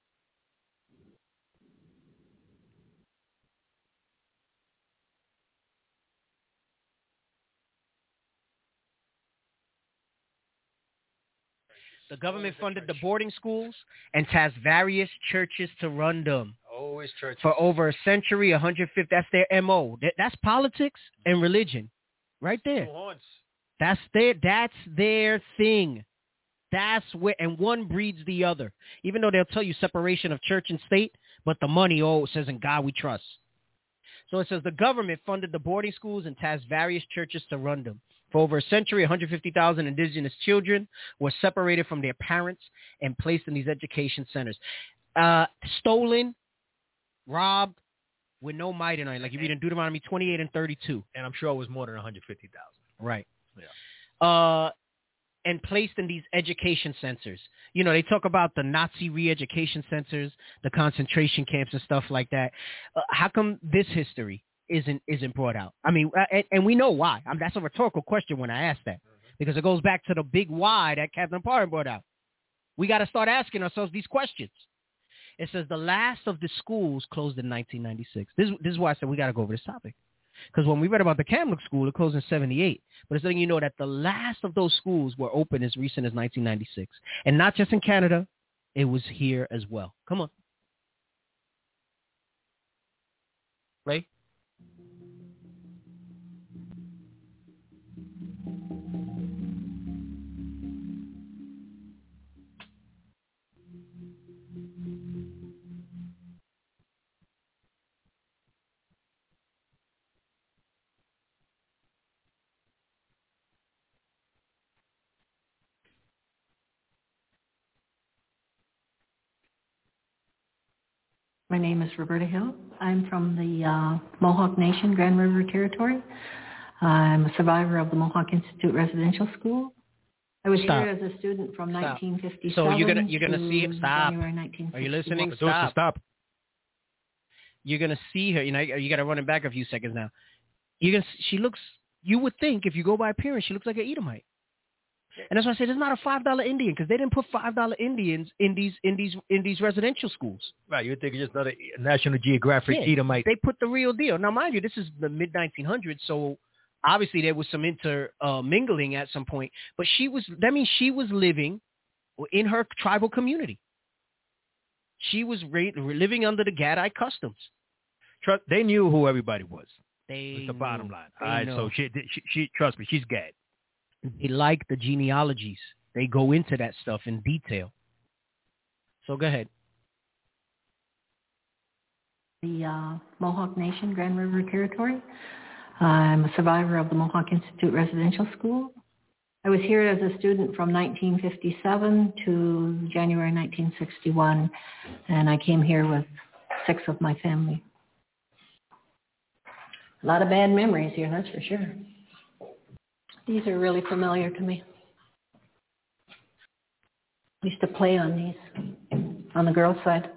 B: The government funded the boarding schools and tasked various churches to run them.
C: Always churches.
B: For over a century, one hundred fifty. That's their M O. That, that's politics and religion, right there. That's their. That's their thing. That's where, and one breeds the other. Even though they'll tell you separation of church and state, but the money always says, "In God we trust." So it says the government funded the boarding schools and tasked various churches to run them. For over a century, one hundred fifty thousand indigenous children were separated from their parents and placed in these education centers. Uh, stolen, robbed, with no might in it. Like you read in Deuteronomy twenty-eight and thirty-two.
C: And I'm sure it was more than one hundred fifty thousand.
B: Right.
E: Yeah.
B: Uh, and placed in these education centers. You know, they talk about the Nazi re-education centers, the concentration camps and stuff like that. Uh, how come this history isn't isn't brought out? I mean, uh, and, and we know why. I mean, that's a rhetorical question when I ask that, because it goes back to the big why that Captain Parham brought out. We got to start asking ourselves these questions. It says the last of the schools closed in nineteen ninety-six. This, this is why I said we got to go over this topic. Because when we read about the Kamloops school, it closed in seventy-eight. But it's letting you know that the last of those schools were open as recent as nineteen ninety-six. And not just in Canada, it was here as well. Come on. Ray?
G: My name is Roberta Hill. I'm from the uh, Mohawk Nation, Grand River Territory. I'm a survivor of the Mohawk Institute Residential School. I was
B: Stop.
G: here as a student from
B: Stop.
G: nineteen fifty-seven
B: So you're gonna you're gonna
G: to
B: see stop.
G: January nineteen sixty-one.
B: Are you listening?
C: So it's to
B: Stop.
C: stop.
B: You're gonna see her. You know, you got to run it back a few seconds now. You can. She looks. You would think if you go by appearance, she looks like an Edomite. And that's why I said it's not a five dollar Indian, because they didn't put five dollar Indians in these in these in these residential schools.
C: Right, you think it's just another National Geographic
B: Yeah,
C: Edomite.
B: they put the real deal. Now, mind you, this is the mid nineteen hundreds, so obviously there was some inter uh, mingling at some point. But she was. That means she was living in her tribal community. She was ra- living under the Gadite customs.
C: Trust, they knew who everybody was.
B: They
C: That's the bottom
B: knew.
C: line.
B: They
C: All right,
B: know.
C: so she, she, she, trust me, she's Gad.
B: They like the genealogies. They go into that stuff in detail. So go ahead.
G: The uh, Mohawk Nation, Grand River Territory. I'm a survivor of the Mohawk Institute Residential School. I was here as a student from nineteen fifty-seven to January nineteen sixty-one, and I came here with six of my family. A lot of bad memories here, that's for sure. These are really familiar to me. I used to play on these, on the girls' side.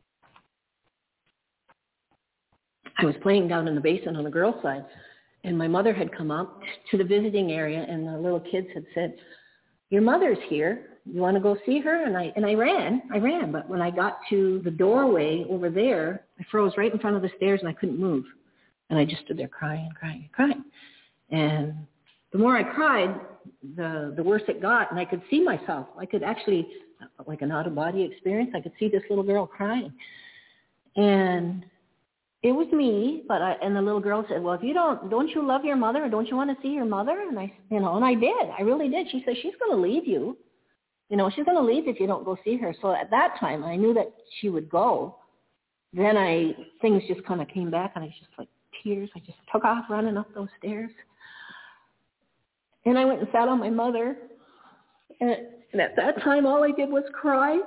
G: I was playing down in the basement on the girls' side, and my mother had come up to the visiting area, and the little kids had said, "Your mother's here. You want to go see her?" And I and I ran. I ran. But when I got to the doorway over there, I froze right in front of the stairs, and I couldn't move. And I just stood there crying, crying, crying. And the more I cried, the the worse it got, and I could see myself. I could actually, like an out-of-body experience, I could see this little girl crying. And it was me, but I, and the little girl said, "Well, if you don't, don't you love your mother, or don't you want to see your mother?" And I, you know, and I did. I really did. She said, "She's going to leave you. You know, she's going to leave if you don't go see her." So at that time, I knew that she would go. Then I, things just kind of came back, and I was just like tears. I just took off running up those stairs. And I went and sat on my mother. And, and at that time, all I did was cry.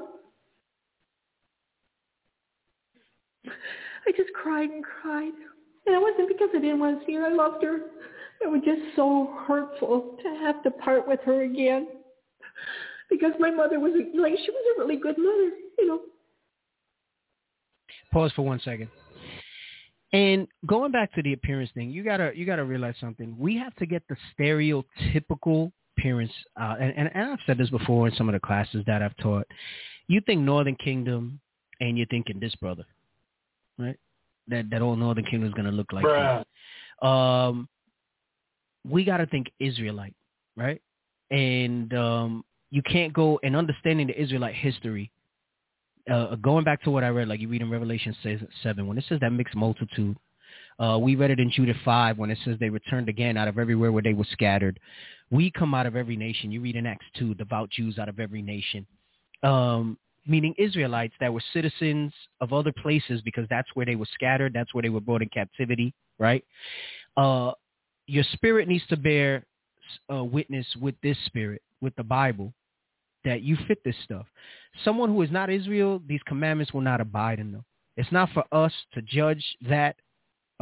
G: I just cried and cried. And it wasn't because I didn't want to see her. I loved her. It was just so hurtful to have to part with her again. Because my mother was, like, she was a really good mother, you know.
B: Pause for one second. And going back to the appearance thing, you gotta you gotta realize something. We have to get the stereotypical appearance, uh, and, and, and I've said this before in some of the classes that I've taught. You think Northern Kingdom, and you're thinking this brother, right? That that old Northern Kingdom is gonna look like that. Um, we gotta think Israelite, right? And um, you can't go and understanding the Israelite history. Uh, going back to what I read, like you read in Revelation seven, when it says that mixed multitude, uh, we read it in Judah five when it says they returned again out of everywhere where they were scattered. We come out of every nation. You read in Acts two, devout Jews out of every nation, um, meaning Israelites that were citizens of other places because that's where they were scattered. That's where they were brought in captivity, right? Uh, your spirit needs to bear uh, witness with this spirit, with the Bible, that you fit this stuff. Someone who is not Israel, these commandments will not abide in them. It's not for us to judge that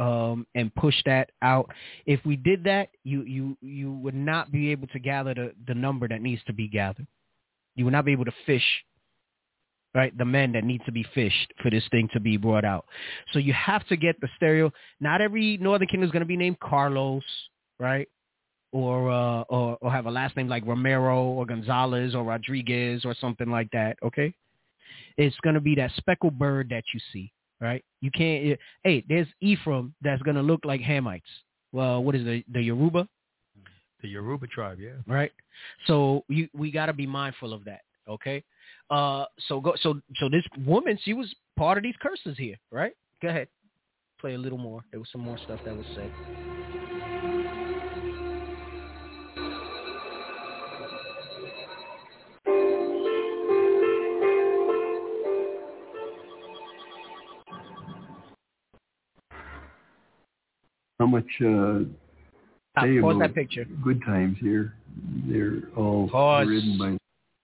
B: um, and push that out. If we did that, you you you would not be able to gather the, the number that needs to be gathered. You would not be able to fish, right, the men that need to be fished for this thing to be brought out. So you have to get the stereo. Not every Northern Kingdom is going to be named Carlos, right, or, uh, or or have a last name like Romero or Gonzalez or Rodriguez or something like that, okay? It's going to be that speckled bird that you see. Right, you can't. It, hey, there's Ephraim that's gonna look like Hamites. Well, what is the the Yoruba?
C: The Yoruba tribe, yeah.
B: Right. So you we got to be mindful of that. Okay. Uh. So go. So so this woman, she was part of these curses here. Right. Go ahead. Play a little more. There was some more stuff that was said.
H: How much uh,
B: Ah,
H: say
B: pause
H: about
B: that picture.
H: good times here? They're all
B: Pause.
H: ridden by.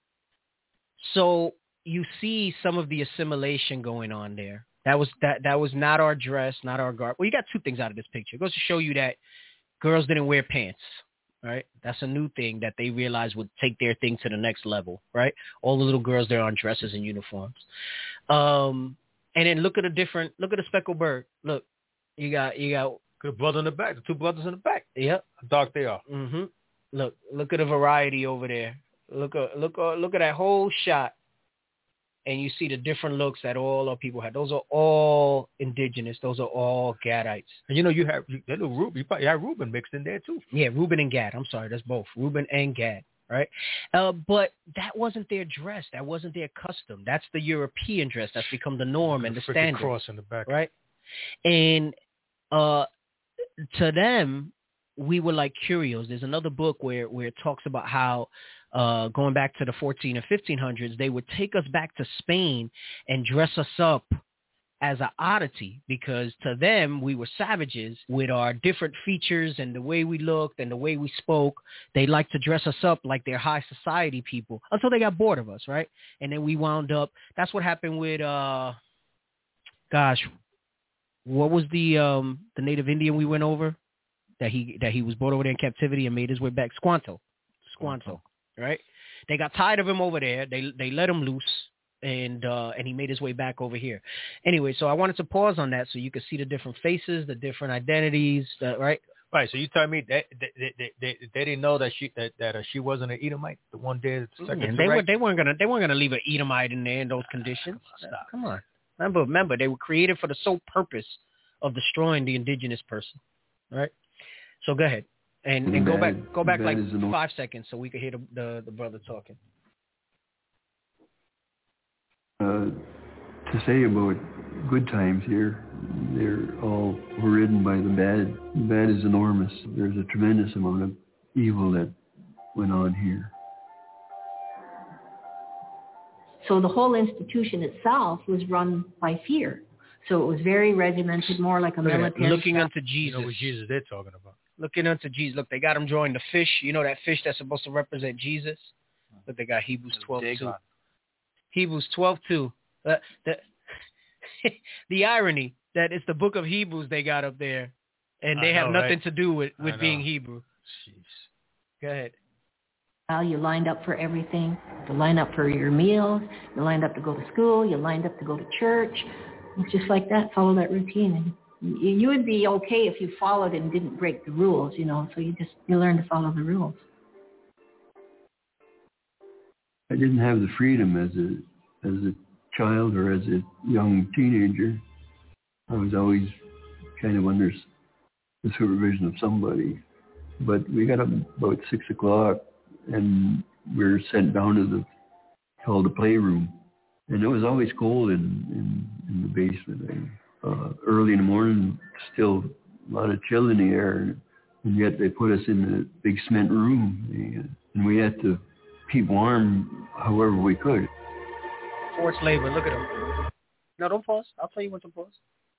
B: So you see some of the assimilation going on there. That was that that was not our dress, not our garb. Well, you got two things out of this picture. It goes to show you that girls didn't wear pants. Right? That's a new thing that they realized would take their thing to the next level. Right? All the little girls there on dresses and uniforms. Um, and then look at a different. Look at a speckled bird. Look, you got you got.
C: Good brother in the back. The two brothers in the back.
B: Yep.
C: How dark they are.
B: Mm-hmm. Look, look at the variety over there. Look, uh, look, uh, look at that whole shot, and you see the different looks that all our people had. Those are all indigenous. Those are all Gadites.
C: And you know, you have you, that little Reuben. You probably have Reuben mixed in there too.
B: Yeah, Reuben and Gad. I'm sorry, that's both Reuben and Gad. Right. Uh, but that wasn't their dress. That wasn't their custom. That's the European dress. That's become the norm and the standard.
C: Cross in the back.
B: Right. And uh. to them, we were like curios. There's another book where, where it talks about how uh, going back to the fourteen and fifteen hundreds, they would take us back to Spain and dress us up as an oddity because to them, we were savages with our different features and the way we looked and the way we spoke. They liked to dress us up like they're high society people until they got bored of us, right? And then we wound up. That's what happened with, uh, gosh, what was the um, the native Indian we went over that he that he was brought over there in captivity and made his way back? Squanto, Squanto, right? They got tired of him over there. They they let him loose, and uh, and he made his way back over here. Anyway, so I wanted to pause on that so you could see the different faces, the different identities, uh, right?
C: Right. So you tell me that they, they, they, they, they didn't know that she that, that uh, she wasn't an Edomite. The one dead second.
B: And they were they weren't gonna they weren't gonna leave an Edomite in there in those conditions.
C: Stop.
B: Come on. Remember, remember, they were created for the sole purpose of destroying the indigenous person, right? So go ahead and, and go back, go back like five seconds so we could hear the, the, the brother talking.
H: Uh, to say about good times here, they're all ridden by the bad. The bad is enormous. There's a tremendous amount of evil that went on here.
G: So the whole institution itself was run by fear. So it was very regimented, more like a
C: Look
G: military.
B: Looking
G: stuff.
B: unto Jesus.
C: You know what Jesus they're talking about.
B: Looking unto Jesus. Look, they got him drawing the fish. You know that fish that's supposed to represent Jesus? But they got Hebrews twelve two. Hebrews twelve two. Uh, the, the irony that it's the book of Hebrews they got up there, and they
C: I
B: have
C: know,
B: nothing
C: right?
B: to do with, with
C: I
B: being
C: know.
B: Hebrew.
C: Jeez.
B: Go ahead.
G: Well, you lined up for everything. You lined up for your meals. You lined up to go to school. You lined up to go to church. It's just like that. Follow that routine. And you, you would be okay if you followed and didn't break the rules, you know. So you just you learn to follow the rules.
H: I didn't have the freedom as a as a child or as a young teenager. I was always kind of under the supervision of somebody. But we got up about six o'clock and we were sent down to the called the playroom, and it was always cold in in, in the basement. Uh, early in the morning, still a lot of chill in the air, and yet they put us in the big cement room, and we had to keep warm however we could.
B: Forced labor. Look at them. No, don't pause. I'll tell you when to pause.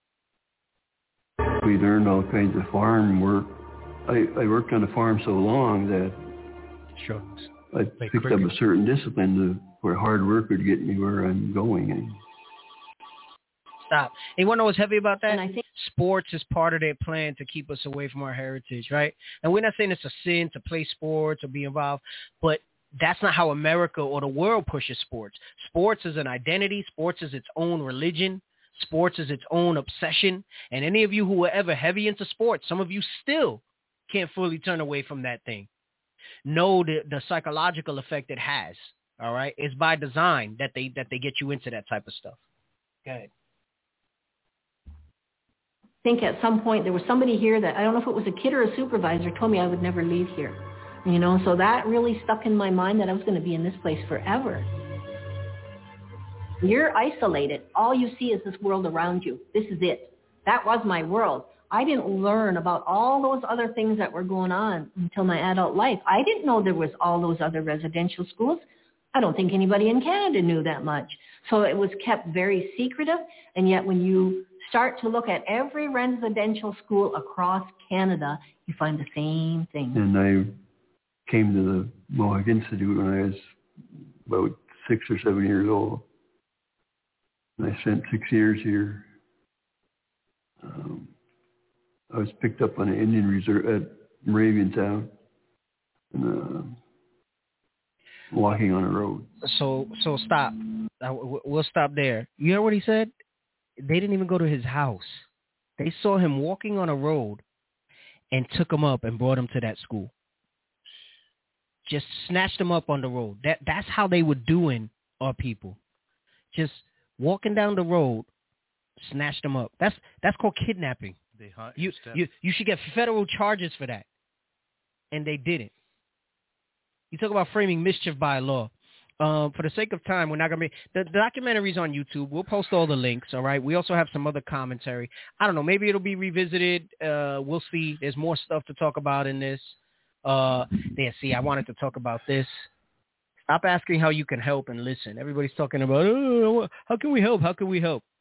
H: We learned all kinds of farm work. I, I worked on a farm so long that
C: Sure.
H: I
C: Like
H: picked
C: cricket.
H: up a certain discipline to, where hard work would get me where I'm going. And
B: Stop. And you want to know what's heavy about that?
G: And I think
B: sports is part of their plan to keep us away from our heritage, right? And we're not saying it's a sin to play sports or be involved, but that's not how America or the world pushes sports. Sports is an identity. Sports is its own religion. Sports is its own obsession. And any of you who were ever heavy into sports, some of you still can't fully turn away from that thing. Know the, the psychological effect it has. All right. It's by design that they that they get you into that type of stuff. Go ahead.
G: I think at some point there was somebody here that, I don't know if it was a kid or a supervisor, told me I would never leave here. You know, so that really stuck in my mind that I was going to be in this place forever. You're isolated. All you see is this world around you. This is it. That was my world. I didn't learn about all those other things that were going on until my adult life. I didn't know there was all those other residential schools. I don't think anybody in Canada knew that much. So it was kept very secretive. And yet when you start to look at every residential school across Canada, you find the same thing.
H: And I came to the Mohawk Institute when I was about six or seven years old. And I spent six years here. Um, I was picked up on an Indian reserve at Moravian Town, and uh, walking on a road.
B: So, so stop. Uh, we'll stop there. You heard what he said? They didn't even go to his house. They saw him walking on a road and took him up and brought him to that school. Just snatched him up on the road. That that's how they were doing our people. Just walking down the road, snatched them up. That's that's called kidnapping.
E: They hunt
B: you,
E: your
B: you you should get federal charges for that, and they didn't. You talk about framing mischief by law. Um, for the sake of time, we're not gonna be the, the documentary's on YouTube. We'll post all the links. All right. We also have some other commentary. I don't know. Maybe it'll be revisited. Uh, we'll see. There's more stuff to talk about in this. Uh, there. See, I wanted to talk about this. Stop asking how you can help and listen. Everybody's talking about, oh, how can we help? How can we help?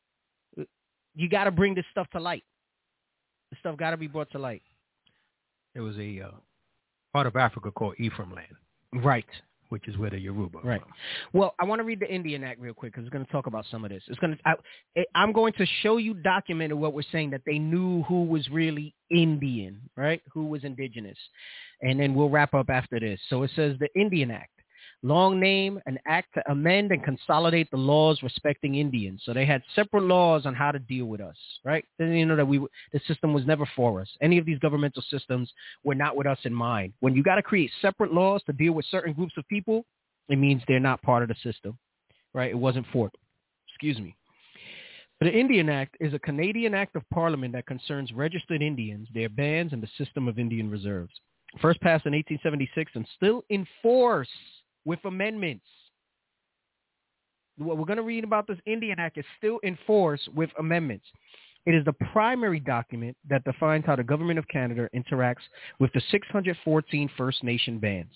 B: You got to bring this stuff to light. This stuff got to be brought to light.
C: There was a uh, part of Africa called Ephraim land.
B: Right.
C: Which is where the Yoruba are
B: right.
C: from.
B: Well, I want to read the Indian Act real quick because it's going to talk about some of this. It's going to. I, I'm going to show you documented what we're saying, that they knew who was really Indian, right? Who was indigenous. And then we'll wrap up after this. So it says the Indian Act. Long name, an act to amend and consolidate the laws respecting Indians. So they had separate laws on how to deal with us, right? Then you know that we the system was never for us. Any of these governmental systems were not with us in mind. When you got to create separate laws to deal with certain groups of people, it means they're not part of the system, right? It wasn't for, excuse me. The Indian Act is a Canadian act of parliament that concerns registered Indians, their bands, and the system of Indian reserves. First passed in eighteen seventy-six and still in force with amendments. What we're going to read about this Indian Act is still in force with amendments. It is the primary document that defines how the government of Canada interacts with the six hundred fourteen First Nation bands,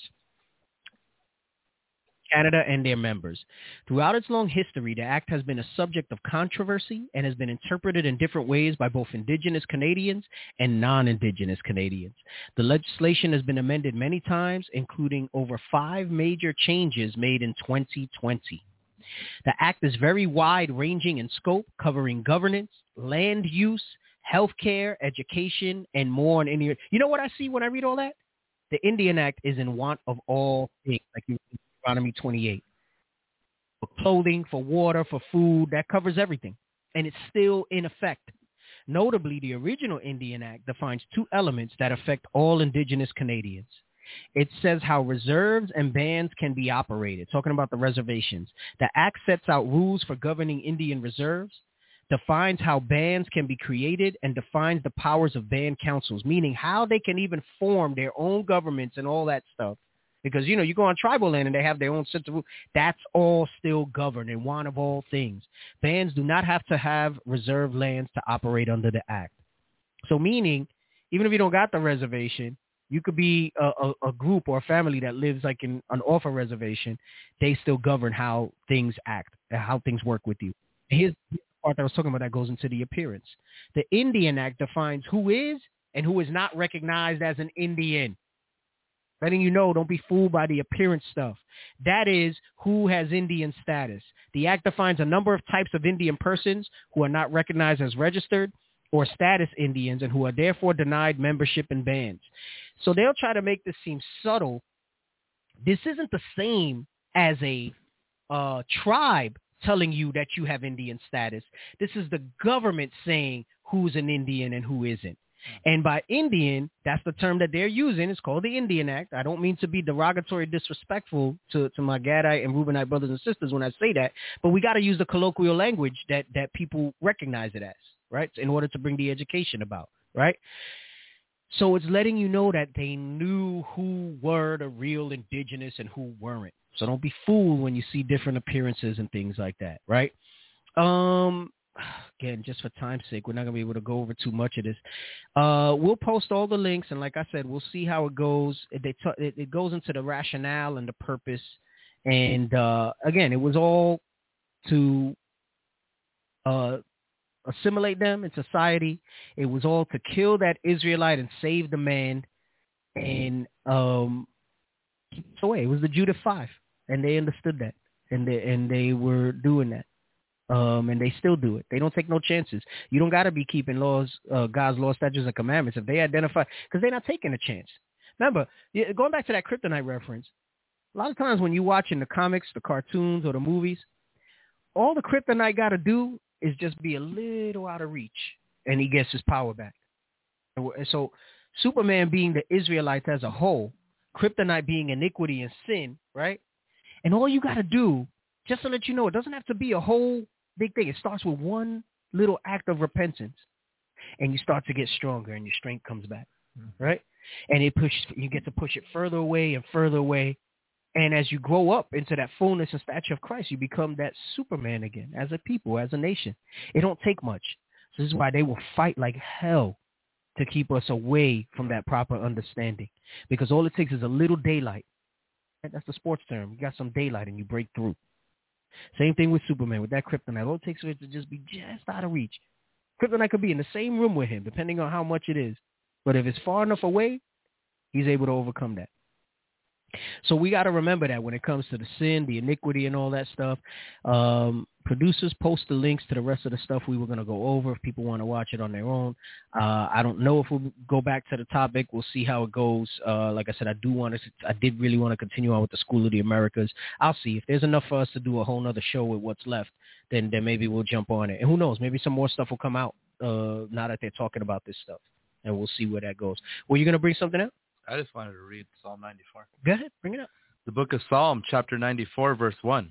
B: Canada and their members. Throughout its long history, the Act has been a subject of controversy and has been interpreted in different ways by both Indigenous Canadians and non-Indigenous Canadians. The legislation has been amended many times, including over five major changes made in twenty twenty. The Act is very wide-ranging in scope, covering governance, land use, healthcare, education, and more. In any, you know what I see when I read all that? The Indian Act is in want of all things, like you Deuteronomy twenty-eight. For clothing, for water, for food, that covers everything. And it's still in effect. Notably, the original Indian Act defines two elements that affect all Indigenous Canadians. It says how reserves and bands can be operated, talking about the reservations. The Act sets out rules for governing Indian reserves, defines how bands can be created, and defines the powers of band councils, meaning how they can even form their own governments and all that stuff. Because, you know, you go on tribal land and they have their own sense of rule. That's all still governed in one of all things. Bands do not have to have reserved lands to operate under the Act. So meaning, even if you don't got the reservation, you could be a, a, a group or a family that lives like in an off a reservation. They still govern how things act, how things work with you. Here's the part that I was talking about that goes into the appearance. The Indian Act defines who is and who is not recognized as an Indian. letting you know, don't be fooled by the appearance stuff. That is who has Indian status. The act defines a number of types of Indian persons who are not recognized as registered or status Indians and who are therefore denied membership in bands. So they'll try to make this seem subtle. This isn't the same as a uh, tribe telling you that you have Indian status. This is the government saying who's an Indian and who isn't. And by Indian, that's the term that they're using. It's called the Indian Act. I don't mean to be derogatory, disrespectful to, to my Gadite and Reubenite brothers and sisters when I say that, but we got to use the colloquial language that, that people recognize it as, right, in order to bring the education about, right? So it's letting you know that they knew who were the real indigenous and who weren't. So don't be fooled when you see different appearances and things like that, right? Um... Again, just for time's sake, we're not going to be able to go over too much of this. Uh, we'll post all the links, and like I said, we'll see how it goes. It, they t- it, it goes into the rationale and the purpose. And, uh, again, it was all to uh, assimilate them in society. It was all to kill that Israelite and save the man. And um, so it was the Judah Five, and they understood that, and they, and they were doing that. Um, and they still do it. They don't take no chances. You don't got to be keeping laws, uh, God's laws, statutes, and commandments if they identify, because they're not taking a chance. Remember, going back to that kryptonite reference, a lot of times when you're watching the comics, the cartoons, or the movies, all the kryptonite got to do is just be a little out of reach, and he gets his power back. And so Superman being the Israelites as a whole, kryptonite being iniquity and sin, right? And all you got to do, just to let you know, it doesn't have to be a whole big thing. It starts with one little act of repentance, and you start to get stronger, and your strength comes back, mm-hmm. right? And it push, you get to push it further away and further away. And as you grow up into that fullness and stature of Christ, you become that Superman again, as a people, as a nation. It don't take much. So this is why they will fight like hell to keep us away from that proper understanding, because all it takes is a little daylight. That's the sports term. You got some daylight, and you break through. Same thing with Superman, with that kryptonite. All it takes for it to just be just out of reach. Kryptonite could be in the same room with him, depending on how much it is. But if it's far enough away, he's able to overcome that. So we got to remember that when it comes to the sin, the iniquity, and all that stuff. Um, producers, post the links to the rest of the stuff we were going to go over if people want to watch it on their own. Uh, I don't know if we'll go back to the topic. We'll see how it goes. Uh, like I said, I do want to. I did really want to continue on with the School of the Americas. I'll see if there's enough for us to do a whole nother show with what's left. Then, then maybe we'll jump on it. And who knows? Maybe some more stuff will come out uh, now that they're talking about this stuff, and we'll see where that goes. Were you going to bring something out?
E: I just wanted to read Psalm ninety-four.
B: Go ahead, bring it up.
E: The book of Psalm, chapter ninety-four, verse one.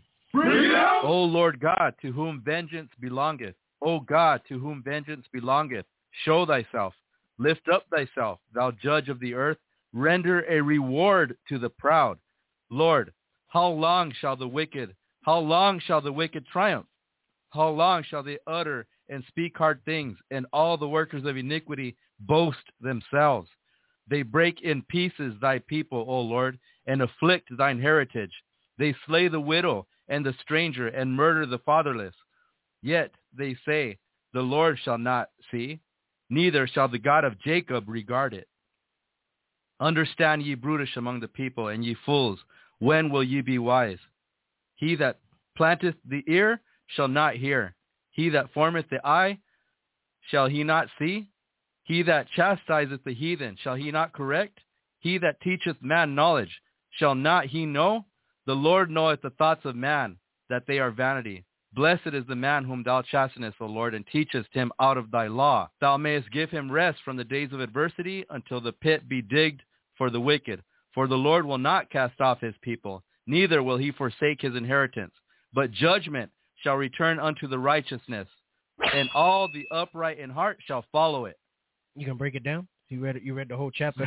E: O Lord God, to whom vengeance belongeth, O God, to whom vengeance belongeth, show thyself. Lift up thyself, thou judge of the earth. Render a reward to the proud. Lord, how long shall the wicked, how long shall the wicked triumph? How long shall they utter and speak hard things, and all the workers of iniquity boast themselves? They break in pieces thy people, O Lord, and afflict thine heritage. They slay the widow and the stranger, and murder the fatherless. Yet they say, the Lord shall not see, neither shall the God of Jacob regard it. Understand, ye brutish among the people, and ye fools, when will ye be wise? He that planteth the ear shall not hear. He that formeth the eye, shall he not see? He that chastiseth the heathen, shall he not correct? He that teacheth man knowledge, shall not he know? The Lord knoweth the thoughts of man, that they are vanity. Blessed is the man whom thou chastenest, O Lord, and teachest him out of thy law. Thou mayest give him rest from the days of adversity, until the pit be digged for the wicked. For the Lord will not cast off his people, neither will he forsake his inheritance. But judgment shall return unto the righteousness, and all the upright in heart shall follow it.
B: You gonna break it down? You read it. You read the whole chapter.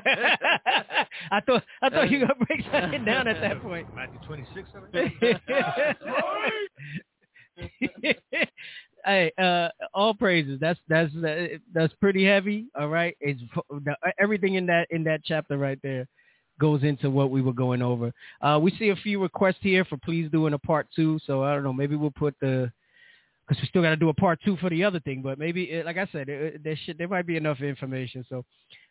B: I thought. I thought you were gonna break something down at that point.
C: Matthew twenty-six.
B: Hey, uh, all praises. That's that's that's pretty heavy. All right, it's everything in that in that chapter right there goes into what we were going over. Uh, we see a few requests here for please doing a part two. So I don't know. Maybe we'll put the. Because we still got to do a part two for the other thing, but maybe, like I said, it, there should there might be enough information. So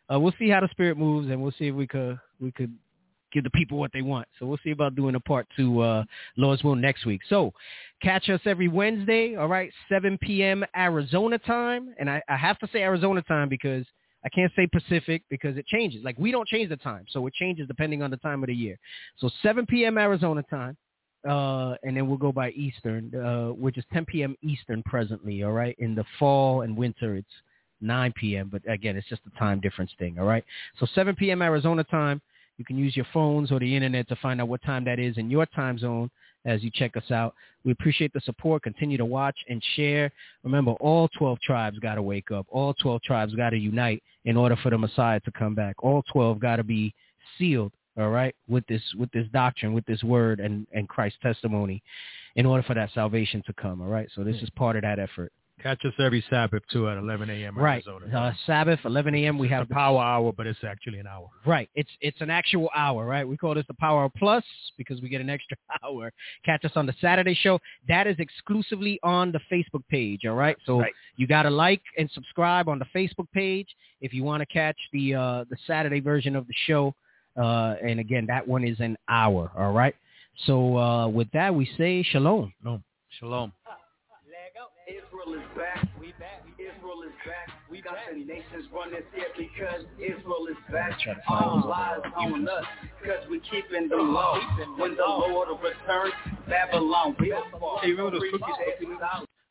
B: uh, we'll see how the spirit moves, and we'll see if we could we could give the people what they want. So we'll see about doing a part two, uh, Lord's will, next week. So catch us every Wednesday, all right, seven p.m. Arizona time. And I, I have to say Arizona time because I can't say Pacific because it changes. Like, we don't change the time, so it changes depending on the time of the year. So seven p.m. Arizona time, uh, and then we'll go by Eastern, uh, which is ten p.m. Eastern presently, all right? In the fall and winter, it's nine p.m., but again, it's just a time difference thing, all right? So seven p.m. Arizona time. You can use your phones or the internet to find out what time that is in your time zone as you check us out. We appreciate the support. Continue to watch and share. Remember, all twelve tribes got to wake up. All twelve tribes got to unite in order for the Messiah to come back. All twelve got to be sealed, all right, with this with this doctrine, with this word and, and Christ's testimony in order for that salvation to come, all right? So this is part of that effort.
C: Catch us every Sabbath, too, at eleven a.m.
B: Right.
C: Arizona.
B: Uh, Sabbath, eleven a.m. We
C: it's
B: have
C: a
B: the
C: power hour, but it's actually an hour.
B: Right. It's it's an actual hour, right? We call this the Power Plus because we get an extra hour. Catch us on the Saturday show. That is exclusively on the Facebook page, all right? So right. You got to like and subscribe on the Facebook page if you want to catch the uh, the Saturday version of the show. Uh, and, again, that one is an hour, all right? So uh, with that, we say shalom.
C: No.
E: Shalom.
A: Israel is back. We back. Israel is back. We got the nations running here because Israel is back. All lies on us because we keeping the law. When the Lord returns, Babylon will fall.